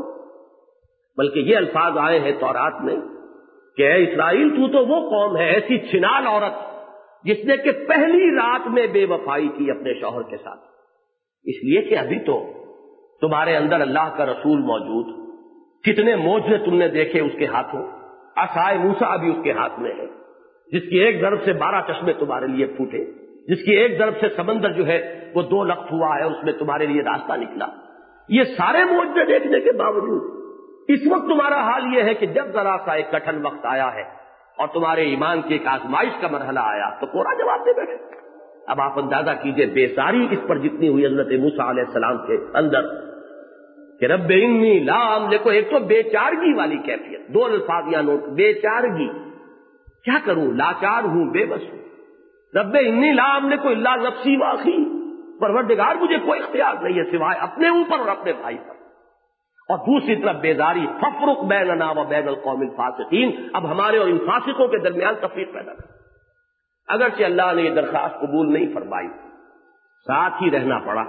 بلکہ یہ الفاظ آئے ہیں تورات میں کہ اے اسرائیل تو تو وہ قوم ہے، ایسی چھنال عورت جس نے کہ پہلی رات میں بے وفائی کی اپنے شوہر کے ساتھ، اس لیے کہ ابھی تو تمہارے اندر اللہ کا رسول موجود، کتنے معجزے تم نے دیکھے اس کے ہاتھوں، عصائے موسیٰ ابھی اس کے ہاتھ میں ہے، جس کی ایک ضرب سے بارہ چشمے تمہارے لیے پھوٹے، جس کی ایک ضرب سے سمندر جو ہے وہ دو لخت ہوا ہے، اس میں تمہارے لیے راستہ نکلا. یہ سارے معجزے دیکھنے کے باوجود اس وقت تمہارا حال یہ ہے کہ جب ذرا سا ایک کٹھن وقت آیا ہے اور تمہارے ایمان کی ایک آزمائش کا مرحلہ آیا تو کوڑا جواب دے بیٹھے. اب آپ اندازہ کیجئے بیزاری اس پر جتنی ہوئی حضرت موسیٰ علیہ السلام کے اندر کہ رب انی لا املک، ایک تو بے چارگی والی کیفیت، دو الفاظ یا نوٹ، بے چارگی، کیا کروں، لاچار ہوں، بے بس ہوں. رب انی لا املک الا نفسی و اخی، پروردگار مجھے کوئی اختیار نہیں ہے سوائے اپنے اوپر اور اپنے بھائی پر. اور دوسری طرف بیداری، ففرق بیننا و بین القوم الفاسقین، اب ہمارے اور ان فاسقوں کے درمیان تفریق پیدا کر. اگرچہ اللہ نے یہ درخواست قبول نہیں فرمائی، ساتھ ہی رہنا پڑا.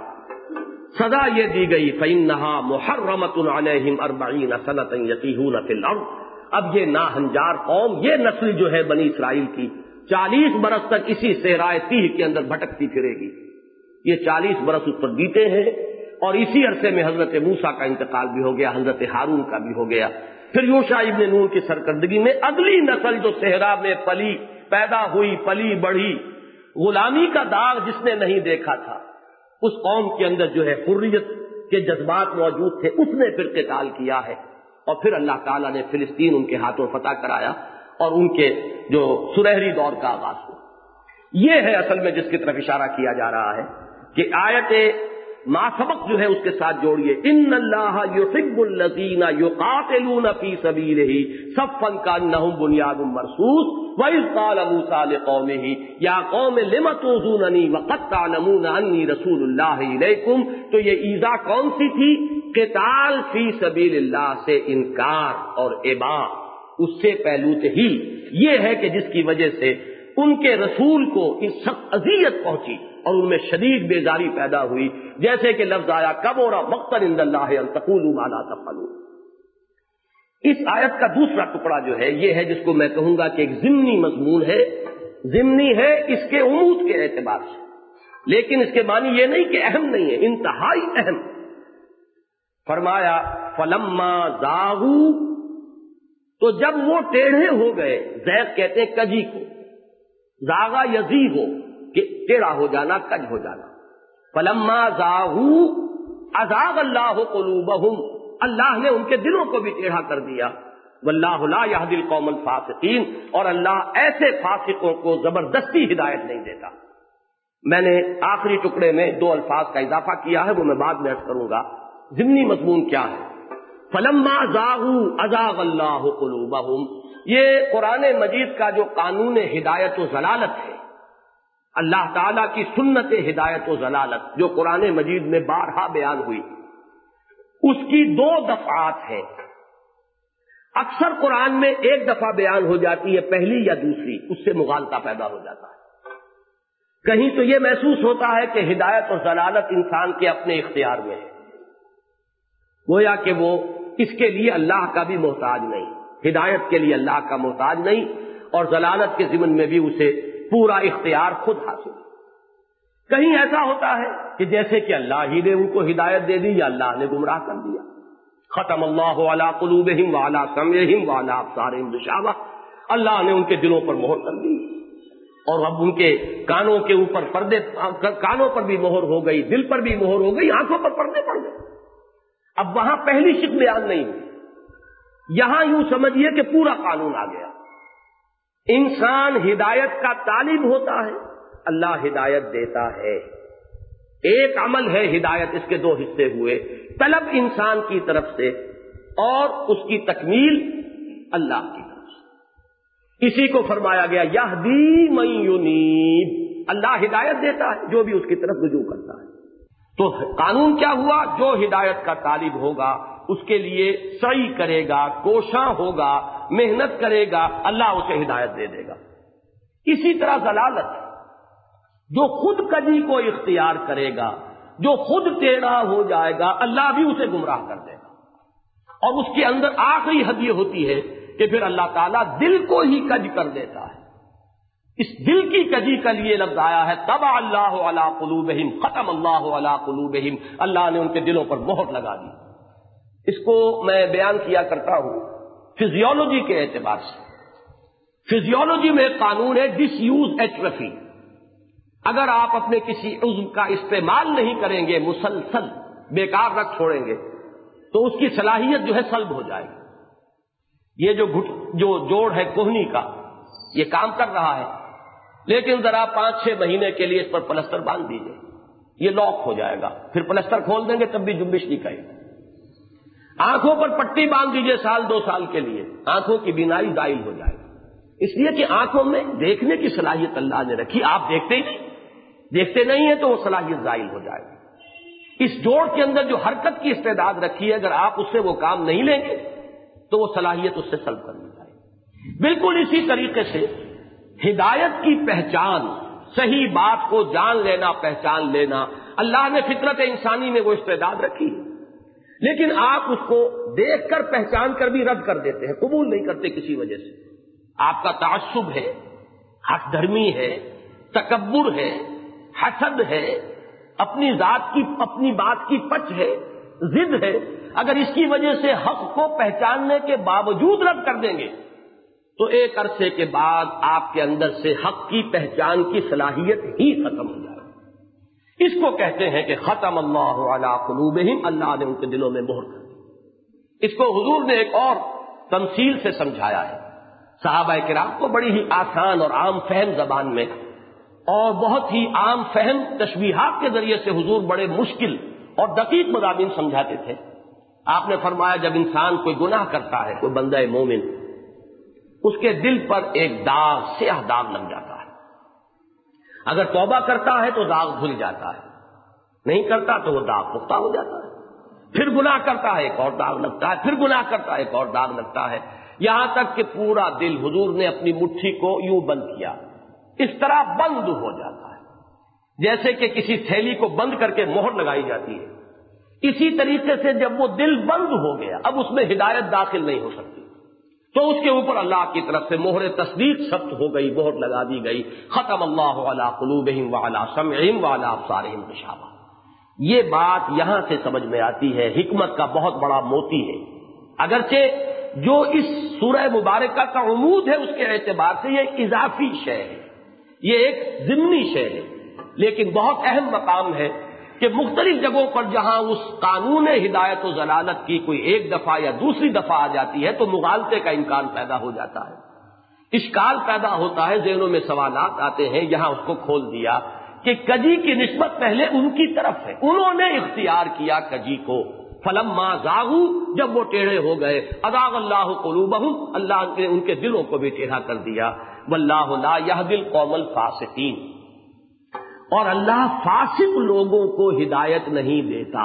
سزا یہ دی گئی فإنها محرمۃ علیہم اربعین سنۃ یتیہون فی الارض. اب یہ ناہنجار قوم، یہ نسل جو ہے بنی اسرائیل کی، چالیس برس تک اسی صحرائے تیہ کے اندر بھٹکتی پھرے گی. یہ چالیس برس اس پر بیتے ہیں اور اسی عرصے میں حضرت موسیٰ کا انتقال بھی ہو گیا، حضرت ہارون کا بھی ہو گیا. پھر یوشع ابن نون کی سرکردگی میں اگلی نسل جو صحرا میں پلی پیدا ہوئی، پلی بڑھی، غلامی کا داغ جس نے نہیں دیکھا تھا، اس قوم کے اندر جو ہے حریت کے جذبات موجود تھے، اس نے پھر قتال کیا ہے. اور پھر اللہ تعالیٰ نے فلسطین ان کے ہاتھوں فتح کرایا اور ان کے جو سنہری دور کا آغاز ہوا. یہ ہے اصل میں جس کی طرف اشارہ کیا جا رہا ہے کہ آیت ما سبق جو ہے اس کے ساتھ جوڑیے، ان اللہ یحب الذین یقاتلون فی سبیلہ صفا کانہم بنیان مرصوص وَإِذْ قَالَ مُوسَىٰ لِقَوْمِهِ يَا قَوْمِ لِمَ تُؤْذُونَنِي وَقَدْ تَعْلَمُونَ أَنِّي رَسُولُ اللَّهِ إِلَيْكُمْ. تو یہ ایذا کون سی تھی؟ قتال فی سبیل اللہ سے انکار اور ابا، اس سے پہلو ہی یہ ہے کہ جس کی وجہ سے ان کے رسول کو اس سخت اذیت پہنچی اور ان میں شدید بیزاری پیدا ہوئی، جیسے کہ لفظ آیا کبر مقتا عند اللہ ان تقولوا ما لا تفعلون. اس آیت کا دوسرا ٹکڑا جو ہے یہ ہے جس کو میں کہوں گا کہ ایک ضمنی مضمون ہے. ضمنی ہے اس کے عمود کے اعتبار سے، لیکن اس کے معنی یہ نہیں کہ اہم نہیں ہے، انتہائی اہم. فرمایا فلما زاغوا، تو جب وہ ٹیڑھے ہو گئے، زیغ کہتے ہیں کجی کو، زاغا یزیغ ہو کہ ٹیڑھا ہو جانا، کج ہو جانا. فلما زاغوا ازاغ اللہ قلوبہم، اللہ نے ان کے دلوں کو بھی ٹیڑھا کر دیا. واللہ لا یہدی القوم الفاسقین، اور اللہ ایسے فاسقوں کو زبردستی ہدایت نہیں دیتا. میں نے آخری ٹکڑے میں دو الفاظ کا اضافہ کیا ہے، وہ میں بعد میں عرض کروں گا. ضمنی مضمون کیا ہے؟ فلما زاغوا ازاغ اللہ قلوبہم، یہ قرآن مجید کا جو قانون ہدایت و ضلالت ہے، اللہ تعالیٰ کی سنت ہدایت و ضلالت جو قرآن مجید میں بارہا بیان ہوئی، اس کی دو دفعات ہیں. اکثر قرآن میں ایک دفعہ بیان ہو جاتی ہے، پہلی یا دوسری، اس سے مغالطہ پیدا ہو جاتا ہے. کہیں تو یہ محسوس ہوتا ہے کہ ہدایت اور ضلالت انسان کے اپنے اختیار میں ہے، گویا کہ وہ اس کے لیے اللہ کا بھی محتاج نہیں، ہدایت کے لیے اللہ کا محتاج نہیں، اور ضلالت کے ضمن میں بھی اسے پورا اختیار خود حاصل. کہیں ایسا ہوتا ہے کہ جیسے کہ اللہ ہی نے ان کو ہدایت دے دی یا اللہ نے گمراہ کر دیا. ختم اللہ علی قلوبہم وعلی سمعہم وعلی ابصارہم غشاوہ، اللہ نے ان کے دلوں پر مہر کر دی، اور اب ان کے کانوں کے اوپر پردے، کانوں پر بھی مہر ہو گئی، دل پر بھی مہر ہو گئی، آنکھوں پر پردے پڑ گئے۔ اب وہاں پہلی شک بیان نہیں ہوئی، یہاں یوں سمجھیے کہ پورا قانون آ گیا۔ انسان ہدایت کا طالب ہوتا ہے، اللہ ہدایت دیتا ہے۔ ایک عمل ہے ہدایت، اس کے دو حصے ہوئے، طلب انسان کی طرف سے اور اس کی تکمیل اللہ کی طرف سے۔ اسی کو فرمایا گیا یہدی من ینیب، اللہ ہدایت دیتا ہے جو بھی اس کی طرف رجوع کرتا ہے۔ تو قانون کیا ہوا؟ جو ہدایت کا طالب ہوگا اس کے لیے سعی کرے گا، کوشاں ہوگا، محنت کرے گا، اللہ اسے ہدایت دے دے گا۔ اسی طرح ضلالت، جو خود کجی کو اختیار کرے گا، جو خود ٹیڑھا ہو جائے گا، اللہ بھی اسے گمراہ کر دے گا۔ اور اس کے اندر آخری حد یہ ہوتی ہے کہ پھر اللہ تعالیٰ دل کو ہی کج کر دیتا ہے۔ اس دل کی کجی کا لیے لفظ آیا ہے طبع اللہ علی قلوبہم، ختم اللہ علی قلوبہم، اللہ نے ان کے دلوں پر مہر لگا دی۔ اس کو میں بیان کیا کرتا ہوں فزیولوجی کے اعتبار سے۔ فزیولوجی میں ایک قانون ہے ڈس یوز ایٹرفی۔ اگر آپ اپنے کسی عضو کا استعمال نہیں کریں گے، مسلسل بیکار رکھ چھوڑیں گے، تو اس کی صلاحیت جو ہے سلب ہو جائے گی۔ یہ جو گھٹ جو جوڑ ہے کوہنی کا، یہ کام کر رہا ہے، لیکن ذرا پانچ چھ مہینے کے لیے اس پر پلسٹر باندھ دیجیے، یہ لاک ہو جائے گا، پھر پلسٹر کھول دیں گے تب بھی جنبش نہیں کرے گا۔ آنکھوں پر پٹی باندھ دیجیے سال دو سال کے لیے، آنکھوں کی بینائی زائل ہو جائے گی، اس لیے کہ آنکھوں میں دیکھنے کی صلاحیت اللہ نے رکھی، آپ دیکھتے ہی نہیں دیکھتے نہیں ہیں تو وہ صلاحیت زائل ہو جائے گی۔ اس جوڑ کے اندر جو حرکت کی استعداد رکھی ہے، اگر آپ اس سے وہ کام نہیں لیں گے تو وہ صلاحیت اس سے سلب کر لی جائے گی۔ بالکل اسی طریقے سے ہدایت کی پہچان، صحیح بات کو جان لینا، پہچان لینا، اللہ نے فطرت انسانی میں وہ استعداد رکھی ہے، لیکن آپ اس کو دیکھ کر پہچان کر بھی رد کر دیتے ہیں، قبول نہیں کرتے کسی وجہ سے۔ آپ کا تعصب ہے، حق دھرمی ہے، تکبر ہے، حسد ہے، اپنی ذات کی اپنی بات کی پچ ہے، ضد ہے، اگر اس کی وجہ سے حق کو پہچاننے کے باوجود رد کر دیں گے تو ایک عرصے کے بعد آپ کے اندر سے حق کی پہچان کی صلاحیت ہی ختم ہو جائے گی۔ اس کو کہتے ہیں کہ ختم اللہ علی قلوبہم، اللہ نے ان کے دلوں میں مہر کر دی۔ اس کو حضور نے ایک اور تمثیل سے سمجھایا ہے، صحابہ کرام کو بڑی ہی آسان اور عام فہم زبان میں اور بہت ہی عام فہم تشبیہات کے ذریعے سے حضور بڑے مشکل اور دقیق مضامین سمجھاتے تھے۔ آپ نے فرمایا جب انسان کوئی گناہ کرتا ہے، کوئی بندہ مومن، اس کے دل پر ایک داغ، سیاہ داغ لگ جاتا ہے۔ اگر توبہ کرتا ہے تو داغ دھل جاتا ہے، نہیں کرتا تو وہ داغ پختہ ہو جاتا ہے، پھر گناہ کرتا ہے ایک اور داغ لگتا ہے، پھر گناہ کرتا ہے ایک اور داغ لگتا ہے، یہاں تک کہ پورا دل، حضور نے اپنی مٹھی کو یوں بند کیا، اس طرح بند ہو جاتا ہے جیسے کہ کسی تھیلی کو بند کر کے مہر لگائی جاتی ہے۔ اسی طریقے سے جب وہ دل بند ہو گیا، اب اس میں ہدایت داخل نہیں ہو سکتی، تو اس کے اوپر اللہ کی طرف سے مہر تصدیق ثبت ہو گئی، مہر لگا دی گئی، ختم اللہ علی قلوبہم وعلی سمعہم وعلی ابصارہم غشاوہ۔ یہ بات یہاں سے سمجھ میں آتی ہے، حکمت کا بہت بڑا موتی ہے، اگرچہ جو اس سورہ مبارکہ کا عمود ہے اس کے اعتبار سے یہ اضافی شے ہے، یہ ایک ضمنی شے ہے، لیکن بہت اہم مقام ہے کہ مختلف جگہوں پر جہاں اس قانون ہدایت و ضلالت کی کوئی ایک دفعہ یا دوسری دفعہ آ جاتی ہے تو مغالطے کا امکان پیدا ہو جاتا ہے، اشکال پیدا ہوتا ہے، ذہنوں میں سوالات آتے ہیں۔ یہاں اس کو کھول دیا کہ کجی کی نسبت پہلے ان کی طرف ہے، انہوں نے اختیار کیا کجی کو، فلما زاغوا، جب وہ ٹیڑھے ہو گئے، ازاغ اللہ قلوبہم، اللہ نے ان کے دلوں کو بھی ٹیڑھا کر دیا، واللہ لا یہدی القوم الفاسقین، اور اللہ فاسق لوگوں کو ہدایت نہیں دیتا۔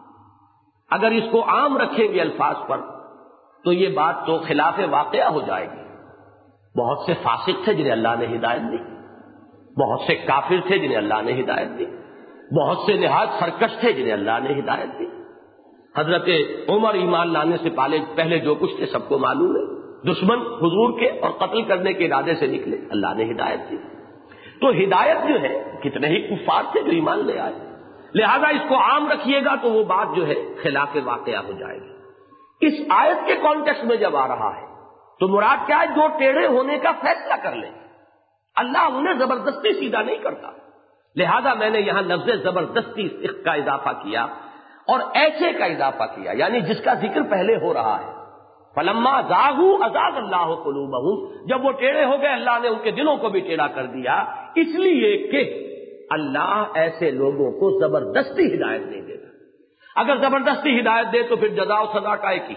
اگر اس کو عام رکھیں گے الفاظ پر تو یہ بات تو خلاف واقعہ ہو جائے گی۔ بہت سے فاسق تھے جنہیں اللہ نے ہدایت دی، بہت سے کافر تھے جنہیں اللہ نے ہدایت دی، بہت سے نہایت سرکش تھے جنہیں اللہ نے ہدایت دی۔ حضرت عمر ایمان لانے سے پہلے جو کچھ تھے سب کو معلوم ہے، دشمن حضور کے اور قتل کرنے کے ارادے سے نکلے، اللہ نے ہدایت دی۔ تو ہدایت جو ہے کتنے ہی کفار تھے جو ایمان لے آئے، لہذا اس کو عام رکھیے گا تو وہ بات جو ہے خلاف واقعہ ہو جائے گی۔ اس آیت کے کانٹیکسٹ میں جب آ رہا ہے تو مراد کیا ہے؟ جو ٹیڑھے ہونے کا فیصلہ کر لیں. اللہ انہیں زبردستی سیدھا نہیں کرتا. لہذا میں نے یہاں لفظ زبردستی کا اضافہ کیا اور ایسے کا اضافہ کیا، یعنی جس کا ذکر پہلے ہو رہا ہے. فلما زاغوا ازاغ اللہ قلوبہم، جب وہ ٹیڑھے ہو گئے اللہ نے ان کے دلوں کو بھی ٹیڑھا کر دیا، اس لیے کہ اللہ ایسے لوگوں کو زبردستی ہدایت نہیں دیتا. اگر زبردستی ہدایت دے تو پھر جزا و سزا کا ایک ہی.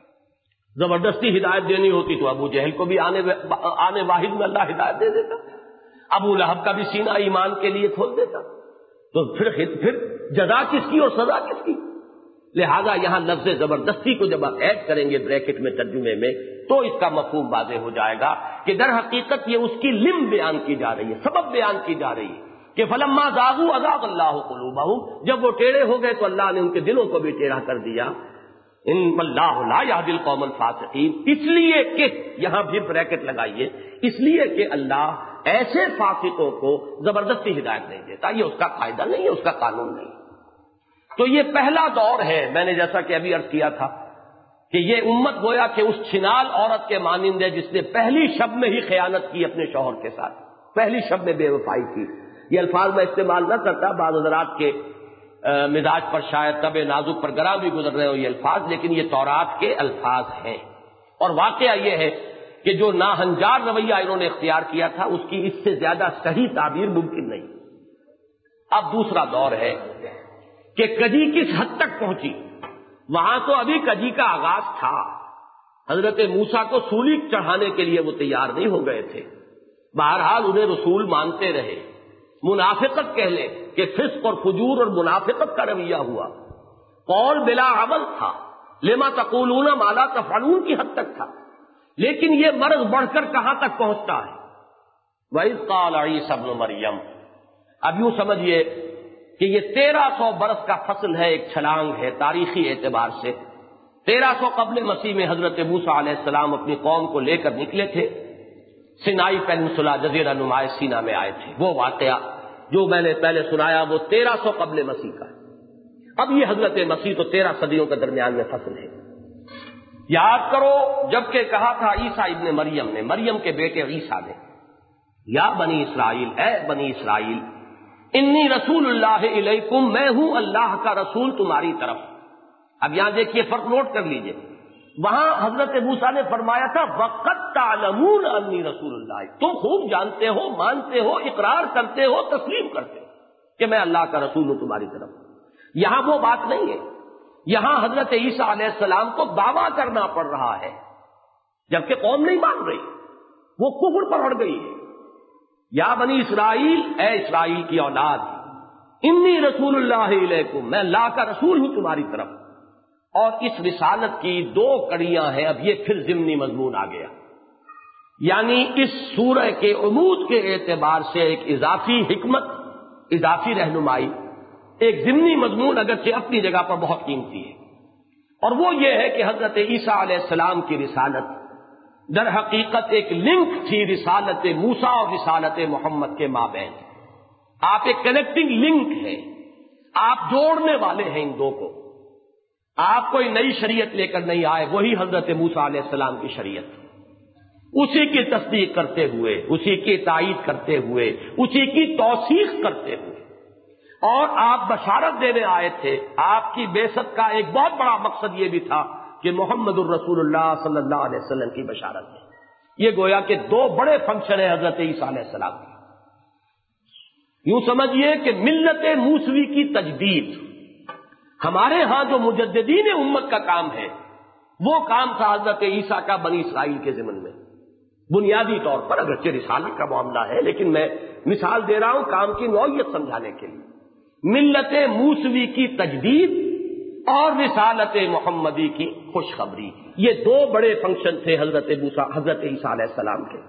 زبردستی ہدایت دینی ہوتی تو ابو جہل کو بھی آنے آنے واحد میں اللہ ہدایت دے دیتا، ابو لہب کا بھی سینہ ایمان کے لیے کھول دیتا. تو پھر پھر جزا کس کی اور سزا کس کی؟ لہذا یہاں لفظ زبردستی کو جب آپ ایڈ کریں گے بریکٹ میں ترجمے میں تو اس کا مفہوم واضح ہو جائے گا کہ در حقیقت یہ اس کی لم بیان کی جا رہی ہے، سبب بیان کی جا رہی ہے کہ فلما زاغوا ازاغ اللہ قلوبہم، جب وہ ٹیڑھے ہو گئے تو اللہ نے ان کے دلوں کو بھی ٹیڑھا کر دیا. ان اللہ لا یہدی القوم الفاسقین، اس لیے کہ یہاں بھی بریکٹ لگائیے، اس لیے کہ اللہ ایسے فاسقوں کو زبردستی ہدایت نہیں دیتا. یہ اس کا قاعدہ نہیں ہے، اس کا قانون نہیں. تو یہ پہلا دور ہے. میں نے جیسا کہ ابھی عرض کیا تھا کہ یہ امت گویا کہ اس چھنال عورت کے مانند ہے جس نے پہلی شب میں ہی خیانت کی اپنے شوہر کے ساتھ، پہلی شب میں بے وفائی کی. یہ الفاظ میں استعمال نہ کرتا، بعض حضرات کے مزاج پر شاید طبع نازک پر گراں بھی گزر رہے ہو یہ الفاظ، لیکن یہ تورات کے الفاظ ہیں. اور واقعہ یہ ہے کہ جو ناہنجار رویہ انہوں نے اختیار کیا تھا اس کی اس سے زیادہ صحیح تعبیر ممکن نہیں. اب دوسرا دور ہے کہ کجی کس حد تک پہنچی. وہاں تو ابھی کجی کا آغاز تھا. حضرت موسیٰ کو سولی چڑھانے کے لیے وہ تیار نہیں ہو گئے تھے. بہرحال انہیں رسول مانتے رہے. منافقت کہہ لیں کہ فسق اور فجور اور منافقت کا رویہ ہوا. قول بلا عمل تھا. لما تقولون ما لا تفعلون کی حد تک تھا. لیکن یہ مرض بڑھ کر کہاں تک پہنچتا ہے؟ وَإِذْ قَالَ عِيسَى ابْنُ مَرْيَمَ. اب یوں سمجھیے کہ یہ تیرہ سو برس کا فصل ہے، ایک چھلانگ ہے تاریخی اعتبار سے. تیرہ سو قبل مسیح میں حضرت موسیٰ علیہ السلام اپنی قوم کو لے کر نکلے تھے. سینائی پینسولا جزیرہ نما سینا میں آئے تھے. وہ واقعہ جو میں نے پہلے سنایا وہ تیرہ سو قبل مسیح کا. اب یہ حضرت مسیح تو تیرہ صدیوں کے درمیان میں فصل ہے. یاد کرو جبکہ کہا تھا عیسیٰ ابن مریم نے، مریم کے بیٹے عیسیٰ نے، یا بنی اسرائیل، اے بنی اسرائیل، انی رسول اللہ الیکم، میں ہوں اللہ کا رسول تمہاری طرف. اب یہاں دیکھیے فرق نوٹ کر لیجئے. وہاں حضرت موسیٰ نے فرمایا تھا وَقَدْ تَعْلَمُونَ أَنِّي رَسُولُ اللَّهِ، تم خوب جانتے ہو، مانتے ہو، اقرار کرتے ہو، تسلیم کرتے ہو کہ میں اللہ کا رسول ہوں تمہاری طرف. یہاں وہ بات نہیں ہے. یہاں حضرت عیسیٰ علیہ السلام کو دعویٰ کرنا پڑ رہا ہے جبکہ قوم نہیں مان رہی، وہ کفر پر اڑ گئی ہے. یا بنی اسرائیل، اے اسرائیل کی اولاد، انی رسول اللہ علیکم، میں اللہ کا رسول ہوں تمہاری طرف. اور اس رسالت کی دو کڑیاں ہیں. اب یہ پھر ضمنی مضمون آ گیا، یعنی اس سورہ کے عمود کے اعتبار سے ایک اضافی حکمت، اضافی رہنمائی، ایک ضمنی مضمون اگرچہ اپنی جگہ پر بہت قیمتی ہے. اور وہ یہ ہے کہ حضرت عیسیٰ علیہ السلام کی رسالت در حقیقت ایک لنک تھی رسالت موسیٰ اور رسالت محمد کے مابین. آپ ایک کنیکٹنگ لنک ہیں، آپ جوڑنے والے ہیں ان دو کو. آپ کوئی نئی شریعت لے کر نہیں آئے، وہی حضرت موسیٰ علیہ السلام کی شریعت، اسی کی تصدیق کرتے ہوئے، اسی کی تائید کرتے ہوئے، اسی کی توثیق کرتے ہوئے. اور آپ بشارت دینے آئے تھے. آپ کی بعثت کا ایک بہت بڑا مقصد یہ بھی تھا کہ محمد الرسول اللہ صلی اللہ علیہ وسلم کی بشارت ہے. یہ گویا کہ دو بڑے فنکشن ہیں حضرت عیسیٰ علیہ السلام کی. یوں سمجھیے کہ ملت موسوی کی تجدید ہمارے ہاں جو مجددین امت کا کام ہے وہ کام تھا حضرت عیسیٰ کا بنی اسرائیل کے ضمن میں. بنیادی طور پر اگرچہ رسالت کا معاملہ ہے لیکن میں مثال دے رہا ہوں کام کی نوعیت سمجھانے کے لیے. ملت موسوی کی تجدید اور رسالت محمدی کی خوشخبری، یہ دو بڑے فنکشن تھے حضرت موسیٰ حضرت عیسیٰ علیہ السلام کے.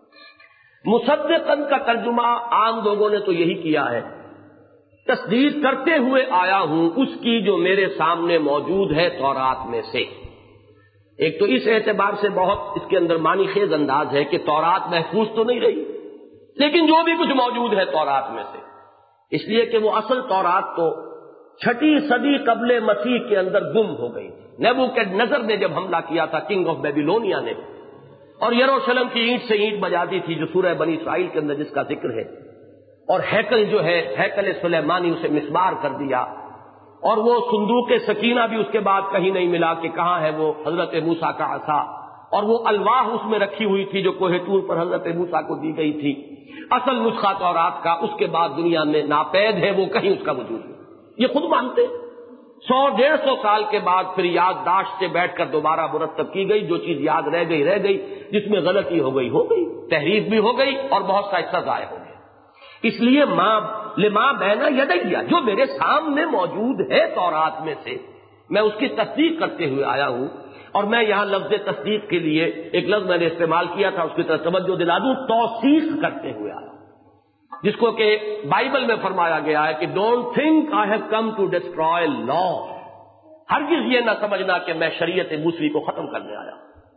مصدقاً کا ترجمہ عام لوگوں نے تو یہی کیا ہے، تصدیق کرتے ہوئے آیا ہوں اس کی جو میرے سامنے موجود ہے تورات میں سے. ایک تو اس اعتبار سے بہت اس کے اندر معنی خیز انداز ہے کہ تورات محفوظ تو نہیں رہی لیکن جو بھی کچھ موجود ہے تورات میں سے، اس لیے کہ وہ اصل تورات تو چھٹی صدی قبل مسیح کے اندر گم ہو گئی. نیبوکڈنیزر نے جب حملہ کیا تھا، کنگ آف بیبیلونیا نے، اور یروشلم کی اینٹ سے اینٹ بجاتی تھی، جو سورہ بنی اسرائیل کے اندر جس کا ذکر ہے، اور ہیکل جو ہے ہیکل سلیمانی اسے مسمار کر دیا، اور وہ صندوق سکینہ بھی اس کے بعد کہیں نہیں ملا کہ کہاں ہے وہ حضرت موسیٰ کا عصا، اور وہ الواح اس میں رکھی ہوئی تھی جو کوہ طور پر حضرت موسیٰ کو دی گئی تھی، اصل نسخہ تورات کا اس کے بعد دنیا میں ناپید ہے، وہ کہیں اس کا وجود نہیں، یہ خود مانتے۔ سو ڈیڑھ سو سال کے بعد پھر یادداشت سے بیٹھ کر دوبارہ مرتب کی گئی، جو چیز یاد رہ گئی رہ گئی، جس میں غلطی ہو گئی ہو گئی، تحریف بھی ہو گئی اور بہت سا حصہ ضائع ہو گیا۔ اس لیے ماں لما بین یدیا، جو میرے سامنے موجود ہے تورات میں سے، میں اس کی تصدیق کرتے ہوئے آیا ہوں۔ اور میں یہاں لفظ تصدیق کے لیے ایک لفظ میں نے استعمال کیا تھا، اس کی طرف توجہ دلا دوں، توثیق کرتے ہوئے آیا، جس کو کہ بائبل میں فرمایا گیا ہے کہ don't think I have come to destroy law, ہرگز یہ نہ سمجھنا کہ میں شریعت موسوی کو ختم کرنے آیا۔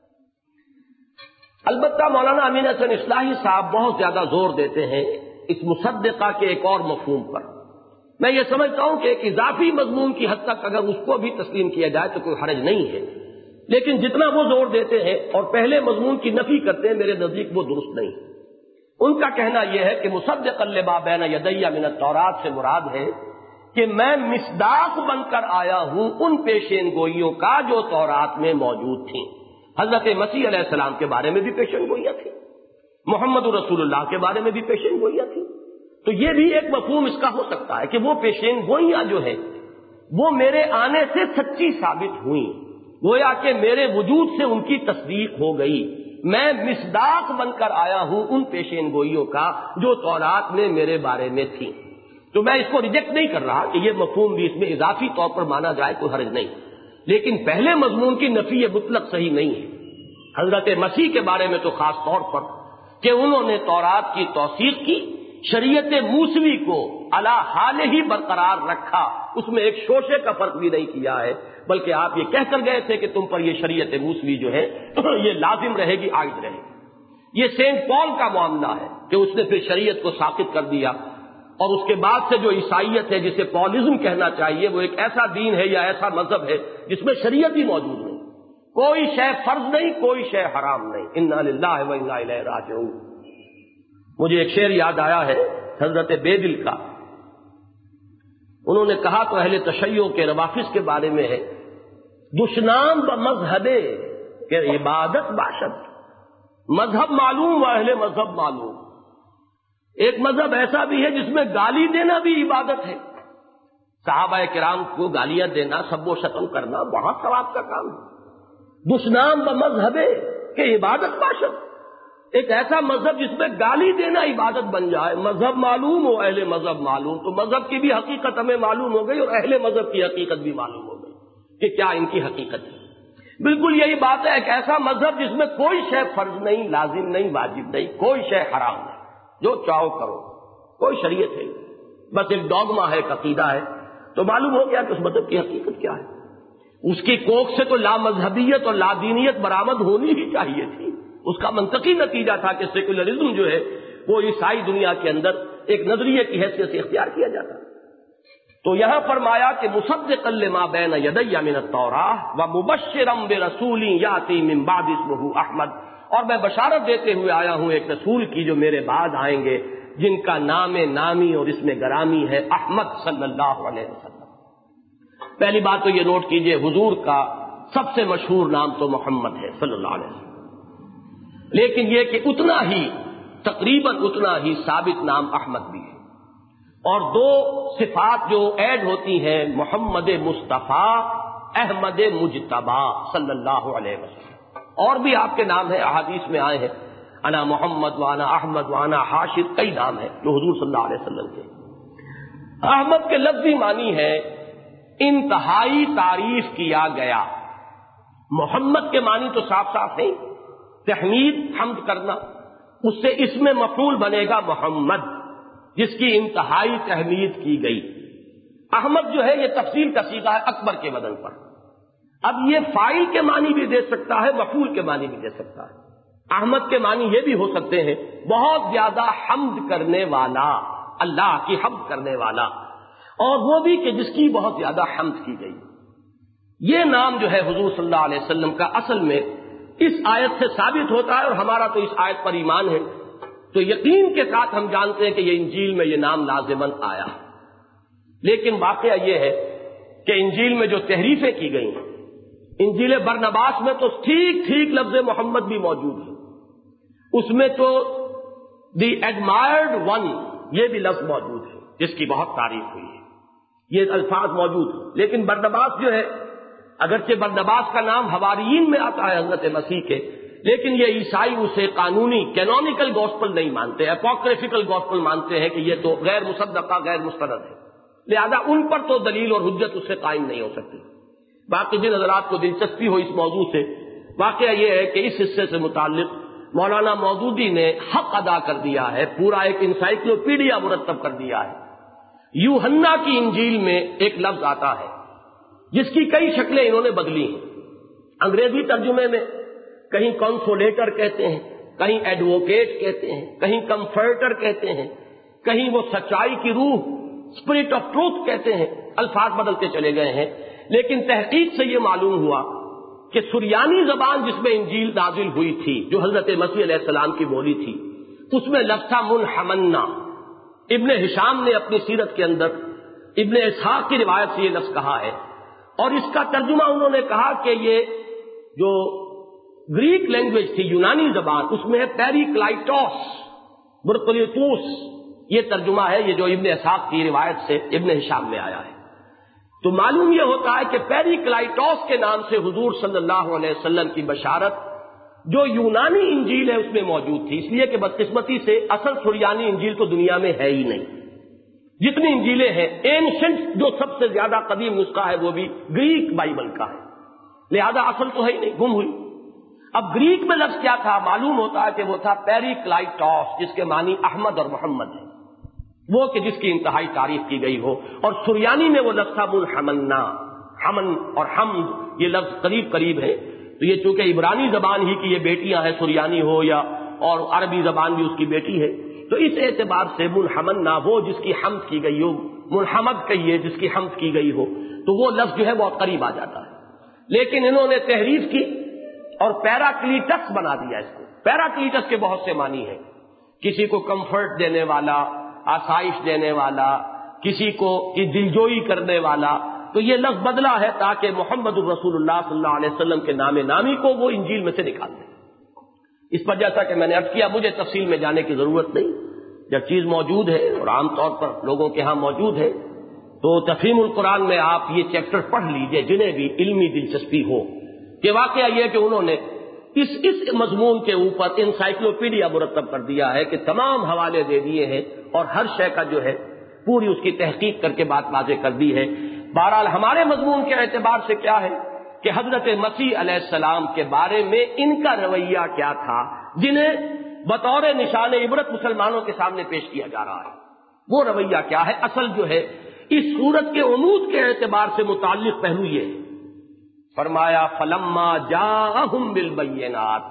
البتہ مولانا امین حسن اصلاحی صاحب بہت زیادہ زور دیتے ہیں اس مصدقہ کے ایک اور مفہوم پر۔ میں یہ سمجھتا ہوں کہ ایک اضافی مضمون کی حد تک اگر اس کو بھی تسلیم کیا جائے تو کوئی حرج نہیں ہے، لیکن جتنا وہ زور دیتے ہیں اور پہلے مضمون کی نفی کرتے ہیں، میرے نزدیک وہ درست نہیں۔ ان کا کہنا یہ ہے کہ مصدقا لما بین یدی من التورات سے مراد ہے کہ میں مصداق بن کر آیا ہوں ان پیشین گوئیوں کا جو تورات میں موجود تھیں۔ حضرت مسیح علیہ السلام کے بارے میں بھی پیشین گوئیاں تھیں، محمد رسول اللہ کے بارے میں بھی پیشین گوئیاں تھیں، تو یہ بھی ایک مفہوم اس کا ہو سکتا ہے کہ وہ پیشین گوئیاں جو ہیں وہ میرے آنے سے سچی ثابت ہوئیں، گویا کہ میرے وجود سے ان کی تصدیق ہو گئی، میں مصداق بن کر آیا ہوں ان پیشین گوئیوں کا جو تورات میں میرے بارے میں تھیں۔ تو میں اس کو ریجیکٹ نہیں کر رہا کہ یہ مفہوم بھی اس میں اضافی طور پر مانا جائے، کوئی حرج نہیں، لیکن پہلے مضمون کی نفی مطلق صحیح نہیں ہے۔ حضرت مسیح کے بارے میں تو خاص طور پر کہ انہوں نے تورات کی توثیق کی، شریعت موسوی کو علی حال ہی برقرار رکھا، اس میں ایک شوشے کا فرق بھی نہیں کیا ہے، بلکہ آپ یہ کہہ کر گئے تھے کہ تم پر یہ شریعت موسوی جو ہے یہ لازم رہے گی، عائد رہے گی۔ یہ سینٹ پال کا معاملہ ہے کہ اس نے پھر شریعت کو ساقط کر دیا، اور اس کے بعد سے جو عیسائیت ہے جسے پالزم کہنا چاہیے، وہ ایک ایسا دین ہے یا ایسا مذہب ہے جس میں شریعت ہی موجود نہیں، کوئی شے فرض نہیں، کوئی شے حرام نہیں، انا للہ و انا الیہ راجعون۔ مجھے ایک شعر یاد آیا ہے حضرت بے دل کا، انہوں نے کہا تو اہل تشیع کے روافظ کے بارے میں ہے، دشنام ب مذہب کہ عبادت باشد، مذہب معلوم و اہل مذہب معلوم۔ ایک مذہب ایسا بھی ہے جس میں گالی دینا بھی عبادت ہے، صحابہ کرام کو گالیاں دینا، سب و شتم کرنا بہت ثواب کا کام ہے۔ دشنام ب مذہب کہ عبادت باشد، ایک ایسا مذہب جس میں گالی دینا عبادت بن جائے، مذہب معلوم ہو اہل مذہب معلوم، تو مذہب کی بھی حقیقت ہمیں معلوم ہو گئی اور اہل مذہب کی حقیقت بھی معلوم ہو گئی کہ کیا ان کی حقیقت ہے۔ بالکل یہی بات ہے، ایک ایسا مذہب جس میں کوئی شے فرض نہیں، لازم نہیں، واجب نہیں، کوئی شے حرام نہیں، جو چاہو کرو، کوئی شریعت ہے، بس ایک ڈوگما ہے، ایک عقیدہ ہے، تو معلوم ہو گیا کہ اس مذہب کی حقیقت کیا ہے۔ اس کی کوکھ سے تو لا مذہبیت اور لا دینیت برآمد ہونی ہی چاہیے تھی، اس کا منطقی نتیجہ تھا کہ سیکولرزم جو ہے وہ عیسائی دنیا کے اندر ایک نظریے کی حیثیت سے اختیار کیا جاتا۔ تو یہاں فرمایا کہ مصدقا لما بین یدی من التوراۃ ومبشرا برسول یاتی من بعد اسمہ احمد، اور میں بشارت دیتے ہوئے آیا ہوں ایک رسول کی جو میرے بعد آئیں گے، جن کا نام نامی اور اسم گرامی ہے احمد صلی اللہ علیہ وسلم۔ پہلی بات تو یہ نوٹ کیجئے، حضور کا سب سے مشہور نام تو محمد ہے صلی اللہ علیہ وسلم، لیکن یہ کہ اتنا ہی تقریباً اتنا ہی ثابت نام احمد بھی ہے، اور دو صفات جو ایڈ ہوتی ہیں، محمد مصطفیٰ، احمد مجتبیٰ صلی اللہ علیہ وسلم۔ اور بھی آپ کے نام ہیں، احادیث میں آئے ہیں، انا محمد وانا احمد وانا حاشر، کئی نام ہیں جو حضور صلی اللہ علیہ وسلم کے۔ احمد کے لفظی معنی ہے انتہائی تعریف کیا گیا، محمد کے معنی تو صاف صاف نہیں، تحمید حمد کرنا، اس سے اسم مفعول بنے گا محمد، جس کی انتہائی تحمید کی گئی۔ احمد جو ہے یہ تفصیل کا صیغہ ہے اکبر کے بدن پر، اب یہ فاعل کے معنی بھی دے سکتا ہے، مفعول کے معنی بھی دے سکتا ہے۔ احمد کے معنی یہ بھی ہو سکتے ہیں بہت زیادہ حمد کرنے والا، اللہ کی حمد کرنے والا، اور وہ بھی کہ جس کی بہت زیادہ حمد کی گئی۔ یہ نام جو ہے حضور صلی اللہ علیہ وسلم کا اصل میں اس آیت سے ثابت ہوتا ہے، اور ہمارا تو اس آیت پر ایمان ہے، تو یقین کے ساتھ ہم جانتے ہیں کہ یہ انجیل میں یہ نام لازماً آیا۔ لیکن واقعہ یہ ہے کہ انجیل میں جو تحریفیں کی گئی ہیں، انجیل برنباس میں تو ٹھیک ٹھیک لفظ محمد بھی موجود ہے، اس میں تو دی ایڈمائرڈ ون یہ بھی لفظ موجود ہے جس کی بہت تعریف ہوئی ہے، یہ الفاظ موجود ہیں۔ لیکن برنباس جو ہے، اگرچہ برنباس کا نام حواریین میں آتا ہے حضرت مسیح کے، لیکن یہ عیسائی اسے قانونی کینونیکل گوسپل نہیں مانتے، اپوکریفیکل گوسپل مانتے ہیں کہ یہ تو غیر مصدقہ غیر مستند ہے، لہذا ان پر تو دلیل اور حجت اس سے قائم نہیں ہو سکتی۔ باقی جن حضرات کو دلچسپی ہو اس موضوع سے، واقعہ یہ ہے کہ اس حصے سے متعلق مولانا مودودی نے حق ادا کر دیا ہے، پورا ایک انسائکلوپیڈیا مرتب کر دیا ہے۔ یوحنا کی انجیل میں ایک لفظ آتا ہے جس کی کئی شکلیں انہوں نے بدلی ہیں۔ انگریزی ترجمے میں کہیں کنسولیٹر کہتے ہیں، کہیں ایڈووکیٹ کہتے ہیں، کہیں کمفرٹر کہتے ہیں، کہیں وہ سچائی کی روح اسپرٹ آف ٹروتھ کہتے ہیں، الفاظ بدلتے چلے گئے ہیں۔ لیکن تحقیق سے یہ معلوم ہوا کہ سریانی زبان جس میں انجیل نازل ہوئی تھی، جو حضرت مسیح علیہ السلام کی بولی تھی، اس میں لفظ تھا منحمنا۔ ابن ہشام نے اپنی سیرت کے اندر ابن اسحاق کی روایت سے یہ لفظ کہا ہے، اور اس کا ترجمہ انہوں نے کہا کہ یہ جو گریک لینگویج تھی، یونانی زبان، اس میں ہے پیریکلائٹوس برکلیتوس، یہ ترجمہ ہے، یہ جو ابن اسحاق کی روایت سے ابن ہشام میں آیا ہے۔ تو معلوم یہ ہوتا ہے کہ پیریکلائٹوس کے نام سے حضور صلی اللہ علیہ وسلم کی بشارت جو یونانی انجیل ہے اس میں موجود تھی، اس لیے کہ بدقسمتی سے اصل سریانی انجیل تو دنیا میں ہے ہی نہیں۔ جتنی انجیلیں ہیں، اینشنٹ جو سب سے زیادہ قدیم نسخہ ہے وہ بھی گریک بائبل کا ہے، لہذا اصل تو ہے ہی نہیں، گم ہوئی۔ اب گریک میں لفظ کیا تھا؟ معلوم ہوتا ہے کہ وہ تھا پیریکلائٹوس، جس کے معنی احمد اور محمد ہے، وہ کہ جس کی انتہائی تعریف کی گئی ہو۔ اور سریانی میں وہ لفظ تھا منحمنا، حمن اور حمد یہ لفظ قریب قریب ہے، تو یہ چونکہ عبرانی زبان ہی کی یہ بیٹیاں ہیں، سریانی ہو یا اور عربی زبان بھی اس کی بیٹی ہے، تو اس اعتبار سے منحمنا وہ جس کی حمد کی گئی ہو، منحمد کہیے جس کی حمد کی گئی ہو، تو وہ لفظ جو ہے بہت قریب آ جاتا ہے۔ لیکن انہوں نے تحریف کی اور پیراکلیٹس بنا دیا اس کو۔ پیراکلیٹس کے بہت سے معنی ہیں، کسی کو کمفرٹ دینے والا، آسائش دینے والا، کسی کو کی دلجوئی کرنے والا، تو یہ لفظ بدلا ہے تاکہ محمد الرسول اللہ صلی اللہ علیہ وسلم کے نام نامی کو وہ انجیل میں سے نکال دیں۔ اس پر جیسا کہ میں نے عرض کیا، مجھے تفصیل میں جانے کی ضرورت نہیں، جب چیز موجود ہے اور عام طور پر لوگوں کے ہاں موجود ہے تو تفہیم القرآن میں آپ یہ چیپٹر پڑھ لیجئے جنہیں بھی علمی دلچسپی ہو، کہ واقعہ یہ کہ انہوں نے اس اس مضمون کے اوپر انسائکلوپیڈیا مرتب کر دیا ہے کہ تمام حوالے دے دیے ہیں اور ہر شے کا جو ہے پوری اس کی تحقیق کر کے بات واضح کر دی ہے۔ بہرحال ہمارے مضمون کے اعتبار سے کیا ہے کہ حضرت مسیح علیہ السلام کے بارے میں ان کا رویہ کیا تھا، جنہیں بطور نشان عبرت مسلمانوں کے سامنے پیش کیا جا رہا ہے، وہ رویہ کیا ہے۔ اصل جو ہے اس سورت کے عمود کے اعتبار سے متعلق پہلو یہ ہے، فرمایا فلما جاءہم بالبینات،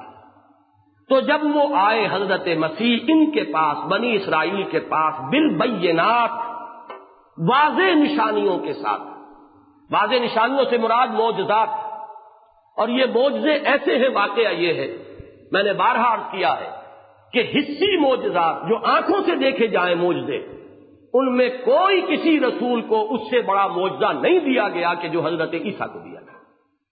تو جب وہ آئے حضرت مسیح ان کے پاس، بنی اسرائیل کے پاس، بالبینات واضح نشانیوں کے ساتھ۔ واضح نشانیوں سے مراد معجزات، اور یہ معجزے ایسے ہیں، واقعہ یہ ہے میں نے بارہا عرض کیا ہے کہ حسی معجزات جو آنکھوں سے دیکھے جائیں معجزے، ان میں کوئی کسی رسول کو اس سے بڑا معجزہ نہیں دیا گیا کہ جو حضرت عیسیٰ کو دیا گیا۔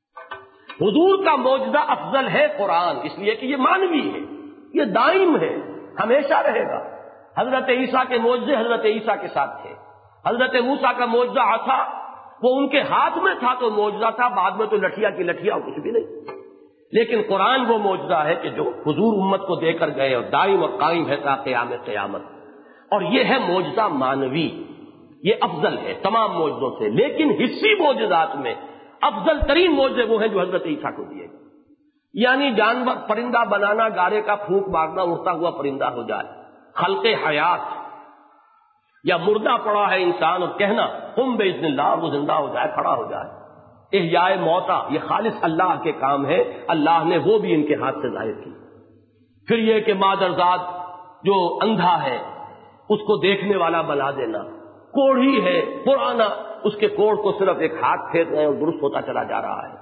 حضور کا معجزہ افضل ہے قرآن، اس لیے کہ یہ مانوی ہے، یہ دائم ہے، ہمیشہ رہے گا۔ حضرت عیسیٰ کے معجزے حضرت عیسیٰ کے ساتھ تھے۔ حضرت موسیٰ کا معجزہ عصا، وہ ان کے ہاتھ میں تھا تو معجزہ تھا، بعد میں تو لٹھیا کی لٹھیا اور کچھ بھی نہیں۔ لیکن قرآن وہ معجزہ ہے کہ جو حضور امت کو دے کر گئے اور دائم اور قائم ہے تا قیام قیامت، اور یہ ہے معجزہ مانوی، یہ افضل ہے تمام معجزوں سے۔ لیکن حسی معجزات میں افضل ترین معجزے وہ ہیں جو حضرت عیسیٰ کو دیے گئے، یعنی جانور پرندہ بنانا، گارے کا پھونک مارنا، اڑتا ہوا پرندہ ہو جائے، خلق حیات، یا مردہ پڑا ہے انسان اور کہنا ہم باذن اللہ، وہ زندہ ہو جائے، کھڑا ہو جائے، احیاء موتا، یہ خالص اللہ کے کام ہے، اللہ نے وہ بھی ان کے ہاتھ سے ظاہر کی۔ پھر یہ کہ مادرزاد جو اندھا ہے اس کو دیکھنے والا بنا دینا، کوڑھی ہے پرانا، اس کے کوڑ کو صرف ایک ہاتھ پھیر رہے ہیں اور درست ہوتا چلا جا رہا ہے۔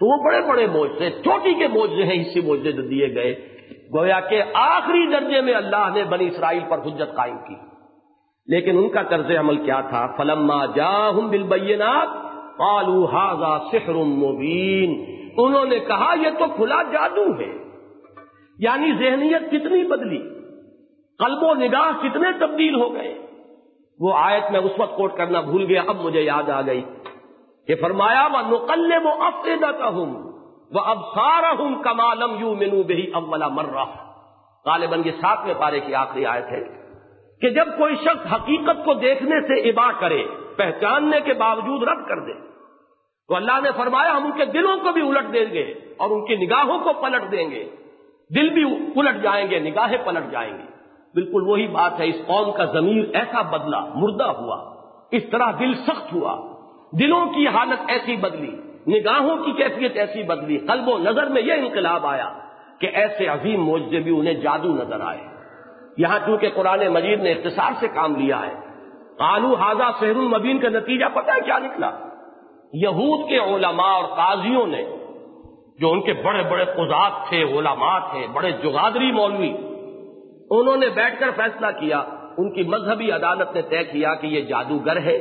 تو وہ بڑے بڑے معجزے، چوٹی کے معجزے ہیں، اسی معجزے دیے گئے، گویا کہ آخری درجے میں اللہ نے بنی اسرائیل پر حجت قائم کی۔ لیکن ان کا طرز عمل کیا تھا؟ فلما جاءہم بالبینات قالوا ھذا سحر مبین، انہوں نے کہا یہ تو کھلا جادو ہے۔ یعنی ذہنیت کتنی بدلی، قلب و نگاہ کتنے تبدیل ہو گئے۔ وہ آیت میں اس وقت کوٹ کرنا بھول گیا، اب مجھے یاد آ گئی کہ فرمایا وَنُقَلِّبُ أَفْئِدَتَهُمْ وَأَبْصَارَهُمْ كَمَا لَمْ يُؤْمِنُوا بِهِ أَوَّلَ مَرَّةٍ۔ غالباً یہ ساتویں پارے کی آخری آیت ہے کہ جب کوئی شخص حقیقت کو دیکھنے سے ابا کرے، پہچاننے کے باوجود رد کر دے، تو اللہ نے فرمایا ہم ان کے دلوں کو بھی الٹ دیں گے اور ان کی نگاہوں کو پلٹ دیں گے، دل بھی الٹ جائیں گے، نگاہیں پلٹ جائیں گی۔ بالکل وہی بات ہے، اس قوم کا ضمیر ایسا بدلا، مردہ ہوا، اس طرح دل سخت ہوا، دلوں کی حالت ایسی بدلی، نگاہوں کی کیفیت ایسی بدلی، قلب و نظر میں یہ انقلاب آیا کہ ایسے عظیم معجزے بھی انہیں جادو نظر آئے۔ یہاں چونکہ قرآن مجید نے اختصار سے کام لیا ہے، قالوا ھذا سحر مبین کا نتیجہ پتہ ہے کیا نکلا؟ یہود کے علماء اور قاضیوں نے، جو ان کے بڑے بڑے قضات تھے، علماء تھے، بڑے جغادری مولوی، انہوں نے بیٹھ کر فیصلہ کیا، ان کی مذہبی عدالت نے طے کیا کہ یہ جادوگر ہے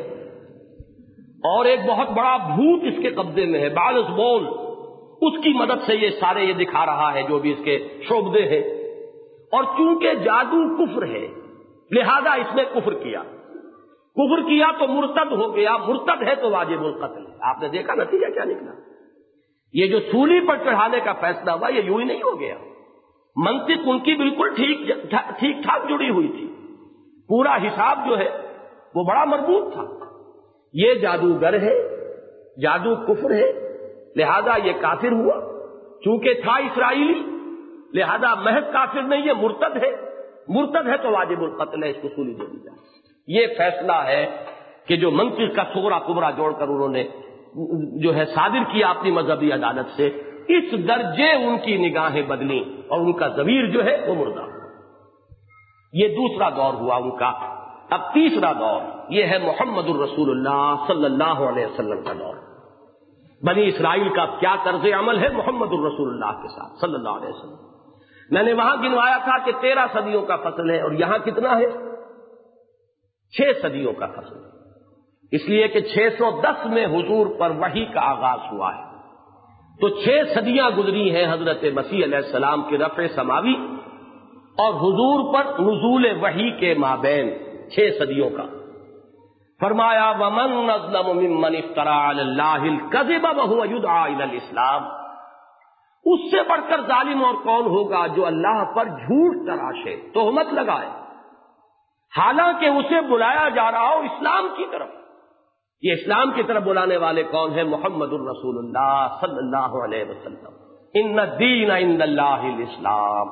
اور ایک بہت بڑا بھوت اس کے قبضے میں ہے، بالس بول، اس کی مدد سے یہ سارے یہ دکھا رہا ہے جو بھی اس کے شعبدے ہیں، اور چونکہ جادو کفر ہے لہذا اس نے کفر کیا، کفر کیا تو مرتد ہو گیا، مرتد ہے تو واجب القتل ہے۔ آپ نے دیکھا نتیجہ کیا نکلا؟ یہ جو سولی پر چڑھانے کا فیصلہ ہوا یہ یوں ہی نہیں ہو گیا، منطق ان کی بالکل ٹھیک ٹھیک ٹھاک جڑی ہوئی تھی، پورا حساب جو ہے وہ بڑا مربوط تھا۔ یہ جادوگر ہے، جادو کفر ہے، لہذا یہ کافر ہوا، چونکہ تھا اسرائیلی لہذا محض کافر نہیں، یہ مرتد ہے، مرتد ہے تو واجب القتل ہے، اس کو سولی دے دی جائے۔ یہ فیصلہ ہے کہ جو منطق کا صغرا کبرا جوڑ کر انہوں نے جو ہے صادر کیا اپنی مذہبی عدالت سے، اس درجے ان کی نگاہیں بدلیں اور ان کا ضمیر جو ہے وہ مردہ ہوا۔ یہ دوسرا دور ہوا ان کا۔ اب تیسرا دور یہ ہے محمد الرسول اللہ صلی اللہ علیہ وسلم کا دور۔ بنی اسرائیل کا کیا طرز عمل ہے محمد الرسول اللہ کے ساتھ صلی اللہ علیہ وسلم؟ میں نے وہاں گنوایا تھا کہ تیرہ صدیوں کا فصل ہے، اور یہاں کتنا ہے؟ چھ صدیوں کا فصل ہے، اس لیے کہ چھ سو دس میں حضور پر وحی کا آغاز ہوا ہے، تو چھ صدیاں گزری ہیں حضرت مسیح علیہ السلام کے رفع سماوی اور حضور پر نزول وحی کے مابین چھ صدیوں کا۔ فرمایا وَمَن أَظْلَمُ مِمَّنِ افْتَرَىٰ عَلَى اللَّهِ الْكَذِبَ وَهُوَ يُدْعَىٰ إِلَى الْإِسْلَامِ، اس سے بڑھ کر ظالم اور کون ہوگا جو اللہ پر جھوٹ تراشے، تہمت لگائے، حالانکہ اسے بلایا جا رہا ہو اسلام کی طرف۔ یہ اسلام کی طرف بلانے والے کون ہیں؟ محمد الرسول اللہ صلی اللہ علیہ وسلم۔ ان الدین عند اللہ الاسلام۔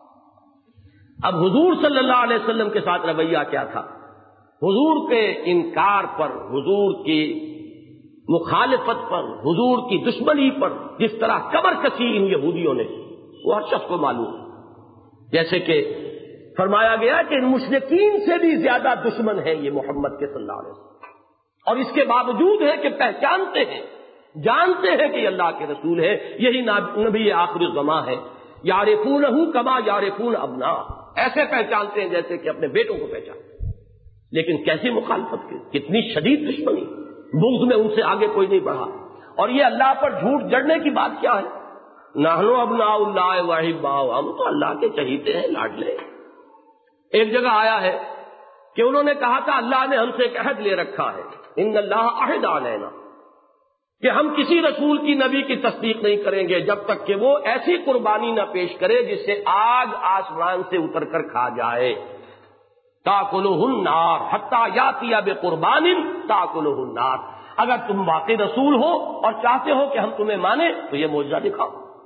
اب حضور صلی اللہ علیہ وسلم کے ساتھ رویہ کیا تھا؟ حضور کے انکار پر، حضور کی مخالفت پر، حضور کی دشمنی پر جس طرح کمر کسی ان یہودیوں نے، وہ ہر شخص کو معلوم ہے۔ جیسے کہ فرمایا گیا کہ ان مشرکین سے بھی زیادہ دشمن ہیں یہ محمد کے صلی اللہ علیہ وسلم، اور اس کے باوجود ہے کہ پہچانتے ہیں، جانتے ہیں کہ یہ اللہ کے رسول ہے، یہی نبی آخر الزماں ہے۔ یعرفونہ کما یعرفون ابناء، ایسے پہچانتے ہیں جیسے کہ اپنے بیٹوں کو پہچانتے ہیں، لیکن کیسی مخالفت کی، کتنی شدید دشمنی، بغض میں ان سے آگے کوئی نہیں بڑھا۔ اور یہ اللہ پر جھوٹ جڑنے کی بات کیا ہے؟ نحن ابناء اللہ واحباؤ، ہم تو اللہ کے چہیتے ہیں، لاڈلے۔ ایک جگہ آیا ہے کہ انہوں نے کہا تھا اللہ نے ہم سے ایک عہد لے رکھا ہے، ان اللہ عہد علینا، کہ ہم کسی رسول کی نبی کی تصدیق نہیں کریں گے جب تک کہ وہ ایسی قربانی نہ پیش کرے جس سے آگ آسمان سے اتر کر کھا جائے۔ تاکلہ النار حتی یاتی بقربان تاکلہ النار، اگر تم واقعی رسول ہو اور چاہتے ہو کہ ہم تمہیں مانیں تو یہ معجزہ دکھاؤ۔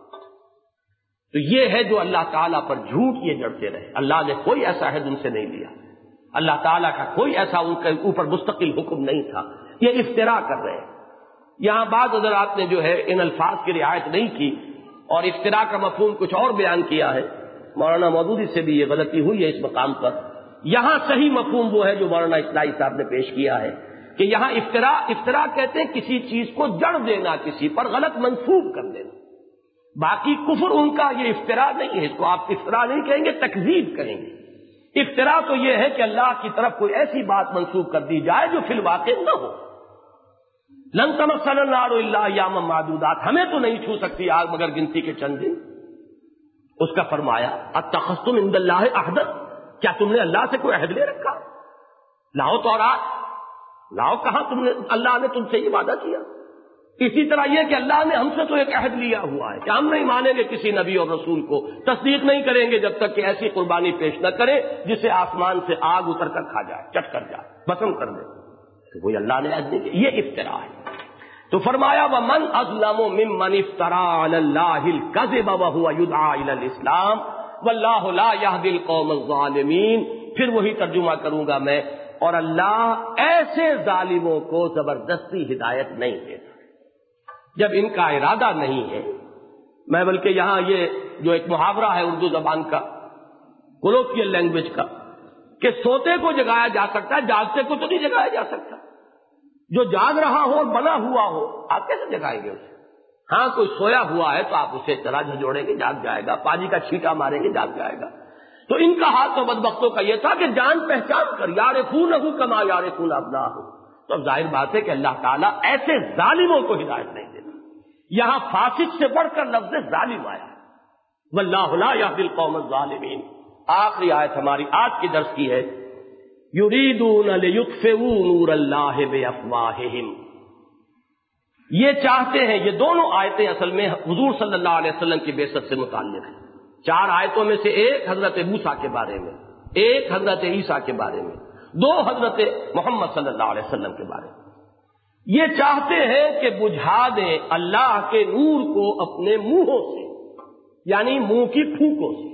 تو یہ ہے جو اللہ تعالیٰ پر جھوٹ یہ جڑتے رہے، اللہ نے کوئی ایسا عہد ان سے نہیں لیا، اللہ تعالیٰ کا کوئی ایسا ان کے اوپر مستقل حکم نہیں تھا، یہ افتراء کر رہے ہیں۔ یہاں بعض حضرات نے جو ہے ان الفاظ کی رعایت نہیں کی اور افتراء کا مفہوم کچھ اور بیان کیا ہے، مولانا مودودی سے بھی یہ غلطی ہوئی ہے اس مقام پر۔ یہاں صحیح مفہوم وہ ہے جو مولانا اصلاحی صاحب نے پیش کیا ہے کہ یہاں افطرا افطرا کہتے ہیں کسی چیز کو جڑ دینا، کسی پر غلط منسوب کر دینا. باقی کفر ان کا یہ افطرا نہیں ہے، اس کو آپ افطرا نہیں کہیں گے، تکذیب کہیں گے. افطرا تو یہ ہے کہ اللہ کی طرف کوئی ایسی بات منسوب کر دی جائے جو فی الواقع نہ ہو. لن تمسنا النار الا ایاما معدودات، ہمیں تو نہیں چھو سکتی آگ مگر گنتی کے چند دن. اس کا فرمایا اتخذتم عند اللہ عہدا، کیا تم نے اللہ سے کوئی عہد لے رکھا؟ لاؤ تورات لاؤ، کہاں تم نے اللہ نے تم سے یہ وعدہ کیا؟ اسی طرح یہ کہ اللہ نے ہم سے تو ایک عہد لیا ہوا ہے کہ ہم نہیں مانیں گے کسی نبی اور رسول کو، تصدیق نہیں کریں گے جب تک کہ ایسی قربانی پیش نہ کرے جسے آسمان سے آگ اتر کر کھا جائے، چٹ کر جائے، بسم کر دے. تو کوئی اللہ نے عہد نہیں کیا، یہ افطرا ہے. تو فرمایا وَمَنْ أَظْلَمُ مِمَّنِ افْتَرَىٰ عَلَى اللَّهِ الْكَذِبَ وَهُوَ يُدْعَىٰ إِلَى الْإِسْلَامِ وَاللَّهُ لَا يَهْدِي الْقَوْمَ الظَّالِمِينَ. پھر وہی ترجمہ کروں گا میں، اور اللہ ایسے ظالموں کو زبردستی ہدایت نہیں دیتا جب ان کا ارادہ نہیں ہے. میں بلکہ یہاں یہ جو ایک محاورہ ہے اردو زبان کا، کولوکیل لینگویج کا، کہ سوتے کو جگایا جا سکتا ہے، جاگتے کو تو نہیں جگایا جا سکتا. جو جاگ رہا ہو اور بنا ہوا ہو آپ کیسے جگائیں گے اسے؟ ہاں کوئی سویا ہوا ہے تو آپ اسے طرح جھجوڑیں گے، جاگ جائے گا، پانی کا چھینٹا ماریں گے، جاگ جائے گا. تو ان کا حال تو بدبختوں کا یہ تھا کہ جان پہچان کر یعرفونہ کما یعرفون ابناءہم. تو اب ظاہر بات ہے کہ اللہ تعالیٰ ایسے ظالموں کو ہدایت نہیں دیتا. یہاں فاسق سے بڑھ کر لفظ ظالم آیا، واللہ لا یہدی القوم الظالمین. آخری آیت ہماری آج کی درس کی ہے، یریدون لیطفئوا نور اللہ بافواہہم. یہ چاہتے ہیں، یہ دونوں آیتیں اصل میں حضور صلی اللہ علیہ وسلم کی بعثت سے متعلق ہیں. چار آیتوں میں سے ایک حضرت موسیٰ کے بارے میں، ایک حضرت عیسیٰ کے بارے میں، دو حضرت محمد صلی اللہ علیہ وسلم کے بارے میں. یہ چاہتے ہیں کہ بجھا دیں اللہ کے نور کو اپنے منہوں سے، یعنی منہ کی پھونکوں سے.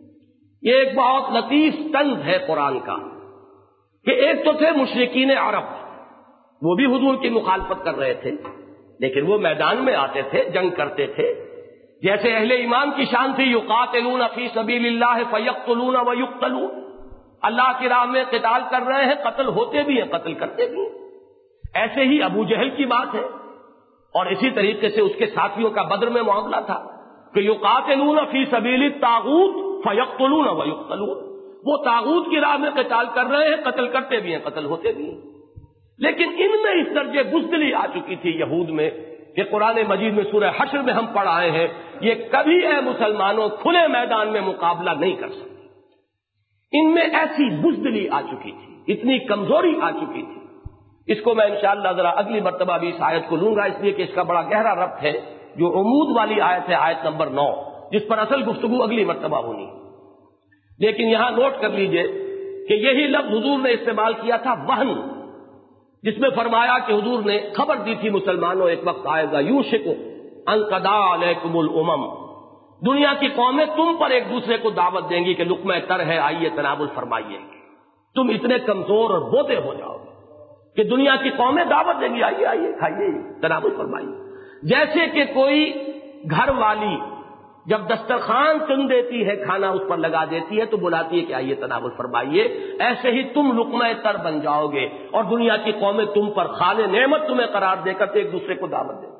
یہ ایک بہت لطیف طنز ہے قرآن کا کہ ایک تو تھے مشرکین عرب، وہ بھی حضور کی مخالفت کر رہے تھے، لیکن وہ میدان میں آتے تھے، جنگ کرتے تھے. جیسے اہل ایمان کی شان تھی، یقاتلون فی سبیل اللہ فیقتلون ویقتلون، اللہ کی راہ میں قتال کر رہے ہیں، قتل ہوتے بھی ہیں، قتل کرتے بھی ہیں. ایسے ہی ابو جہل کی بات ہے، اور اسی طریقے سے اس کے ساتھیوں کا بدر میں معاملہ تھا کہ یقاتلون فی سبیل الطاغوت فیقتلون ویقتلون، وہ طاغوت کی راہ میں قتال کر رہے ہیں، قتل کرتے بھی ہیں، قتل ہوتے بھی ہیں. لیکن ان میں اس درجے بزدلی آ چکی تھی یہود میں کہ قرآن مجید میں سورہ حشر میں ہم پڑھ آئے ہیں، یہ کبھی اے مسلمانوں کھلے میدان میں مقابلہ نہیں کر سکتے. ان میں ایسی بزدلی آ چکی تھی، اتنی کمزوری آ چکی تھی. اس کو میں انشاءاللہ ذرا اگلی مرتبہ بھی اس آیت کو لوں گا، اس لیے کہ اس کا بڑا گہرا ربط ہے جو عمود والی آیت ہے، آیت نمبر نو، جس پر اصل گفتگو اگلی مرتبہ ہونی. لیکن یہاں نوٹ کر لیجئے کہ یہی لفظ حضور نے استعمال کیا تھا وہن، جس میں فرمایا کہ حضور نے خبر دی تھی مسلمانوں ایک وقت آئے گا یوشک ان قضا علیکم الامم، دنیا کی قومیں تم پر ایک دوسرے کو دعوت دیں گی کہ لقمہ تر ہے، آئیے تناول فرمائیے. تم اتنے کمزور اور بوتے ہو جاؤ گے کہ دنیا کی قومیں دعوت دیں گی، آئیے آئیے کھائیے تناول فرمائیے. جیسے کہ کوئی گھر والی جب دسترخوان چن دیتی ہے، کھانا اس پر لگا دیتی ہے تو بلاتی ہے کہ آئیے تناول فرمائیے، ایسے ہی تم لقمہ تر بن جاؤ گے اور دنیا کی قومیں تم پر خال نعمت تمہیں قرار دے کر ایک دوسرے کو دعوت دیں.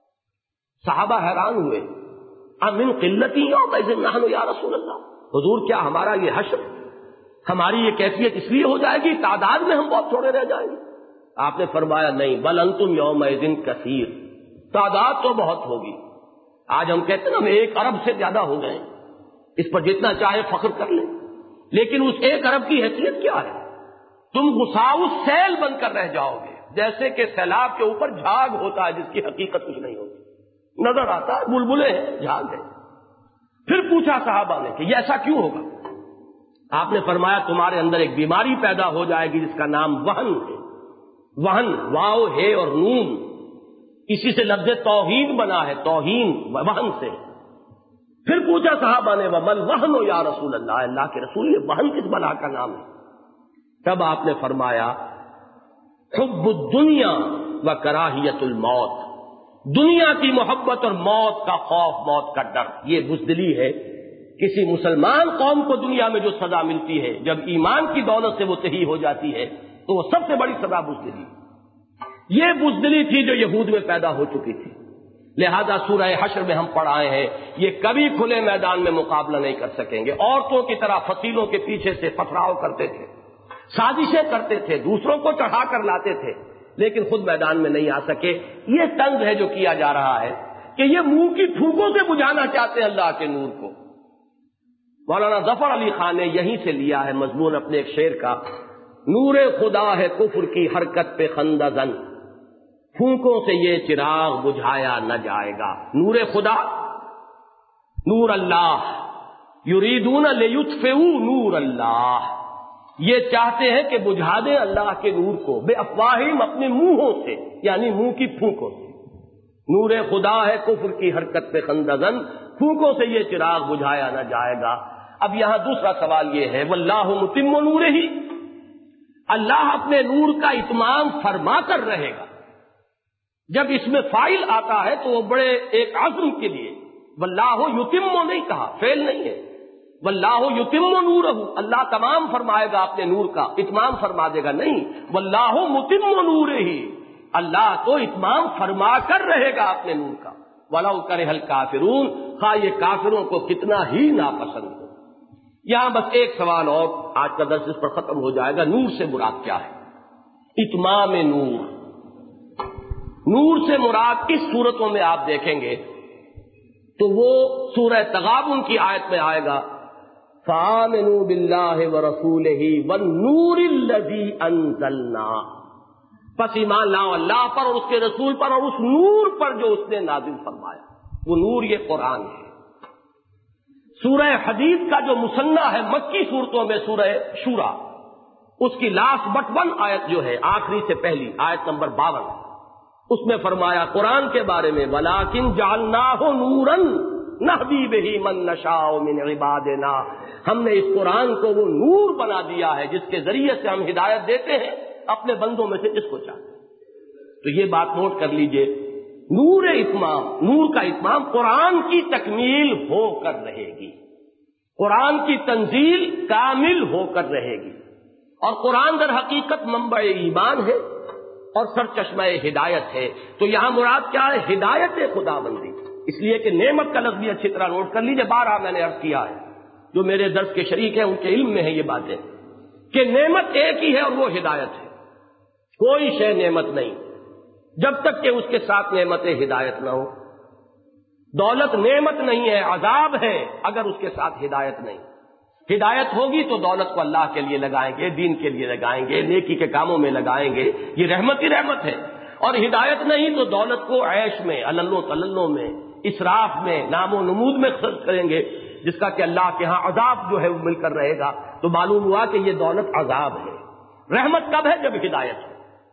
صحابہ حیران ہوئے، امن قلتی یومئذ نحن یا رسول اللہ، حضور کیا ہمارا یہ حشر، ہماری یہ کیفیت اس لیے ہو جائے گی تعداد میں ہم بہت تھوڑے رہ جائیں گے؟ آپ نے فرمایا نہیں، بل انتم یومئذ کثیر، تعداد تو بہت ہوگی. آج ہم کہتے ہیں ہم ایک ارب سے زیادہ ہو گئے، اس پر جتنا چاہے فخر کر لیں، لیکن اس ایک ارب کی حیثیت کیا ہے؟ تم غثاء سیل بن کر رہ جاؤ گے، جیسے کہ سیلاب کے اوپر جھاگ ہوتا ہے جس کی حقیقت کچھ نہیں ہوتی، نظر آتا ہے بلبلے ہیں، جھاگ ہے. پھر پوچھا صحابہ نے کہ یہ ایسا کیوں ہوگا؟ آپ نے فرمایا تمہارے اندر ایک بیماری پیدا ہو جائے گی جس کا نام وہن ہے. وہن، واو ہے اور نون، اسی سے لفظ توہین بنا ہے، توہین وہن سے. پھر پوچھا صحابہ نے ومل وہن یا رسول اللہ، اللہ کے رسول یہ وہن کس بلا کا نام ہے؟ تب آپ نے فرمایا حب الدنیا و کراہیت الموت، دنیا کی محبت اور موت کا خوف، موت کا ڈر، یہ بزدلی ہے. کسی مسلمان قوم کو دنیا میں جو سزا ملتی ہے جب ایمان کی دولت سے وہ تہی ہو جاتی ہے تو وہ سب سے بڑی سزا بزدلی. یہ بزدلی تھی جو یہود میں پیدا ہو چکی تھی. لہذا سورہ حشر میں ہم پڑھ آئے ہیں یہ کبھی کھلے میدان میں مقابلہ نہیں کر سکیں گے. عورتوں کی طرح فصیلوں کے پیچھے سے پتھراؤ کرتے تھے, سازشیں کرتے تھے, دوسروں کو چڑھا کر لاتے تھے, لیکن خود میدان میں نہیں آ سکے. یہ طنز ہے جو کیا جا رہا ہے کہ یہ منہ کی پھوکوں سے بجھانا چاہتے ہیں اللہ کے نور کو. مولانا ظفر علی خان نے یہیں سے لیا ہے مضمون اپنے ایک شعر کا. نور خدا ہے کفر کی حرکت پہ خندہ زن, پھونکوں سے یہ چراغ بجھایا نہ جائے گا. نور خدا, نور اللہ, یریدون لیطفئوا نور اللہ, یہ چاہتے ہیں کہ بجھا دیں اللہ کے نور کو بے افواہم, اپنے منہوں سے, یعنی منہ کی پھونکوں سے. نور خدا ہے کفر کی حرکت پہ خندہ زن, پھونکوں سے یہ چراغ بجھایا نہ جائے گا. اب یہاں دوسرا سوال یہ ہے واللہ متم نورہ, اللہ اپنے نور کا اتمام فرما کر رہے گا. جب اس میں فاعل آتا ہے تو وہ بڑے ایک عزم کے لیے, واللہ یتم نہیں کہا, فعل نہیں ہے. واللہ یتم نورہ, اللہ تمام فرمائے گا اپنے نور کا, اتمام فرما دے گا, نہیں. واللہ متم نورہ, اللہ تو اتمام فرما کر رہے گا اپنے نور کا. وَلَوْ كَرِهَ الْكَافِرُونَ, خواہ یہ کافروں کو کتنا ہی ناپسند ہو. یہاں بس ایک سوال اور, آج کا درس اس پر ختم ہو جائے گا. نور سے مراد کیا ہے؟ اتمام نور. نور سے مراد کس صورتوں میں آپ دیکھیں گے تو وہ سورہ تغابن کی آیت میں آئے گا فآمنوا باللہ ورسولہ والنور الذی انزلنا, پس ایمان لاؤ اللہ پر اور اس کے رسول پر اور اس نور پر جو اس نے نازل فرمایا. وہ نور یہ قرآن ہے. سورہ حدید کا جو مثنیٰ ہے مکی صورتوں میں سورہ شورا, اس کی لاسٹ بٹ ون آیت جو ہے, آخری سے پہلی آیت نمبر باون, اس میں فرمایا قرآن کے بارے میں وَلَٰكِن جَعَلْنَاهُ نُورًا نَهْدِي بِهِ مَن نَّشَاءُ مِنْ عِبَادِنَا, ہم نے اس قرآن کو وہ نور بنا دیا ہے جس کے ذریعے سے ہم ہدایت دیتے ہیں اپنے بندوں میں سے جس کو چاہتے ہیں. تو یہ بات نوٹ کر لیجئے, نور اتمام, نور کا اتمام قرآن کی تکمیل ہو کر رہے گی, قرآن کی تنزیل کامل ہو کر رہے گی. اور قرآن در حقیقت منبع ایمان ہے اور سرچشمہ ہدایت ہے. تو یہاں مراد کیا ہے؟ ہدایت خدا بندی. اس لیے کہ نعمت کا لفظ بھی اچھی طرح نوٹ کر لیجئے, بارہا میں نے عرض کیا ہے, جو میرے درس کے شریک ہیں ان کے علم میں ہے یہ باتیں, کہ نعمت ایک ہی ہے اور وہ ہدایت ہے. کوئی شے نعمت نہیں جب تک کہ اس کے ساتھ نعمت ہدایت نہ ہو. دولت نعمت نہیں ہے, عذاب ہے اگر اس کے ساتھ ہدایت نہیں. ہدایت ہوگی تو دولت کو اللہ کے لیے لگائیں گے, دین کے لیے لگائیں گے, نیکی کے کاموں میں لگائیں گے, یہ رحمت ہی رحمت ہے. اور ہدایت نہیں تو دولت کو عیش میں, عللو تللو میں, اسراف میں, نام و نمود میں خرچ کریں گے, جس کا کہ اللہ کے ہاں عذاب جو ہے وہ مل کر رہے گا. تو معلوم ہوا کہ یہ دولت عذاب ہے. رحمت کب ہے؟ جب ہدایت ہے.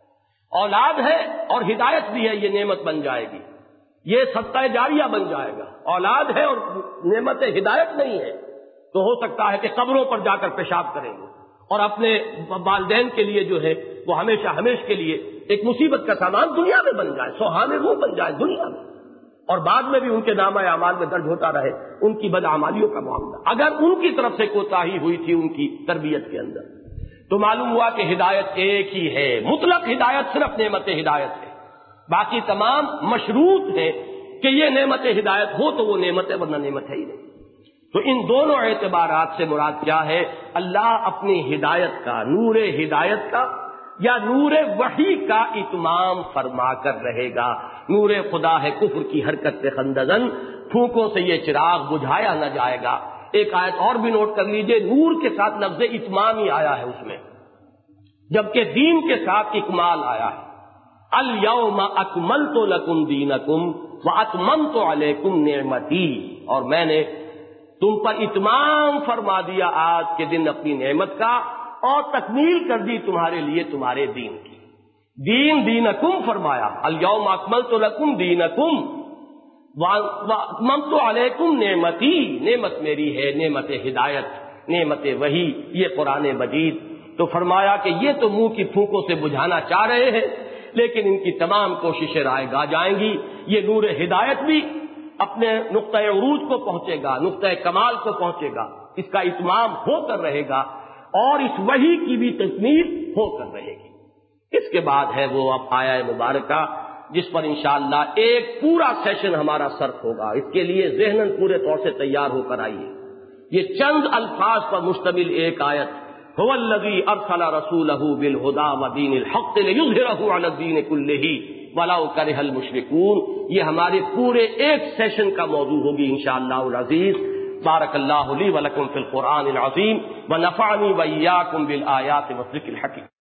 اولاد ہے اور ہدایت بھی ہے, یہ نعمت بن جائے گی, یہ صدقہ جاریہ بن جائے گا. اولاد ہے اور نعمت ہدایت نہیں ہے تو ہو سکتا ہے کہ قبروں پر جا کر پیشاب کریں گے اور اپنے والدین کے لیے جو ہے وہ ہمیشہ ہمیش کے لیے ایک مصیبت کا سامان دنیا میں بن جائے, سوہانے روح بن جائے دنیا میں, اور بعد میں بھی ان کے نامہ اعمال میں درج ہوتا رہے ان کی بدعمالیوں کا معاملہ. اگر ان کی طرف سے کوتاہی ہوئی تھی ان کی تربیت کے اندر تو معلوم ہوا کہ ہدایت ایک ہی ہے. مطلق ہدایت صرف نعمت ہدایت ہے, باقی تمام مشروط ہے کہ یہ نعمت ہدایت ہو تو وہ نعمت ہے, ورنہ نعمت ہے ہی نہیں. تو ان دونوں اعتبارات سے مراد کیا ہے؟ اللہ اپنی ہدایت کا, نور ہدایت کا یا نور وحی کا اتمام فرما کر رہے گا. نور خدا ہے کفر کی حرکت پہ خندزن, پھونکوں سے یہ چراغ بجھایا نہ جائے گا. ایک آیت اور بھی نوٹ کر لیجئے, نور کے ساتھ لفظ اتمام ہی آیا ہے اس میں, جبکہ دین کے ساتھ اکمال آیا ہے. الیوم اکملت لکم دینکم واتممت علیکم نعمتی, اور میں نے تم پر اتمام فرما دیا آج کے دن اپنی نعمت کا, اور تکمیل کر دی تمہارے لیے تمہارے دین کی. دین دینکم فرمایا, الیوم اکملت لکم دینکم واتممت علیکم نعمتی, نعمت میری ہے, نعمت ہدایت, نعمت وحی, یہ قرآن مجید. تو فرمایا کہ یہ تو منہ کی پھونکوں سے بجھانا چاہ رہے ہیں, لیکن ان کی تمام کوششیں رائے گا جائیں گی. یہ نور ہدایت بھی اپنے نقطۂ عروج کو پہنچے گا, نقطۂ کمال کو پہنچے گا, اس کا اتمام ہو کر رہے گا, اور اس وحی کی بھی تکمیل ہو کر رہے گی. اس کے بعد ہے وہ اب آیہ مبارکہ جس پر انشاءاللہ ایک پورا سیشن ہمارا صرف ہوگا. اس کے لیے ذہناً پورے طور سے تیار ہو کر آئیے. یہ چند الفاظ پر مشتمل ایک آیت، هو الذی ارسل رسولہ بالہدی ودین الحق لیظہرہ علی الدین کلہ ولو کرہ المشرکون، یہ ہمارے پورے ایک سیشن کا موضوع ہوگی انشاءاللہ العزیز. بارک اللہ لی ولکم فی القرآن العظیم ونفعنی وإیاکم بالآیات والذکر الحکیم.